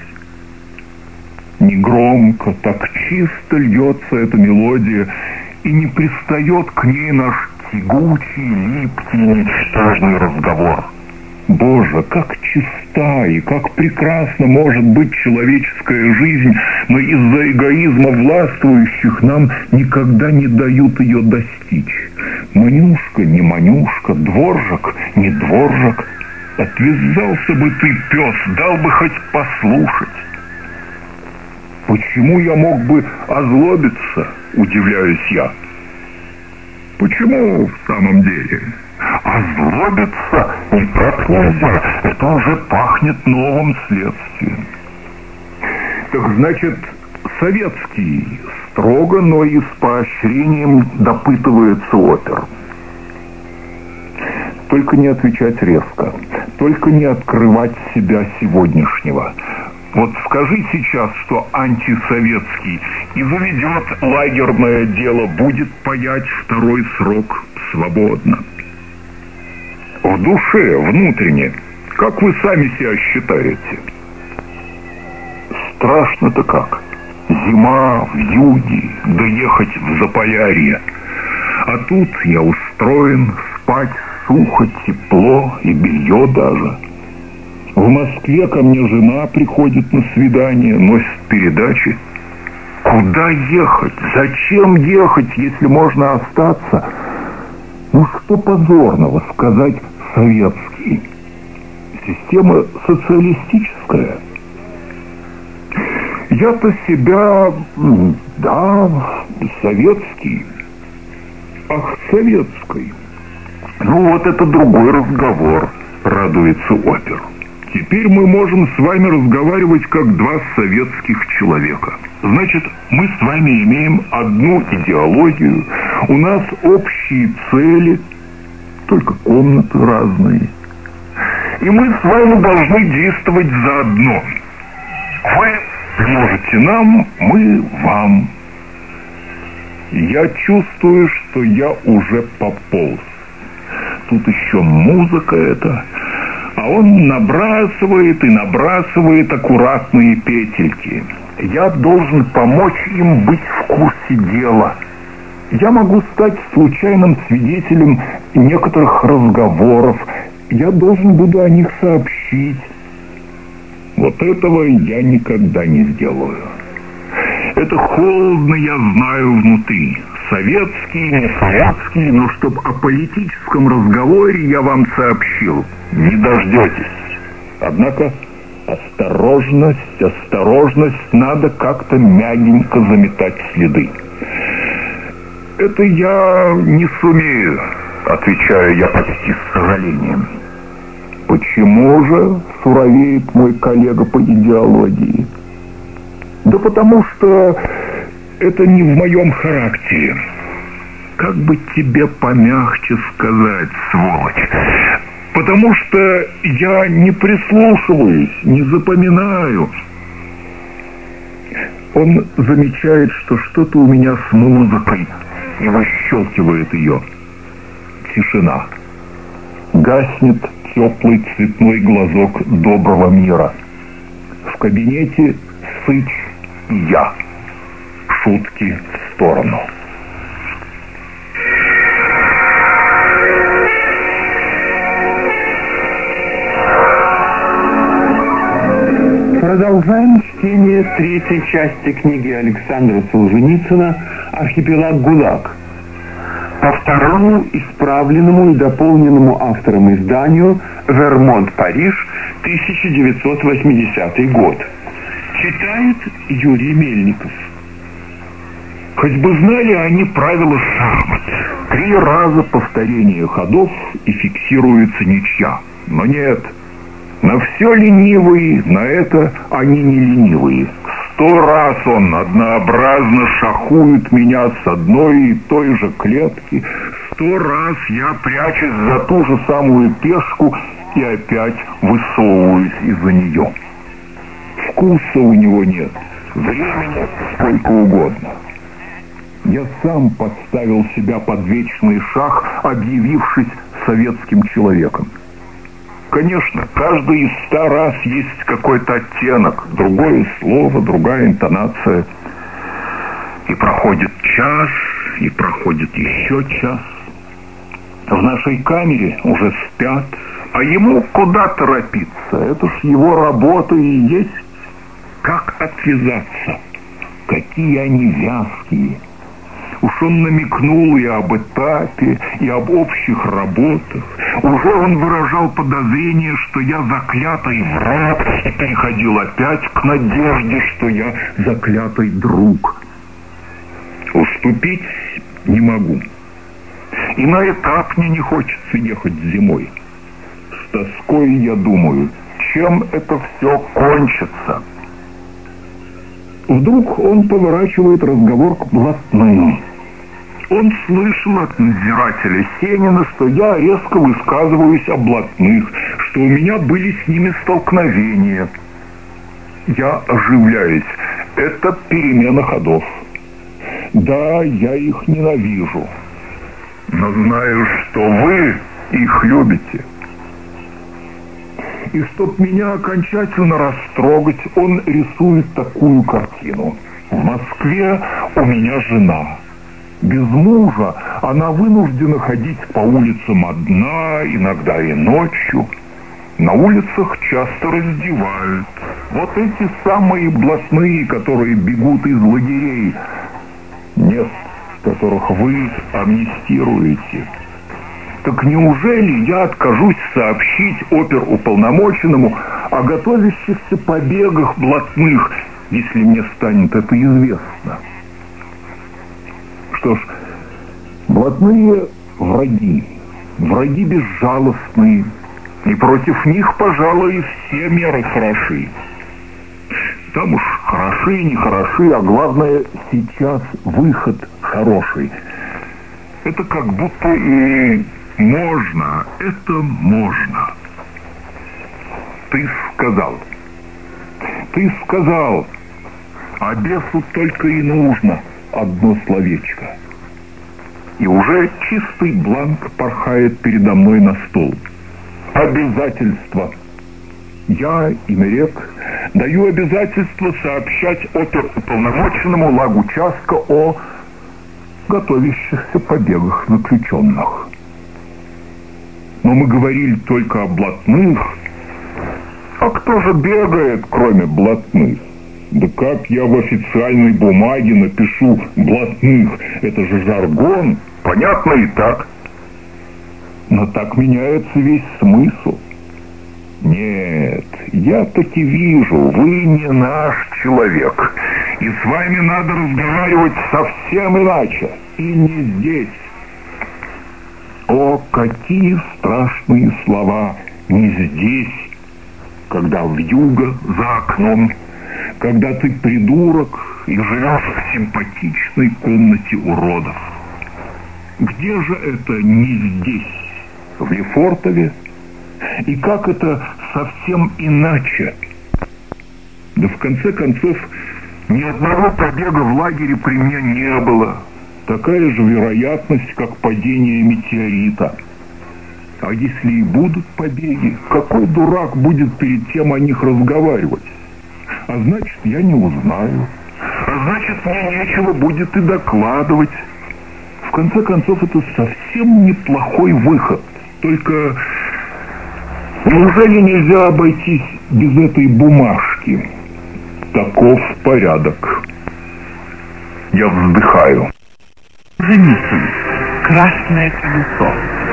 Негромко, так чисто льется эта мелодия, и не пристает к ней наш тягучий, липкий, ничтожный разговор. Боже, как чиста и как прекрасна может быть человеческая жизнь, но из-за эгоизма властвующих нам никогда не дают ее достичь. Манюшка, не манюшка, дворжак, не дворжак. Отвязался бы ты, пес, дал бы хоть послушать. Почему я мог бы озлобиться, удивляюсь я. Почему в самом деле? Озлобиться никак нельзя, это уже пахнет новым следствием. Так значит, советский строго, но и с поощрением допытывается опер. Только не отвечать резко, только не открывать себя сегодняшнего. Вот скажи сейчас, что антисоветский, и заведет лагерное дело, будет паять второй срок свободно. В душе, внутренне, как вы сами себя считаете? Страшно-то как. Зима, вьюги, доехать в Заполярье. А тут я устроен, спать сухо, тепло и белье даже. В Москве ко мне жена приходит на свидание, носит передачи. Куда ехать? Зачем ехать, если можно остаться? Ну что позорного сказать советский? Система социалистическая. Я-то себя, да, советский. Ах, советский. Ну вот это другой разговор, радуется опер. Теперь мы можем с вами разговаривать как два советских человека. Значит, мы с вами имеем одну идеологию, у нас общие цели, только комнаты разные. И мы с вами должны действовать заодно. Вы Можете нам, мы вам. Я чувствую, что я уже пополз. Тут еще музыка эта, а он набрасывает и набрасывает аккуратные петельки. Я должен помочь им быть в курсе дела. Я могу стать случайным свидетелем некоторых разговоров. Я должен буду о них сообщить. Вот этого я никогда не сделаю. Это холодно, я знаю, внутри. Советский, не советский, но чтоб о политическом разговоре я вам сообщил. Не дождетесь. Однако осторожность, осторожность, надо как-то мягенько заметать следы. Это я не сумею, отвечаю я почти с сожалением. Почему же суровеет мой коллега по идеологии? Да потому что это не в моем характере. Как бы тебе помягче сказать, сволочь? Потому что я не прислушиваюсь, не запоминаю. Он замечает, что что-то у меня с музыкой, и выщелкивает ее. Тишина. Гаснет теплый цветной глазок доброго мира. В кабинете Сыч и я. Шутки в сторону. Продолжаем чтение третьей части книги Александра Солженицына «Архипелаг ГУЛАГ» по второму исправленному и дополненному автором изданию «Вермонт, Париж, 1980 год». Читает Юрий Мельников. Хоть бы знали они правила шахмат. 3 раза повторение ходов и фиксируется ничья. Но нет. На все ленивые, на это они не ленивые. 100 раз он однообразно шахует меня с одной и той же клетки. 100 раз я прячусь за ту же самую пешку и опять высовываюсь из-за нее. Вкуса у него нет, времени сколько угодно. Я сам подставил себя под вечный шах, объявившись советским человеком. Конечно, каждый из 100 раз есть какой-то оттенок, другое слово, другая интонация. И проходит час, и проходит еще час. В нашей камере уже спят, а ему куда торопиться? Это ж его работа и есть. Как отвязаться? Какие они вязкие. Уж он намекнул и об этапе, и об общих работах. Уже он выражал подозрение, что я заклятый враг, и переходил опять к надежде, что я заклятый друг. Уступить не могу. И на этап мне не хочется ехать зимой. С тоской я думаю, чем это все кончится. Вдруг он поворачивает разговор к блатным. Он слышал от надзирателя Сенина, что я резко высказываюсь о блатных, что у меня были с ними столкновения. Я оживляюсь. Это перемена ходов. Да, я их ненавижу. Но знаю, что вы их любите. И чтоб меня окончательно растрогать, он рисует такую картину. В Москве у меня жена. Без мужа она вынуждена ходить по улицам одна, иногда и ночью. На улицах часто раздевают. Вот эти самые блатные, которые бегут из лагерей, мест, которых вы амнистируете. Так неужели я откажусь сообщить оперуполномоченному о готовящихся побегах блатных, если мне станет это известно? Что ж, блатные враги, враги безжалостные, и против них, пожалуй, все меры хороши. Там уж хороши, не хороши, а главное, сейчас выход хороший. Это как будто и можно, это можно. Ты сказал, А бесу только и нужно одно словечко. И уже чистый бланк порхает передо мной на стол. Обязательство. Я, Имерек, даю обязательство сообщать оперуполномоченному лагучастка о готовящихся побегах заключенных. Но мы говорили только о блатных. А кто же бегает, кроме блатных? Да как я в официальной бумаге напишу блатных? Это же жаргон. Понятно и так. Но так меняется весь смысл. Нет, я таки вижу, вы не наш человек. И с вами надо разговаривать совсем иначе. И не здесь. О, какие страшные слова не здесь, когда вьюга за окном, когда ты придурок и живешь в симпатичной комнате уродов. Где же это не здесь? В Лефортове? И как это совсем иначе? Да в конце концов, ни одного побега в лагере при мне не было. Такая же вероятность, как падение метеорита. А если и будут побеги, какой дурак будет перед тем о них разговаривать? А значит, я не узнаю. А значит, мне нечего будет и докладывать. В конце концов, это совсем неплохой выход. Только неужели нельзя обойтись без этой бумажки? Таков порядок. Я вздыхаю. Женицын. Красное колесо.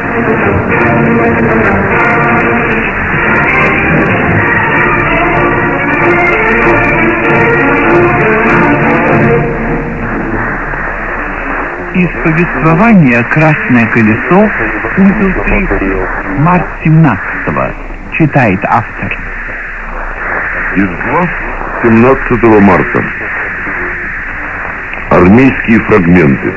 Из повествования «Красное колесо», узел 3, март 17-го, читает автор. Из глав 17 марта. Армейские фрагменты.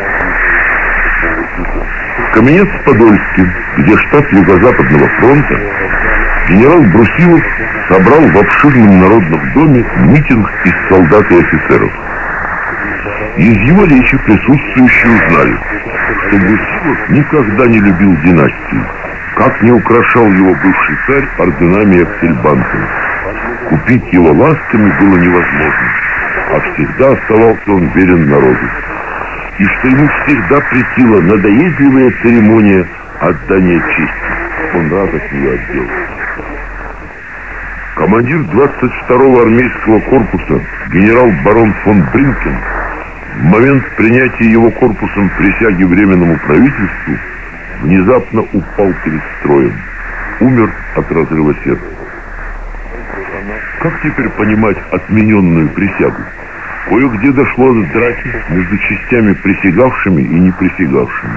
В Каменец-Подольске, где штаб Юго-Западного фронта, генерал Брусилов собрал в обширном народном доме митинг из солдат и офицеров. Из его речи присутствующие узнали, что Брусилов никогда не любил династии, как не украшал его бывший царь орденами и аксельбантами. Купить его ласками было невозможно, а всегда оставался он верен народу. И что ему всегда претила надоедливая церемония отдания чести. Он рад от нее отделаться. Командир 22-го армейского корпуса, генерал-барон фон Бринкен, в момент принятия его корпусом присяги Временному правительству внезапно упал перед строем. Умер от разрыва сердца. Как теперь понимать отмененную присягу? Кое-где дошло до драки между частями присягавшими и не присягавшими.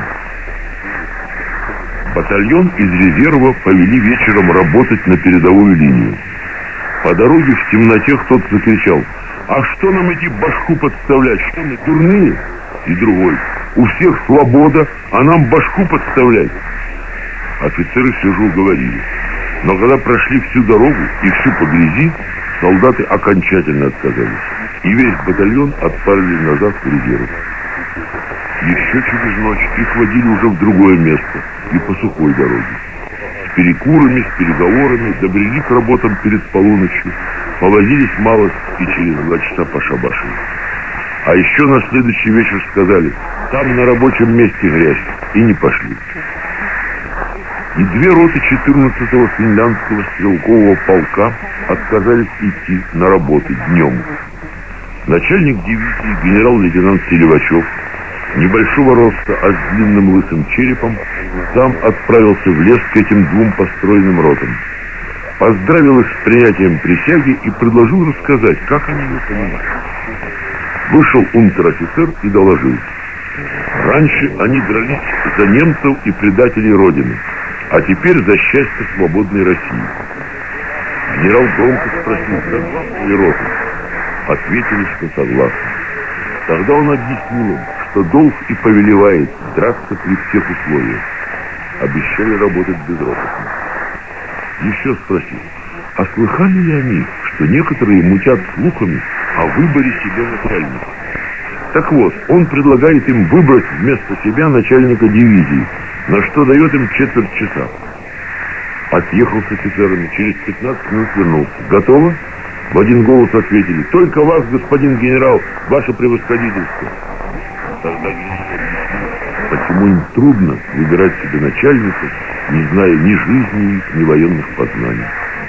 Батальон из резерва повели вечером работать на передовую линию. По дороге в темноте кто-то закричал: «А что нам эти башку подставлять? Что мы, дурные?» И другой: «У всех свобода, а нам башку подставлять». Офицеры все же уговорили. Но когда прошли всю дорогу и всю по грязи, солдаты окончательно отказались. И весь батальон отправили назад в резерв. Еще через ночь их водили уже в другое место и по сухой дороге. С перекурами, с переговорами добрели к работам перед полуночью, повозились малость и через 2 часа пошабашили. А еще на следующий вечер сказали: там на рабочем месте грязь, и не пошли. И 2 роты 14-го финляндского стрелкового полка отказались идти на работу днем. Начальник дивизии генерал-лейтенант Селивачев, небольшого роста, а с длинным лысым черепом, сам отправился в лес к этим 2 построенным ротам. Поздравил их с принятием присяги и предложил рассказать, как они ее понимают. Вышел унтер-офицер и доложил: раньше они дрались за немцев и предателей Родины, а теперь за счастье свободной России. Генерал громко спросил: согласны ли роты? Ответили, что согласны. Тогда он объяснил им, что долг и повелевает драться при всех условиях. Обещали работать безропотно. Еще спросил: а слыхали ли они, что некоторые мутят слухами, о выборе себе начальника. Так вот, он предлагает им выбрать вместо себя начальника дивизии, на что дает им четверть часа. Отъехал с офицерами, через 15 минут вернулся. Готово? В один голос ответили: только вас, господин генерал, ваше превосходительство. Тогда почему им трудно выбирать себе начальника, не зная ни жизни их, ни военных познаний.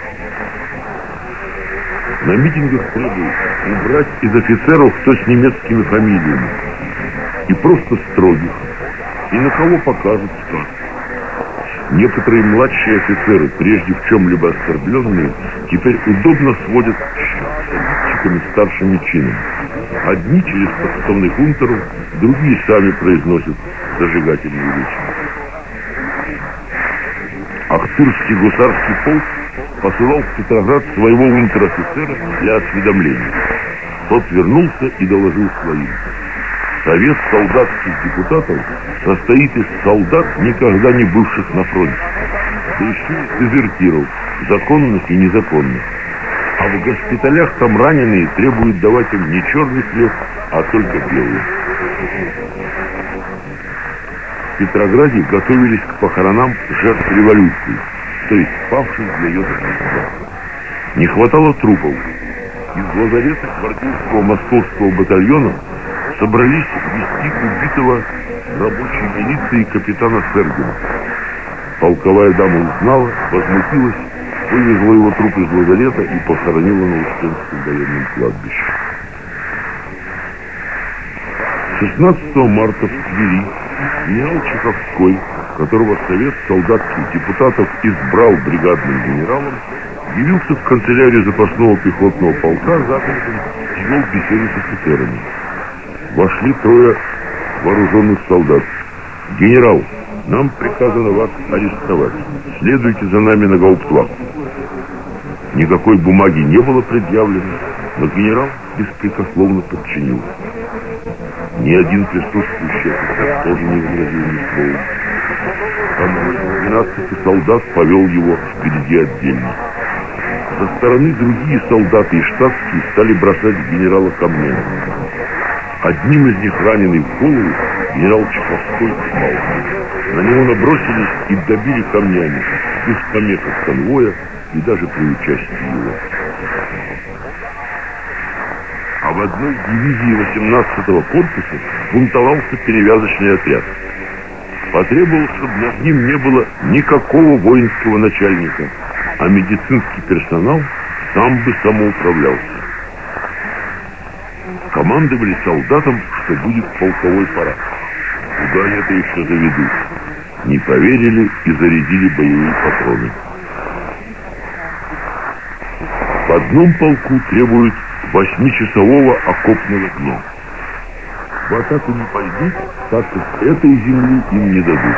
На митингах требуют убрать из офицеров кто с немецкими фамилиями, и просто строгих, и на кого покажут как. Некоторые младшие офицеры, прежде в чем-либо оскорбленные, теперь удобно сводят с старшими чинами. Одни через подставных унтеров, другие сами произносят зажигательные речи. Ахтырский гусарский полк посылал в Петроград своего унтер-офицера для осведомления. Тот вернулся и доложил своим: Совет солдатских депутатов состоит из солдат, никогда не бывших на фронте, да еще и дезертиров, законных и незаконных. А в госпиталях там раненые требуют давать им не черный хлеб, а только белый. В Петрограде готовились к похоронам жертв революции, то есть павших для ее защиты. Не хватало трупов. Из лазарета гвардейского московского батальона собрались вести убитого рабочей милиции капитана Сергина. Полковая дама узнала, возмутилась, вывезла его труп из лазарета и похоронила на Успенском военном кладбище. 16 марта в Твери генерал Чеховской, которого Совет солдатских депутатов избрал бригадным генералом, явился в канцелярию запасного пехотного полка западом и вел беседу с офицерами. Вошли трое вооруженных солдат. «Генерал, нам приказано вас арестовать. Следуйте за нами на гауптвахту». Никакой бумаги не было предъявлено, но генерал беспрекословно подчинился. Ни один присутствующий офицер тоже не возразил ни слова. Командир 12 солдат повел его впереди отдельно. Со стороны другие солдаты и штатские стали бросать генерала камнями. Одним из них, раненый в голову, генерал Чеховской упал. На него набросились и добили камнями, без помех конвоя и даже при участии его. А в одной дивизии 18-го корпуса бунтовался перевязочный отряд. Потребовалось, чтобы над ним не было никакого воинского начальника, а медицинский персонал сам бы самоуправлялся. Командовали солдатам, что будет полковой парад. Куда они это еще заведут? Не поверили и зарядили боевые патроны. В одном полку требуют 8-часового окопного дня. В атаку не пойдут, так как этой земли им не дадут.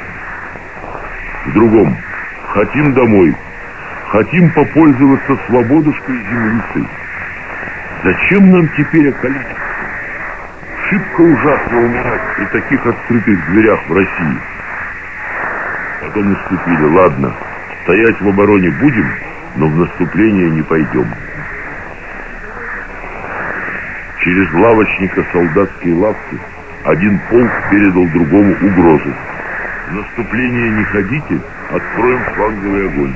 В другом: хотим домой, хотим попользоваться свободушкой и землицей. Зачем нам теперь околить? Шибко ужасно умирать при таких открытых дверях в России. Потом уступили: ладно, стоять в обороне будем, но в наступление не пойдем. Через лавочника солдатской лавки один полк передал другому угрозу: в наступление не ходите, откроем фланговый огонь.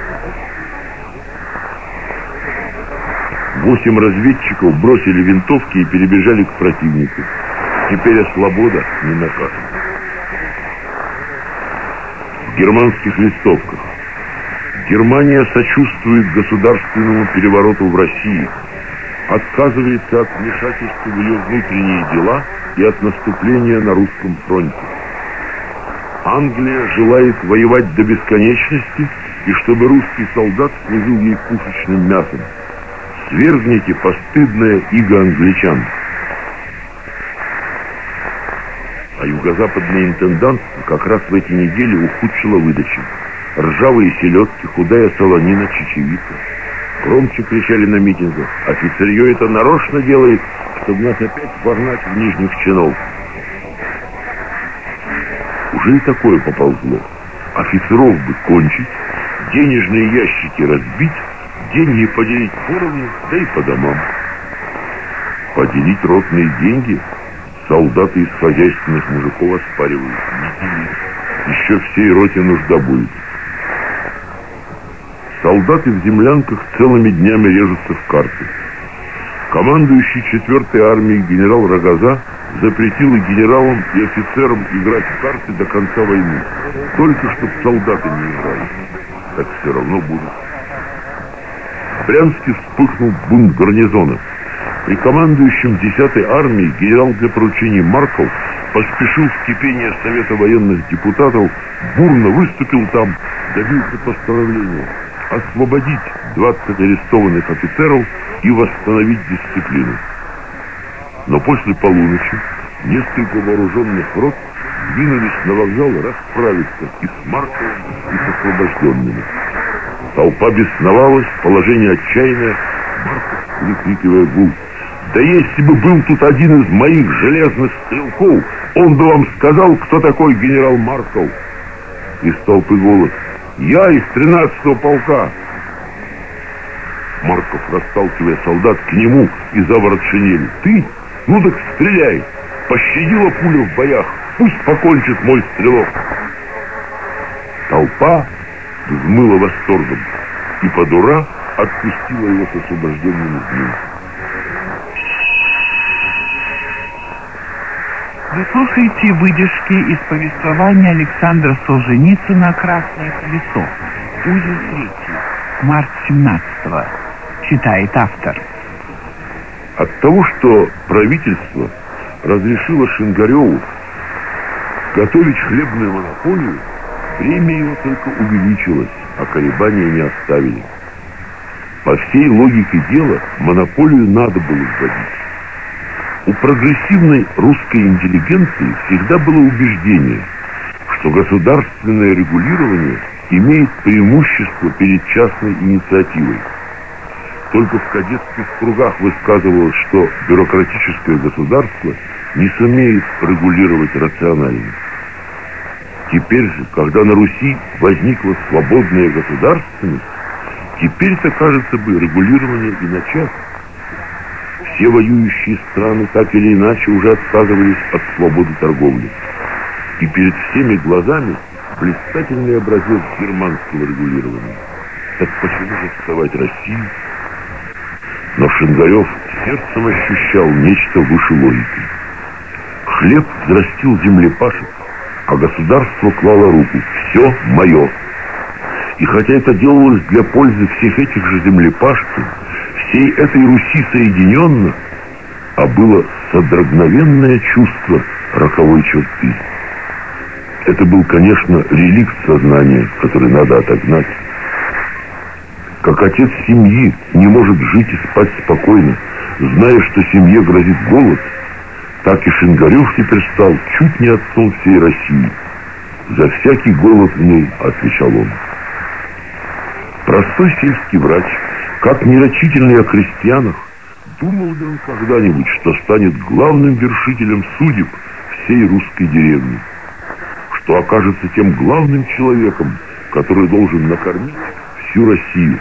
8 разведчиков бросили винтовки и перебежали к противнику. Теперь свобода не наказана. В германских листовках: Германия сочувствует государственному перевороту в России, отказывается от вмешательства в ее внутренние дела и от наступления на русском фронте. Англия желает воевать до бесконечности и чтобы русский солдат служил ей пушечным мясом. Свергните постыдное иго англичан. А юго-западное интендантство как раз в эти недели ухудшило выдачу. Ржавые селедки, худая солонина, чечевица. Громче кричали на митингах: офицерье это нарочно делает, чтобы нас опять вогнать в нижних чинов. Уже и такое поползло. Офицеров бы кончить, денежные ящики разбить, деньги поделить поровну, да и по домам. Поделить ротные деньги солдаты из хозяйственных мужиков оспаривают. Еще всей роте нужда будет. Солдаты в землянках целыми днями режутся в карты. Командующий 4-й армией генерал Рогоза запретил и генералам, и офицерам играть в карты до конца войны. Только чтоб солдаты не играли. Так все равно будут. В Брянске вспыхнул бунт гарнизона. При командующем 10-й армией генерал для поручений Марков поспешил в кипение Совета военных депутатов, бурно выступил там, добился постановления освободить 20 арестованных офицеров и восстановить дисциплину. Но после полуночи несколько вооруженных рот двинулись на вокзал расправиться и с Марковым, и с освобожденными. Толпа бесновалась, положение отчаянное. Марков, выкрикивая гул: «Да если бы был тут один из моих железных стрелков, он бы вам сказал, кто такой генерал Марков!» Из толпы голос: «Я из 13-го полка!» Марков, расталкивая солдат к нему и за ворот шинели: «Ты? Ну так стреляй! Пощадила пуля в боях, пусть покончит мой стрелок!» Толпа взмыла восторгом, и подура отпустила его с освобожденным днем. Вы слушаете выдержки из повествования Александра Солженицына «Красное колесо». Узел 3. Март 17-го. Читает автор. От того, что правительство разрешило Шингареву готовить хлебную монополию, время его только увеличилось, а колебания не оставили. По всей логике дела монополию надо было вводить. У прогрессивной русской интеллигенции всегда было убеждение, что государственное регулирование имеет преимущество перед частной инициативой. Только в кадетских кругах высказывалось, что бюрократическое государство не сумеет регулировать рационально. Теперь же, когда на Руси возникла свободная государственность, теперь-то, кажется бы, регулирование и начать. Все воюющие страны так или иначе уже отказывались от свободы торговли. И перед всеми глазами блистательный образец германского регулирования. Так почему же вставать России? Но Шингарев сердцем ощущал нечто выше логики. Хлеб взрастил землепашец, а государство клало руку: все мое. И хотя это делалось для пользы всех этих же землепашцев, всей этой Руси соединенно, а было содрогновенное чувство роковой черты. Это был, конечно, реликт сознания, который надо отогнать. Как отец семьи не может жить и спать спокойно, зная, что семье грозит голод, так и Шингарев теперь стал чуть не отцом всей России. За всякий голод в ней, отвечал он. Простой сельский врач, как нерочительный о крестьянах, думал ли он когда-нибудь, что станет главным вершителем судеб всей русской деревни, что окажется тем главным человеком, который должен накормить всю Россию?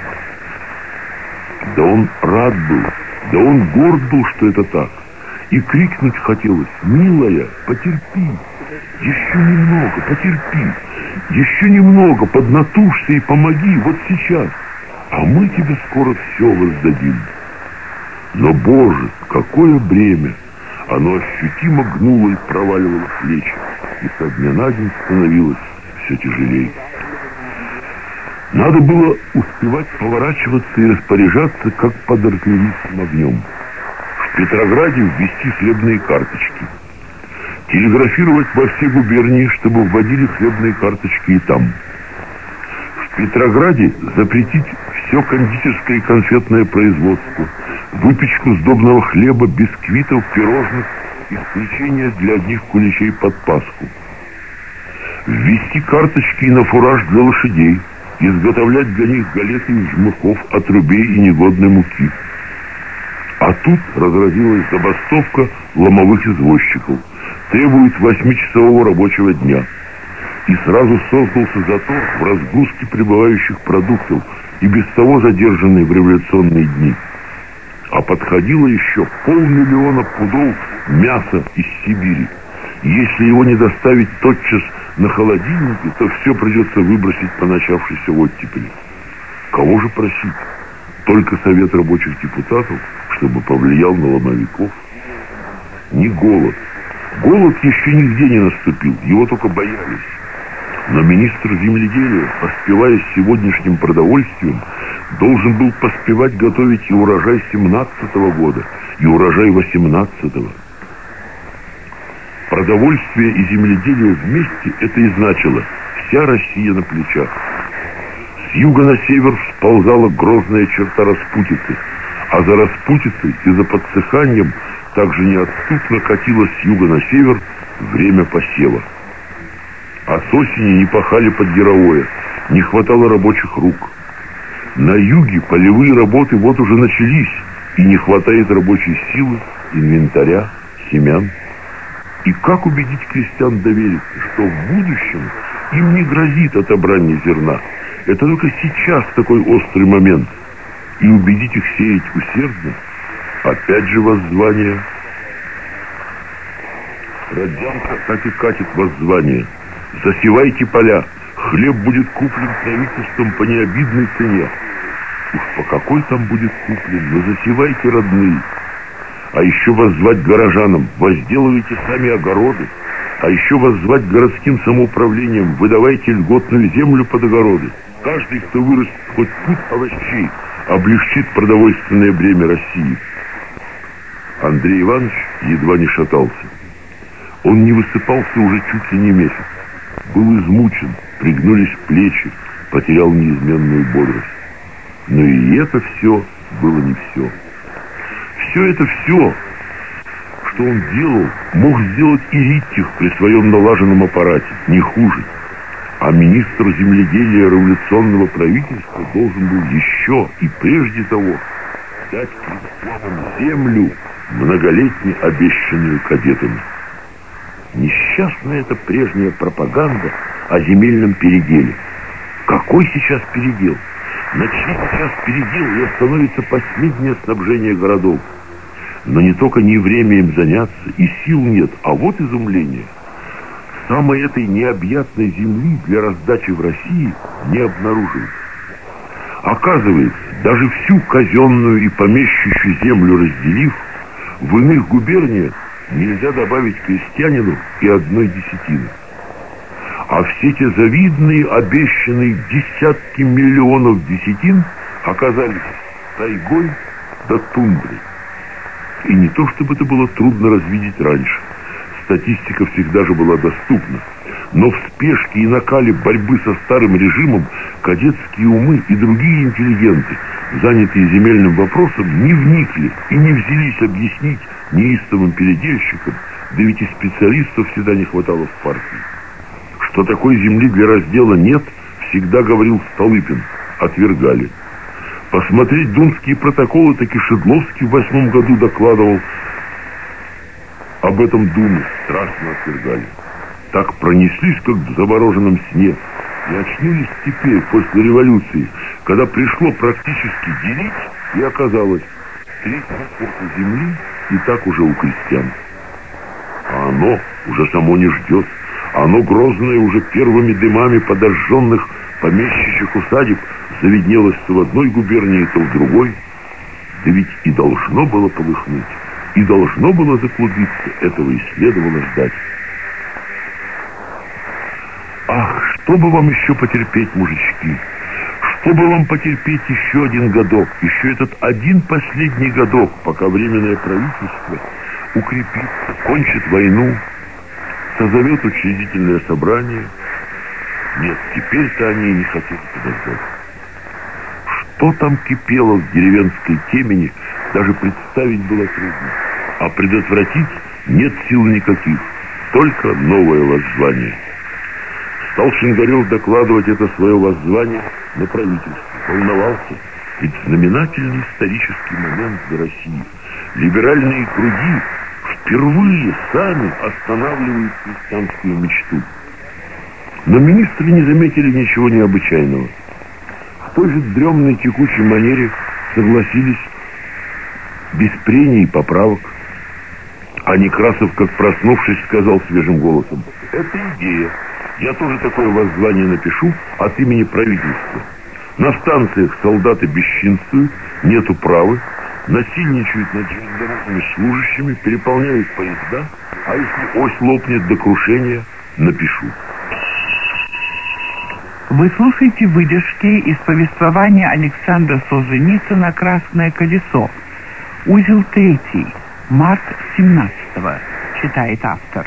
Да он рад был, да он горд был, что это так, и крикнуть хотелось: «Милая, потерпи, еще немного, потерпи, еще немного, поднатужься и помоги, вот сейчас, а мы тебе скоро все воздадим». Но, Боже, какое бремя! Оно ощутимо гнуло и проваливало плечи, и со дня на день становилось все тяжелее. Надо было успевать поворачиваться и распоряжаться, как под артиллерийским огнем. В Петрограде ввести хлебные карточки. Телеграфировать во все губернии, чтобы вводили хлебные карточки и там. В Петрограде запретить все кондитерское и конфетное производство, выпечку сдобного хлеба, бисквитов, пирожных, исключение для одних куличей под Пасху. Ввести карточки и на фураж для лошадей, изготовлять для них галеты из жмыхов, отрубей и негодной муки. А тут разразилась забастовка ломовых извозчиков. Требует 8-часового рабочего дня. И сразу создался затор в разгрузке прибывающих продуктов, и без того задержанные в революционные дни. а подходило еще 500 000 пудов мяса из Сибири. Если его не доставить тотчас на холодильнике, то все придется выбросить по начавшейся оттепели. Кого же просить? Только совет рабочих депутатов, чтобы повлиял на ломовиков? Не голод. Голод еще нигде не наступил, его только боялись. Но министр земледелия, поспевая с сегодняшним продовольствием, должен был поспевать готовить и урожай 17-го года, и урожай 18-го. Продовольствие и земледелие вместе — это и значило вся Россия на плечах. С юга на север сползала грозная черта распутицы, а за распутицей и за подсыханием также неотступно катилось с юга на север время посева. А с осени не пахали под яровое, не хватало рабочих рук. На юге полевые работы вот уже начались, и не хватает рабочей силы, инвентаря, семян. И как убедить крестьян довериться, что в будущем им не грозит отобрание зерна? Это только сейчас такой острый момент. И убедить их сеять усердно? Опять же воззвание. Родзянко так и катит воззвание. Засевайте поля, хлеб будет куплен правительством по необидной цене. Уж по какой там будет куплен, но засевайте, родные. А еще воззвать горожанам: возделывайте сами огороды. А еще воззвать городским самоуправлением: выдавайте льготную землю под огороды. Каждый, кто вырастет хоть пуд овощей, облегчит продовольственное бремя России. Андрей Иванович едва не шатался. Он не высыпался уже чуть ли не месяц. Был измучен, пригнулись плечи, потерял неизменную бодрость. Но и это все было не все. Все это все, что он делал, мог сделать и Риттих при своем налаженном аппарате, не хуже. А министр земледелия революционного правительства должен был еще и прежде того дать крестьянам землю, многолетне обещанную кадетами. Несчастная эта прежняя пропаганда о земельном переделе. Какой сейчас передел? Начнет сейчас передел, и остановится последнее снабжение городов. Но не только не время им заняться, и сил нет, а вот изумление. Самой этой необъятной земли для раздачи в России не обнаружилось. Оказывается, даже всю казенную и помещичью землю разделив, в иных губерниях нельзя добавить крестьянину и 1 десятины. А все те завидные, обещанные десятки миллионов десятин оказались тайгой да тундрой. И не то, чтобы это было трудно развидеть раньше. Статистика всегда же была доступна. Но в спешке и накале борьбы со старым режимом кадетские умы и другие интеллигенты, занятые земельным вопросом, не вникли и не взялись объяснить неистовым передельщикам, да ведь и специалистов всегда не хватало в партии. Что такой земли для раздела нет, всегда говорил Столыпин, отвергали. Посмотреть думские протоколы, таки Шедловский в 8 году докладывал об этом Думе, страстно отвергали. Так пронеслись, как в замороженном сне, и очнулись теперь, после революции, когда пришло практически делить, и оказалось, 3/4 земли и так уже у крестьян. А оно уже само не ждет. Оно, грозное уже первыми дымами подожженных помещичьих усадеб, завиднелось то в одной губернии, то в другой. Да ведь и должно было полыхнуть, и должно было заклубиться, этого и следовало ждать. Ах, что бы вам еще потерпеть, мужички? Что бы вам потерпеть еще 1 годок, еще этот 1 последний годок, пока Временное правительство укрепится, кончит войну, созовет учредительное собрание? Нет, теперь-то они и не хотели подождать. Что там кипело в деревенской темени, даже представить было трудно. А предотвратить нет сил никаких, только новое воззвание. Стал Шингарев докладывать это свое воззвание на правительство. Волновался, ведь знаменательный исторический момент для России. Либеральные круги впервые сами останавливают крестьянскую мечту. Но министры не заметили ничего необычайного. В той же дремной текучей манере согласились без прений и поправок. А Некрасов, как проснувшись, сказал свежим голосом: это идея. Я тоже такое воззвание напишу от имени правительства. На станциях солдаты бесчинствуют, нету правы, насильничают над железнодорожными служащими, переполняют поезда, а если ось лопнет до крушения, напишу. Вы слушаете выдержки из повествования Александра Солженицына «Красное колесо». Узел 3. Март 17-го. Читает автор.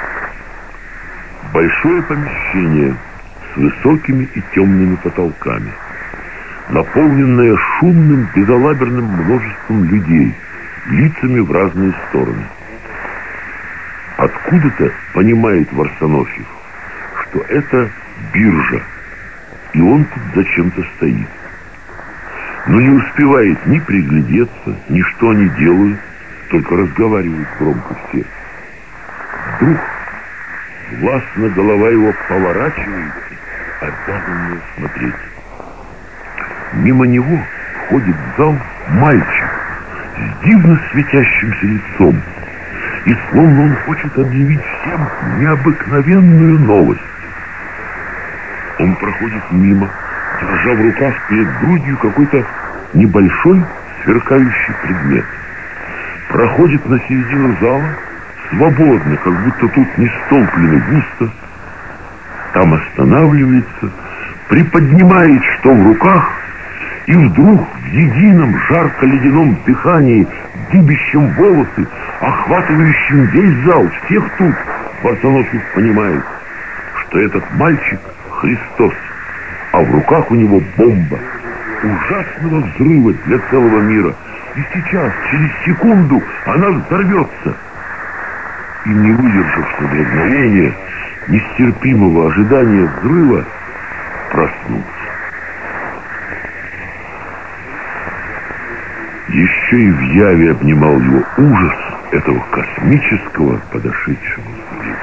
Большое помещение с высокими и темными потолками, наполненное шумным, безалаберным множеством людей, лицами в разные стороны. Откуда-то понимает Варсонофьев, что это биржа, и он тут зачем-то стоит. Но не успевает ни приглядеться, ни что они делают, только разговаривают громко все. Вдруг властно голова его поворачивается, обязанная смотреть. Мимо него входит в зал мальчик с дивно светящимся лицом, и словно он хочет объявить всем необыкновенную новость. Он проходит мимо, держа в руках перед грудью какой-то небольшой сверкающий предмет. Проходит на середину зала свободно, как будто тут не столплены густо. Там останавливается, приподнимает что в руках, и вдруг в едином жарко-ледяном дыхании, дыбящем волосы, охватывающем весь зал, всех тут, Варсонофьев понимает, что этот мальчик Христос, а в руках у него бомба ужасного взрыва для целого мира. И сейчас, через секунду, она взорвется. И не выдержав на мгновение нестерпимого ожидания взрыва, проснулся. Еще и в яве обнимал его ужас этого космического подошедшего взрыва.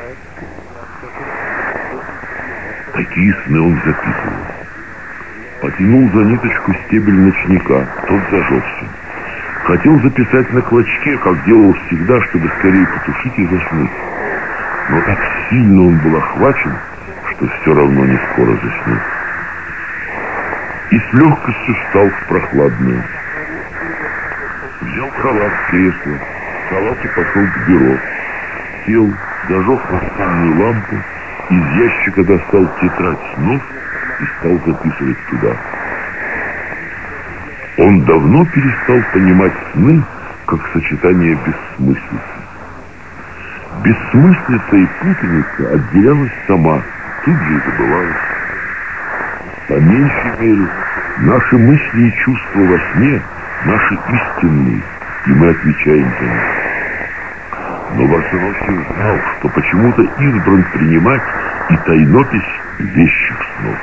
Такие сны он записывал. Потянул за ниточку стебель ночника, тот зажегся. Хотел записать на клочке, как делал всегда, чтобы скорее потушить и заснуть. Но так сильно он был охвачен, что все равно не скоро заснул. И с легкостью встал в прохладную. Взял кровать с кресла, в халате пошел к бюро. Сел, зажег настольную лампу, из ящика достал тетрадь снов и стал записывать туда. Он давно перестал понимать сны как сочетание бессмыслицы. Бессмыслица и путаница отделялась сама, тут же и забывалась. По меньшей мере, наши мысли и чувства во сне наши истинные, и мы отвечаем за них. Но Варсонофьев знал, что почему-то избран принимать и тайнопись вещих снов.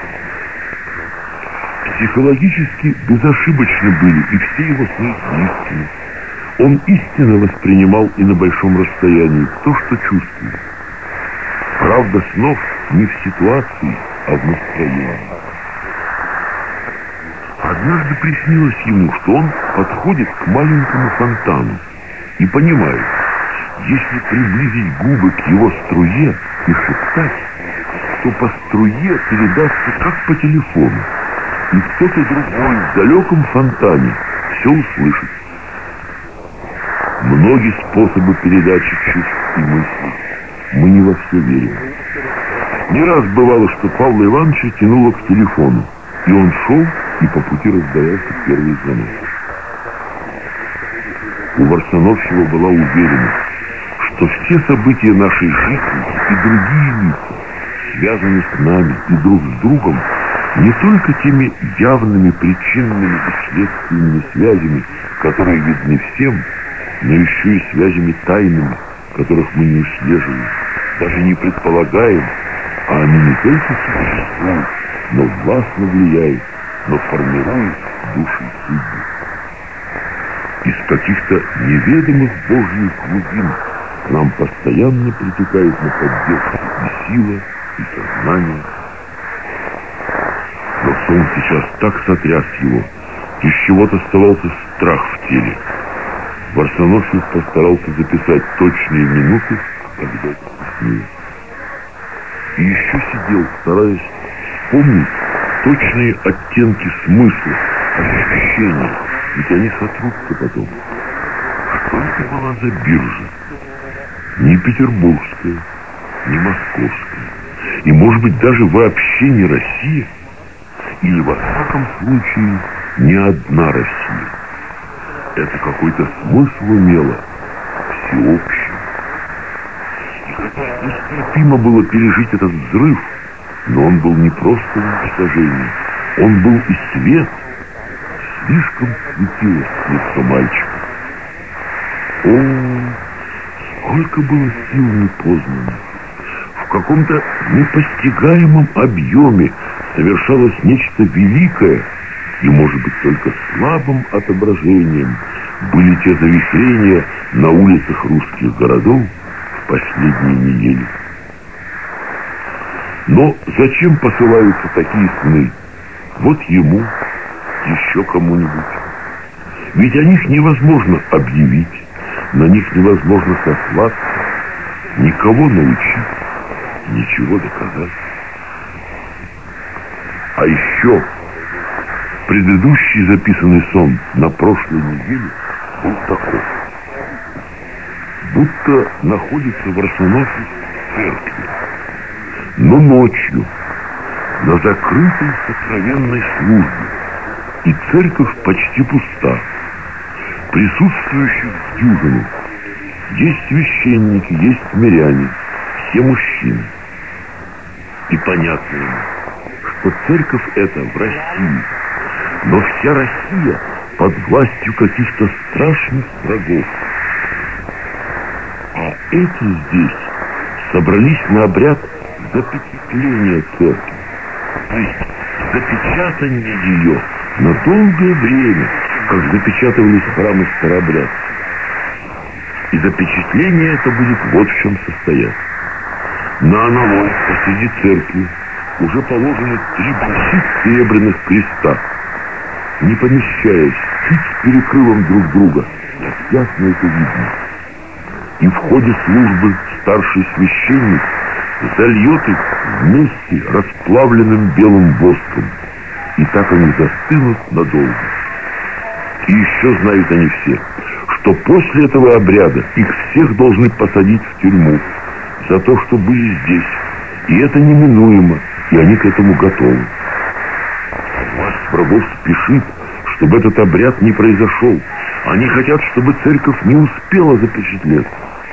Психологически безошибочны были и все его сны истины. Он истинно воспринимал и на большом расстоянии то, что чувствует. Правда снов не в ситуации, а в настроении. Однажды приснилось ему, что он подходит к маленькому фонтану и понимает, если приблизить губы к его струе и шептать, то по струе передастся как по телефону, и кто-то другой в далеком фонтане все услышит. Многие способы передачи чувств и мыслей. Мы не во все верим. Не раз бывало, что Павла Ивановича тянуло к телефону, и он шел, и по пути раздавался первый звонок. У Варсонофьева была уверенность, что все события нашей жизни и другие лица связаны с нами и друг с другом не только теми явными причинными и следственными связями, которые видны всем, но еще и связями тайными, которых мы не услеживаем, даже не предполагаем, а они не только существуют, но властно влияют, но формируют души и судьбы. Из каких-то неведомых Божьих глубин к нам постоянно притекает на поддержку и сила, и сознание. Но сон сейчас так сотряс его, из чего-то оставался страх в теле. Варсонофьев постарался записать точные минуты, когда уснул. И еще сидел, стараясь вспомнить точные оттенки смысла, ощущения, ведь они сотрутся потом. Что это была за биржа? Не петербургская, не московская, и, может быть, даже вообще не Россия, или, во всяком случае, не одна Россия. Это какой-то смысл имело, всеобщий. И хотя нестерпимо было пережить этот взрыв, но он был не просто уничтожение, он был и свет. Слишком светилось лицо мальчика. О, сколько было сил непознанных. В каком-то непостигаемом объеме совершалось нечто великое, и, может быть, только слабым отображением были те завихрения на улицах русских городов в последние недели. Но зачем посылаются такие сны? Вот ему, еще кому-нибудь. Ведь о них невозможно объявить, на них невозможно сослаться, никого научить, ничего доказать. А еще предыдущий записанный сон на прошлой неделе был такой. Будто находится в Арсенофе церкви, но ночью, на закрытой сокровенной службе, и церковь почти пуста. Присутствующих в дюжину. Есть священники, есть миряне, все мужчины. И понятно ему, что церковь эта в России, но вся Россия под властью каких-то страшных врагов. А эти здесь собрались на обряд запечатления церкви, то есть запечатание ее на долгое время, как запечатывались храмы старообрядцев. И запечатление это будет вот в чем состоять. На аналой посреди церкви уже положены 3 больших серебряных креста, не помещаясь, чуть с перекрывом друг друга, как ясно это видно. И в ходе службы старший священник зальет их вместе расплавленным белым воском, и так они застынут надолго. И еще знают они все, что после этого обряда их всех должны посадить в тюрьму за то, что были здесь, и это неминуемо, и они к этому готовы. Власть врагов спешит, чтобы этот обряд не произошел. Они хотят, чтобы церковь не успела запечатлеться.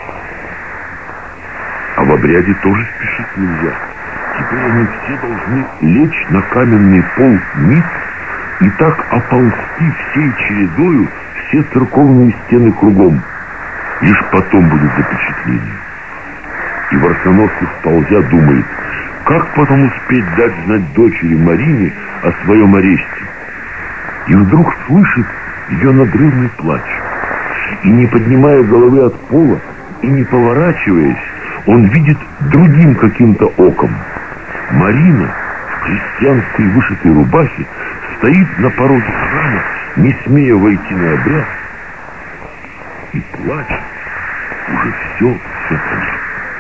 А в обряде тоже спешить нельзя. Теперь они все должны лечь на каменный пол ниц и так оползти всей чередою все церковные стены кругом. Лишь потом будет запечатление. И Варсонофьев, ползя, думает, как потом успеть дать знать дочери Марине о своем аресте. И вдруг слышит ее надрывный плач. И, не поднимая головы от пола и не поворачиваясь, он видит другим каким-то оком. Марина в крестьянской вышитой рубахе стоит на пороге храма, не смея войти на обряд, и плачет. Уже все кончено.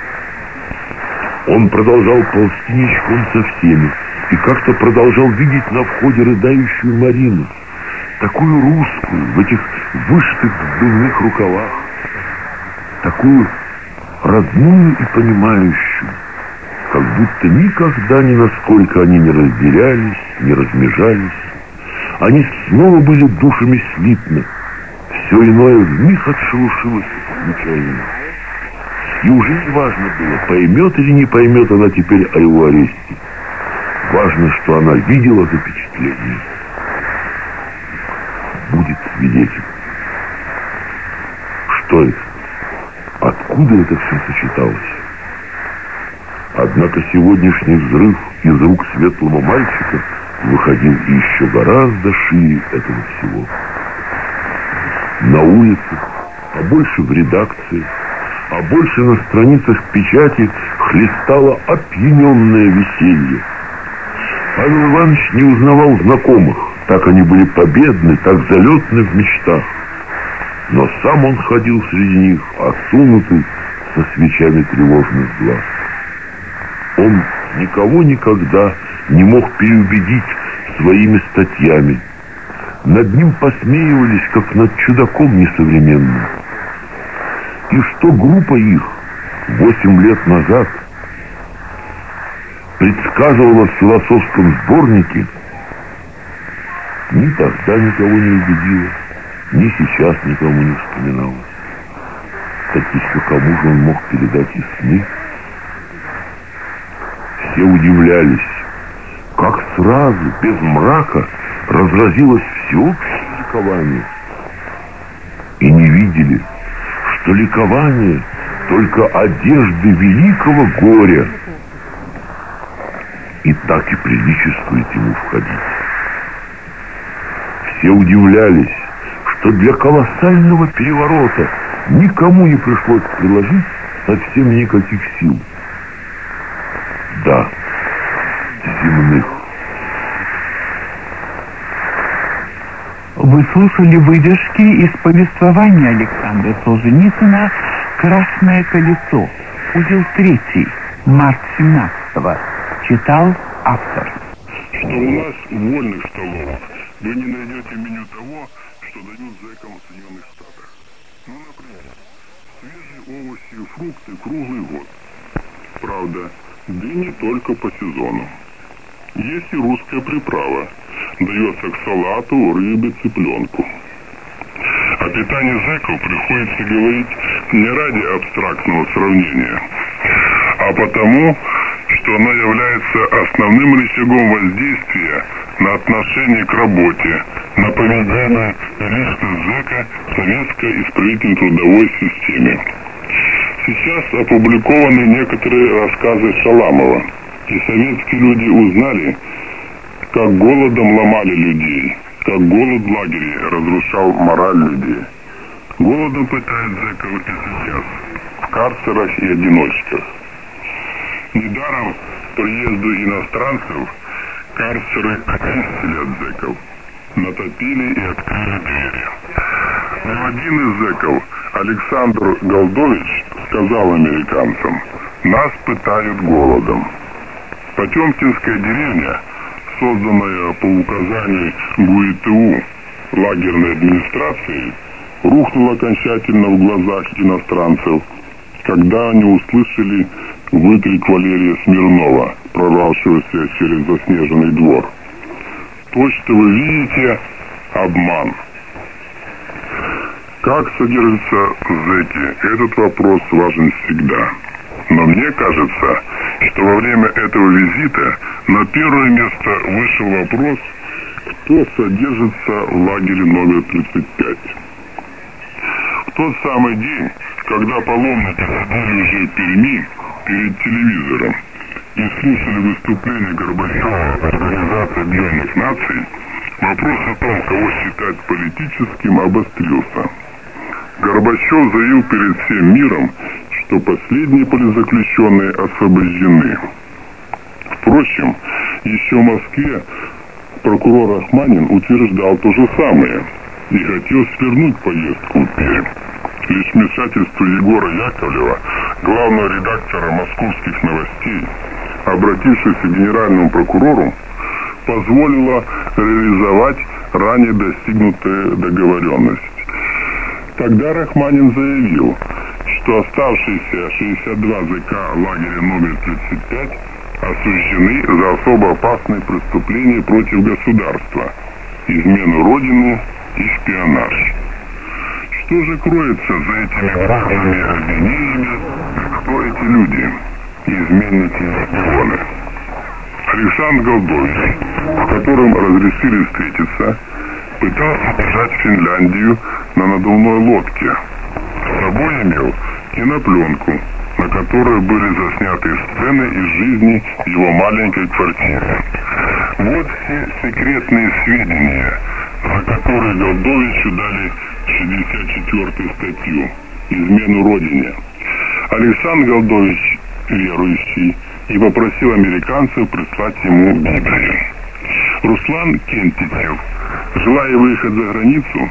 Он продолжал ползти ничком со всеми, и как-то продолжал видеть на входе рыдающую Марину, такую русскую, в этих вышитых вдвойных рукавах, такую родную и понимающую, как будто никогда ни насколько они не разделялись, не размежались. Они снова были душами слитны. Все иное вмиг отшелушилось случайно. И уже не важно было, поймет или не поймет она теперь о его аресте. Важно, что она видела запечатление. Будет свидетель. Что это? Откуда это все сочеталось? Однако сегодняшний взрыв из рук светлого мальчика выходил еще гораздо шире этого всего. На улицах, а больше в редакции, а больше на страницах печати хлестало опьяненное веселье. Павел Иванович не узнавал знакомых, так они были победны, так залетны в мечтах. но сам он ходил среди них, осунутый, со свечами тревожных глаз. Он никого никогда не мог переубедить своими статьями. Над ним посмеивались, как над чудаком несовременным. И что группа их 8 лет назад предсказывала в философском сборнике, ни тогда никого не убедила, ни сейчас никому не вспоминалось. Так еще кому же он мог передать и сны? Все удивлялись, как сразу, без мрака, разразилось всеобщее ликование. И не видели, что ликование только одежды великого горя, и так и приличествует ему входить. Все удивлялись, что для колоссального переворота никому не пришлось приложить совсем никаких сил. Да, земных. Вы слушали выдержки из повествования Александра Солженицына «Красное колесо», узел 3, март 17-го. Читал автор. Что у нас в вольных столовых вы не найдете меню того, что дают зэкам в Соединенных Штатах. Ну, например, свежие овощи и фрукты круглый год. Правда, да и не только по сезону. Есть и русская приправа. Дается к салату, рыбе, цыпленку. О питании зэков приходится говорить не ради абстрактного сравнения, а потому, что оно является основным рычагом воздействия на отношение к работе, на поведение и личность зэка в советской исправительной трудовой системе. Сейчас опубликованы некоторые рассказы Шаламова, и советские люди узнали, как голодом ломали людей, как голод в лагере разрушал мораль людей. Голодом пытают зэков и сейчас, в карцерах и одиночках. Недаром приезду иностранцев карцеры очистили от зэков, натопили и открыли двери. Но один из зэков, Александр Голдович, сказал американцам: «Нас пытают голодом». Потемкинская деревня, созданная по указанию ГУИТУ лагерной администрации, рухнула окончательно в глазах иностранцев, когда они услышали выкрик Валерия Смирнова, прорвавшегося через заснеженный двор. То, что вы видите, обман. Как содержатся зэки? Этот вопрос важен всегда. Но мне кажется, что во время этого визита на первое место вышел вопрос, кто содержится в лагере номер 35. В тот самый день, когда паломники сидели уже в Перми перед телевизором и слушали выступление Горбачева Организации Объединенных Наций, вопрос о том, кого считать политическим, обострился. Горбачев заявил перед всем миром, что последние политзаключенные освобождены. Впрочем, еще в Москве прокурор Рахманин утверждал то же самое и хотел свернуть поездку в Пермь. Лишь вмешательство Егора Яковлева, главного редактора «Московских новостей», обратившись к генеральному прокурору, позволило реализовать ранее достигнутую договоренность. Тогда Рахманин заявил, что оставшиеся 62 зэка лагеря номер 35 осуждены за особо опасные преступления против государства, измену Родины и шпионаж. Что же кроется за этими вахтами обвинениями? Кто эти люди? Изменники и шпионы. Александр Голдович, с которым разрешили встретиться, пытался бежать в Финляндию на надувной лодке. С собой имел кинопленку, на которой были засняты сцены из жизни его маленькой квартиры. Вот все секретные сведения, за которые Голдовичу дали 64-ю статью «Измену Родине». Александр Голдович, верующий, и попросил американцев прислать ему Библию. Руслан Кентичев, желая выехать за границу,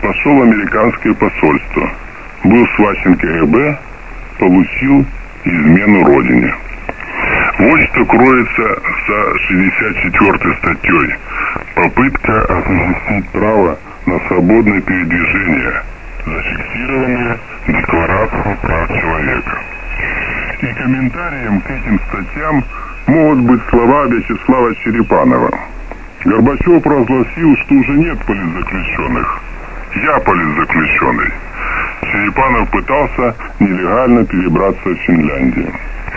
пошел в американское посольство, был схвачен КГБ, получил измену родине. Вот что кроется за 64-й статьей. Попытка осуществить право на свободное передвижение, зафиксированное Декларацией прав человека. И комментарием к этим статьям могут быть слова Вячеслава Черепанова. Горбачев провозгласил, что уже нет политзаключенных. Я политзаключенный. Черепанов пытался нелегально перебраться в Финляндию.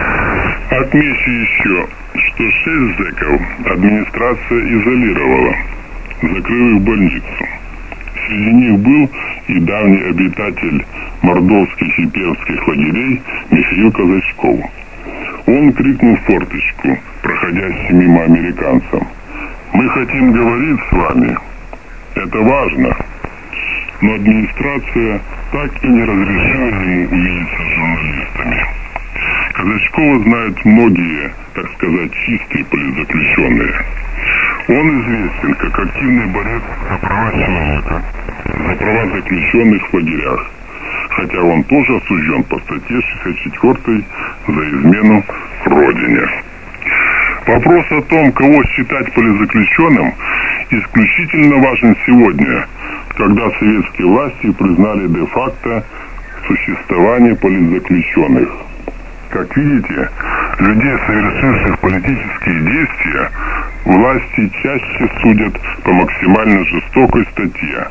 Отмечу еще, что 6 зэков администрация изолировала, закрыв их в больницу. Среди них был и давний обитатель мордовских и пермских лагерей Михаил Казачков. Он крикнул в форточку, проходящим мимо американцам: «Мы хотим говорить с вами. Это важно». Но администрация так и не разрешила ему увидеться с журналистами. Казачкова знают многие, так сказать, чистые политзаключенные. Он известен как активный борец за права человека, за права заключенных в лагерях, хотя он тоже осужден по статье 64 за измену родине. Вопрос о том, кого считать политзаключенным, исключительно важен сегодня, когда советские власти признали де-факто существование политзаключенных. Как видите, людей, совершивших политические действия, власти чаще судят по максимально жестокой статье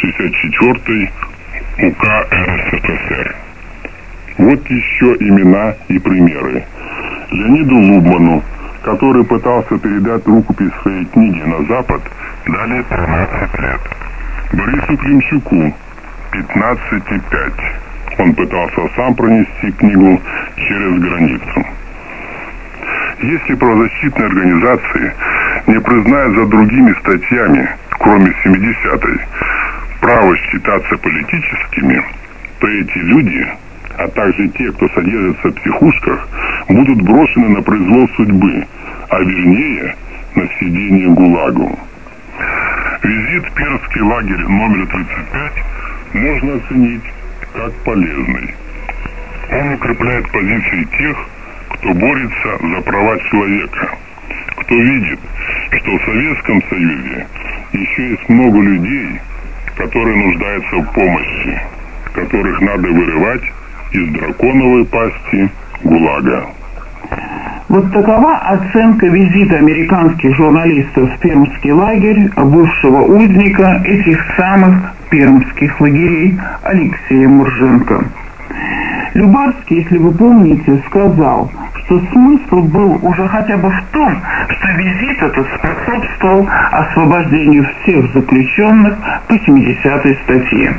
64 УК РСФСР. Вот еще имена и примеры. Леониду Лубману, который пытался передать рукопись своей книги на Запад, дали 13 лет. Борису Климчуку 15,5. Он пытался сам пронести книгу через границу. Если правозащитные организации не признают за другими статьями, кроме 70-й, право считаться политическими, то эти люди, а также те, кто содержится в психушках, будут брошены на произвол судьбы, а вернее на сидение ГУЛАГу. Визит в Пермский лагерь номер 35 можно оценить как полезный. Он укрепляет позиции тех, кто борется за права человека, кто видит, что в Советском Союзе еще есть много людей, которые нуждаются в помощи, которых надо вырывать из драконовой пасти ГУЛАГа. Вот такова оценка визита американских журналистов в пермский лагерь бывшего узника этих самых пермских лагерей Алексея Мурженко. Любарский, если вы помните, сказал, что смысл был уже хотя бы в том, что визит этот способствовал освобождению всех заключенных по 70-й статье.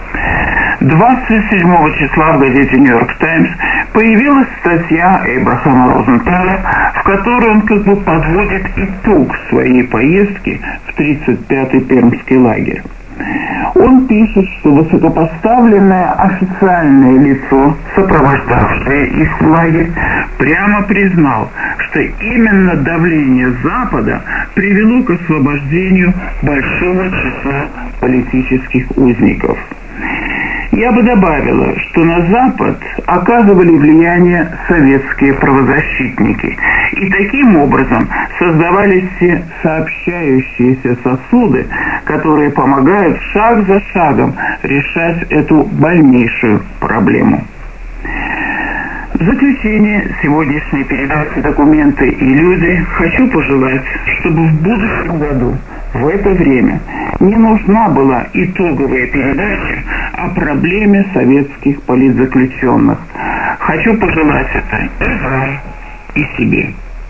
27 числа в газете «Нью-Йорк Таймс» появилась статья Эйбрахама Розенталя, в которой он как бы подводит итог своей поездки в 35-й пермский лагерь. Он пишет, что высокопоставленное официальное лицо, сопровождавшее их в лагерь, прямо признал, что именно давление Запада привело к освобождению большого числа политических узников. Я бы добавила, что на Запад оказывали влияние советские правозащитники, и таким образом создавались все сообщающиеся сосуды, которые помогают шаг за шагом решать эту больнейшую проблему. В заключение сегодняшней передачи «Документы и люди» хочу пожелать, чтобы в будущем году в это время не нужна была итоговая передача о проблеме советских политзаключенных. Хочу пожелать это и вам, и себе.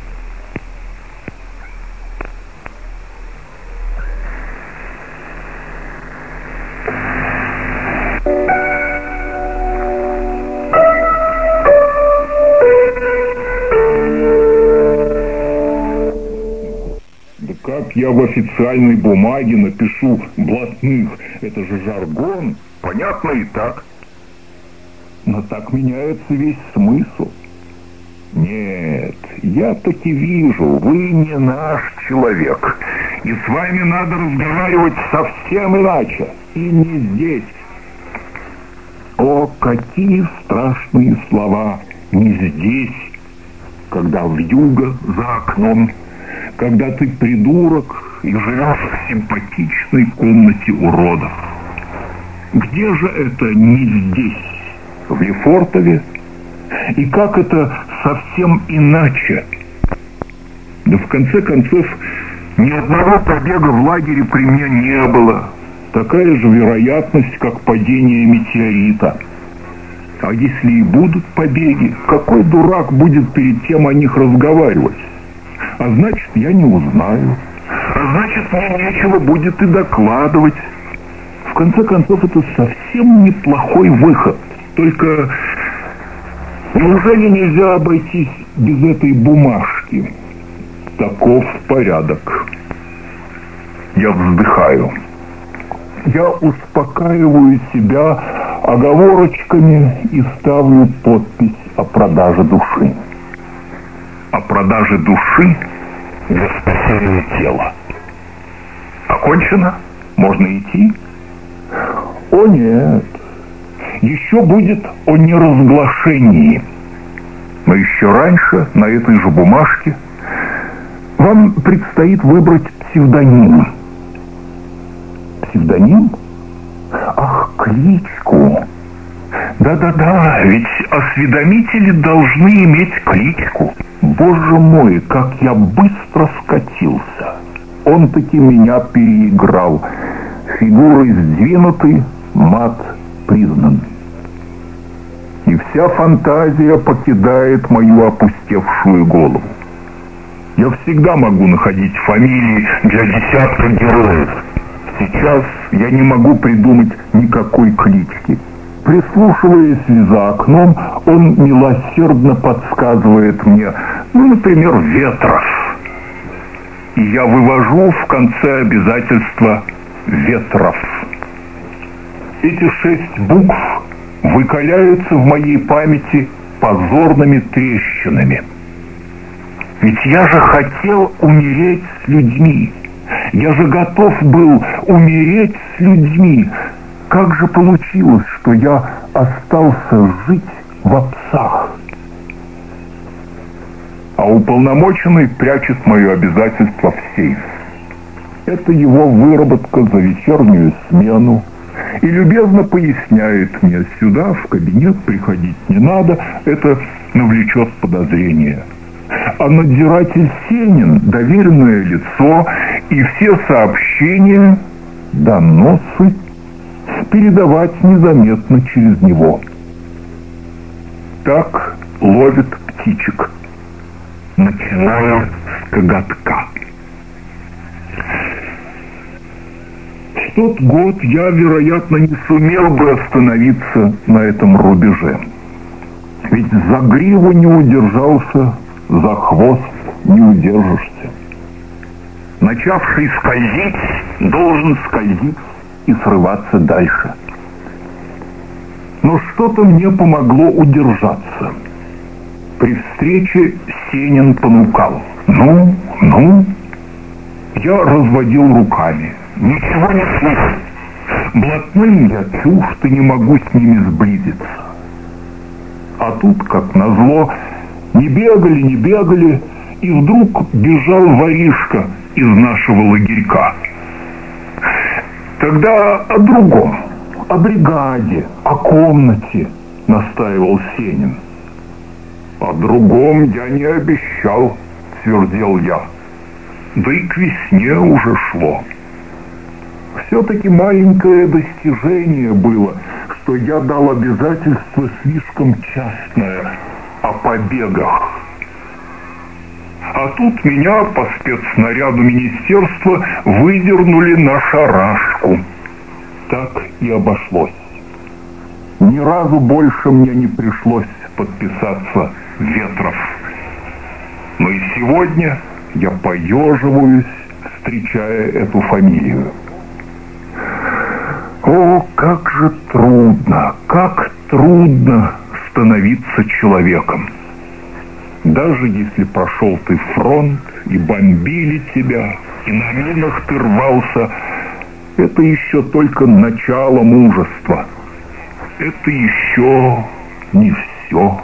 Как я в официальной бумаге напишу блатных, это же жаргон, понятно и так. Но так меняется весь смысл. Нет, я таки вижу, вы не наш человек. И с вами надо разговаривать совсем иначе. И не здесь. О, какие страшные слова! Не здесь, когда вьюга за окном, когда ты придурок и живешь в симпатичной комнате уродов. Где же это не здесь? В Лефортове? И как это совсем иначе? Да в конце концов, ни одного побега в лагере при мне не было. Такая же вероятность, как падение метеорита. А если и будут побеги, какой дурак будет перед тем о них разговаривать? А значит, я не узнаю. А значит, мне нечего будет и докладывать. В конце концов, это совсем неплохой выход. Только неужели нельзя обойтись без этой бумажки? Таков порядок. Я вздыхаю. Я успокаиваю себя оговорочками и ставлю подпись о продаже души. О продаже души для спасения тела. Окончено? Можно идти? О нет. Еще будет о неразглашении. Но еще раньше на этой же бумажке вам предстоит выбрать псевдоним. Псевдоним? Ах, кличку. Да-да-да, ведь осведомители должны иметь кличку. Боже мой, как я быстро скатился. Он таки меня переиграл. Фигуры сдвинуты, мат признан. И вся фантазия покидает мою опустевшую голову. Я всегда могу находить фамилии для десятка героев. Сейчас я не могу придумать никакой клички. Прислушиваясь за окном, он милосердно подсказывает мне, например, Ветров. И я вывожу в конце обязательства Ветров. Эти 6 букв выкаляются в моей памяти позорными трещинами. Ведь я же хотел умереть с людьми. Я же готов был умереть с людьми. Как же получилось, что я остался жить в псах? А уполномоченный прячет мое обязательство в сейф. Это его выработка за вечернюю смену. И любезно поясняет мне, сюда, в кабинет, приходить не надо, это навлечет подозрение. А надзиратель Сенин, доверенное лицо, и все сообщения, доносы, передавать незаметно через него. Так ловит птичек, начиная с коготка. В тот год я, вероятно, не сумел бы остановиться на этом рубеже. Ведь за гриву не удержался, за хвост не удержишься. Начавший скользить, должен скользить и срываться дальше. Но что-то мне помогло удержаться. При встрече Сенин понукал. Ну. Я разводил руками. Ничего не слышно. Блатным я чужд и не могу с ними сблизиться. А тут, как назло, не бегали, и вдруг бежал воришка из нашего лагерька. Тогда о другом, о бригаде, о комнате, настаивал Сенин. О другом я не обещал, твердил я. Да и к весне уже шло. Все-таки маленькое достижение было, что я дал обязательство слишком частное о побегах. А тут меня по спецснаряду министерства выдернули на шарашку. Так и обошлось. Ни разу больше мне не пришлось подписаться Ветров. Но и сегодня я поеживаюсь, встречая эту фамилию. О, как же трудно, как трудно становиться человеком. Даже если прошел ты фронт и бомбили тебя, и на минах ты рвался. Это еще только начало мужества. Это еще не все.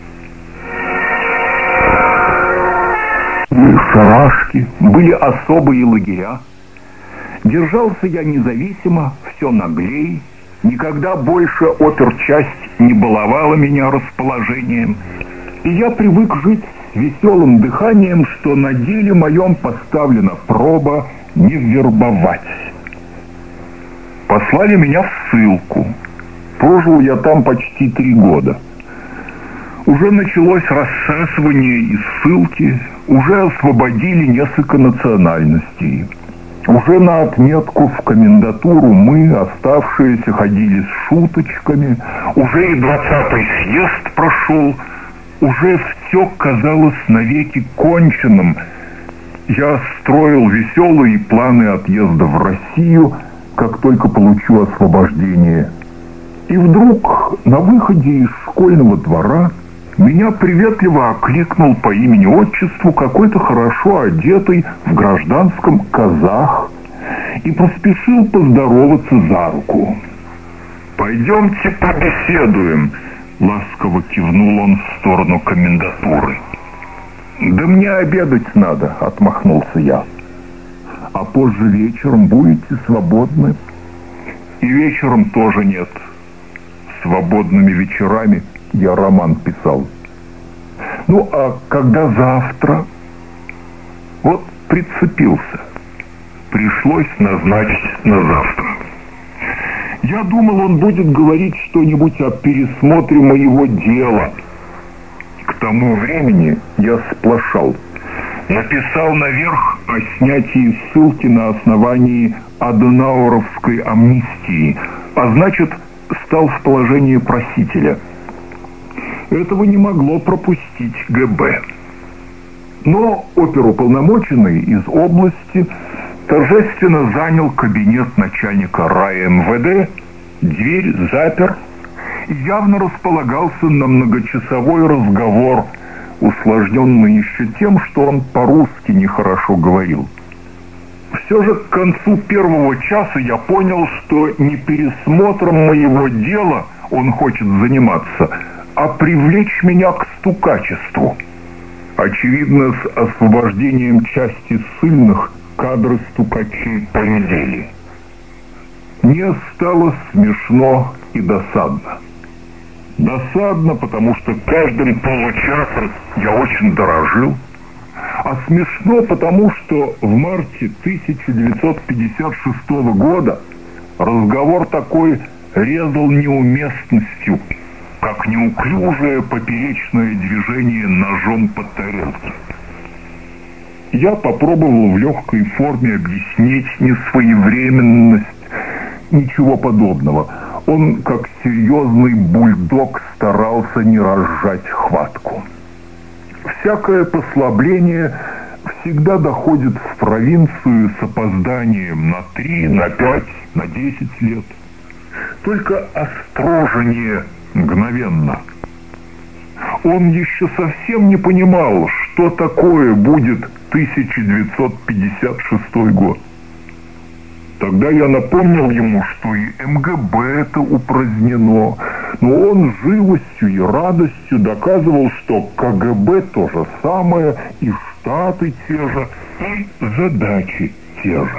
Были шарашки, были особые лагеря. Держался я независимо, все наглей. Никогда больше оперчасть не баловала меня расположением. И я привык жить с веселым дыханием, что на деле моем поставлена проба не вербовать. Послали меня в ссылку. Прожил я там почти 3 года. Уже началось рассасывание из ссылки, уже освободили несколько национальностей. Уже на отметку в комендатуру мы, оставшиеся, ходили с шуточками. Уже и 20-й съезд прошел. Уже все казалось навеки конченным. Я строил веселые планы отъезда в Россию, как только получу освобождение. И вдруг на выходе из школьного двора меня приветливо окликнул по имени-отчеству какой-то хорошо одетый в гражданском казах и поспешил поздороваться за руку. «Пойдемте побеседуем», — ласково кивнул он в сторону комендатуры. «Да мне обедать надо», — отмахнулся я. «А позже вечером будете свободны?» «И вечером тоже нет. Свободными вечерами я роман писал». «Ну, а когда завтра?» Вот прицепился. Пришлось назначить на завтра. Я думал, он будет говорить что-нибудь о пересмотре моего дела. К тому времени я сплошал. Написал наверх о снятии ссылки на основании Аденауровской амнистии, а значит, стал в положении просителя. Этого не могло пропустить ГБ. Но оперуполномоченный из области торжественно занял кабинет начальника райМВД, дверь запер и явно располагался на многочасовой разговор, усложненный еще тем, что он по-русски нехорошо говорил. Все же к концу 1-го часа я понял, что не пересмотром моего дела он хочет заниматься, а привлечь меня к стукачеству. Очевидно, с освобождением части ссыльных кадры стукачей поредели. Мне стало смешно и досадно. Досадно, потому что каждым получасом я очень дорожил, а смешно, потому что в марте 1956 года разговор такой резал неуместностью, как неуклюжее поперечное движение ножом по тарелке. Я попробовал в легкой форме объяснить несвоевременность, ничего подобного. Он, как серьезный бульдог, старался не разжать хватку. Всякое послабление всегда доходит в провинцию с опозданием на 3, на 5, на 10 лет. Только острожение мгновенно. Он еще совсем не понимал, что такое будет 1956 год. Тогда я напомнил ему, что и МГБ это упразднено, но он живостью и радостью доказывал, что КГБ то же самое, и штаты те же, и задачи те же.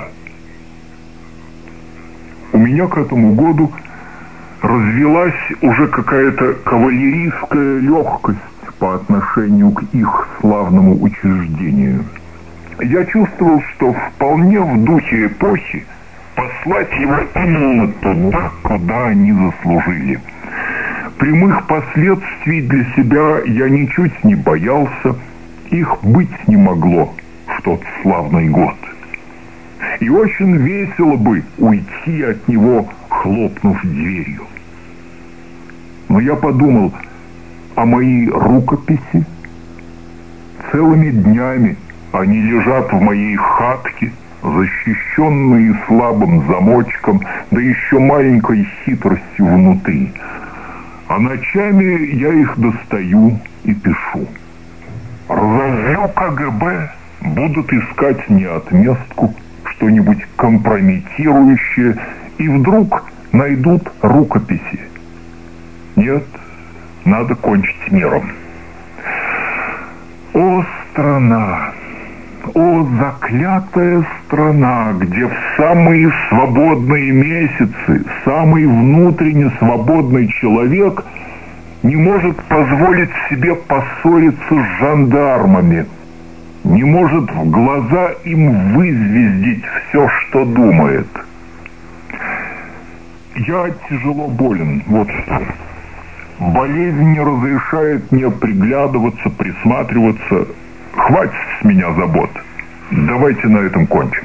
У меня к этому году развилась уже какая-то кавалерийская легкость по отношению к их славному учреждению. Я чувствовал, что вполне в духе эпохи послать его именно туда, куда они заслужили. Прямых последствий для себя я ничуть не боялся, их быть не могло в тот славный год. И очень весело бы уйти от него, хлопнув дверью. Но я подумал, а мои рукописи? Целыми днями они лежат в моей хатке, защищенные слабым замочком, да еще маленькой хитростью внутри. А ночами я их достаю и пишу. Разозлю КГБ, будут искать не отместку, что-нибудь компрометирующее, и вдруг найдут рукописи. Нет, надо кончить миром. О, страна! О, заклятая страна, где в самые свободные месяцы самый внутренне свободный человек не может позволить себе поссориться с жандармами, не может в глаза им вызвездить все, что думает. Я тяжело болен, вот что. Болезнь не разрешает мне приглядываться, присматриваться. Хватит с меня забот. Давайте на этом кончим.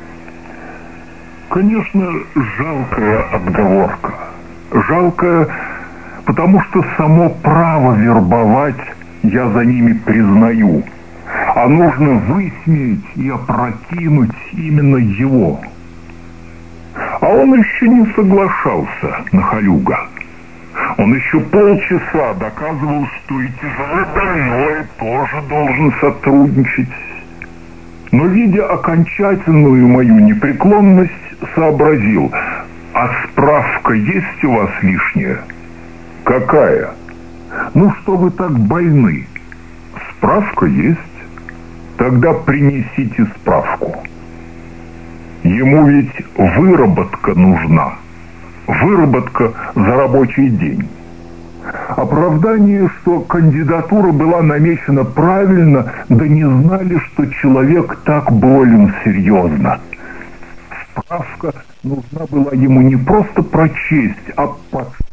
Конечно, жалкая отговорка. Жалкая, потому что само право вербовать я за ними признаю. А нужно высмеять и опрокинуть именно его. А он еще не соглашался, нахалюга. Он еще полчаса доказывал, что и тяжелобольной тоже должен сотрудничать. Но, видя окончательную мою непреклонность, сообразил: а справка есть у вас лишняя? Какая? Ну, что вы так больны? Справка есть. Тогда принесите справку. Ему ведь выработка нужна. Выработка за рабочий день. Оправдание, что кандидатура была намечена правильно, да не знали, что человек так болен серьезно. Справка нужна была ему не просто прочесть, а подставить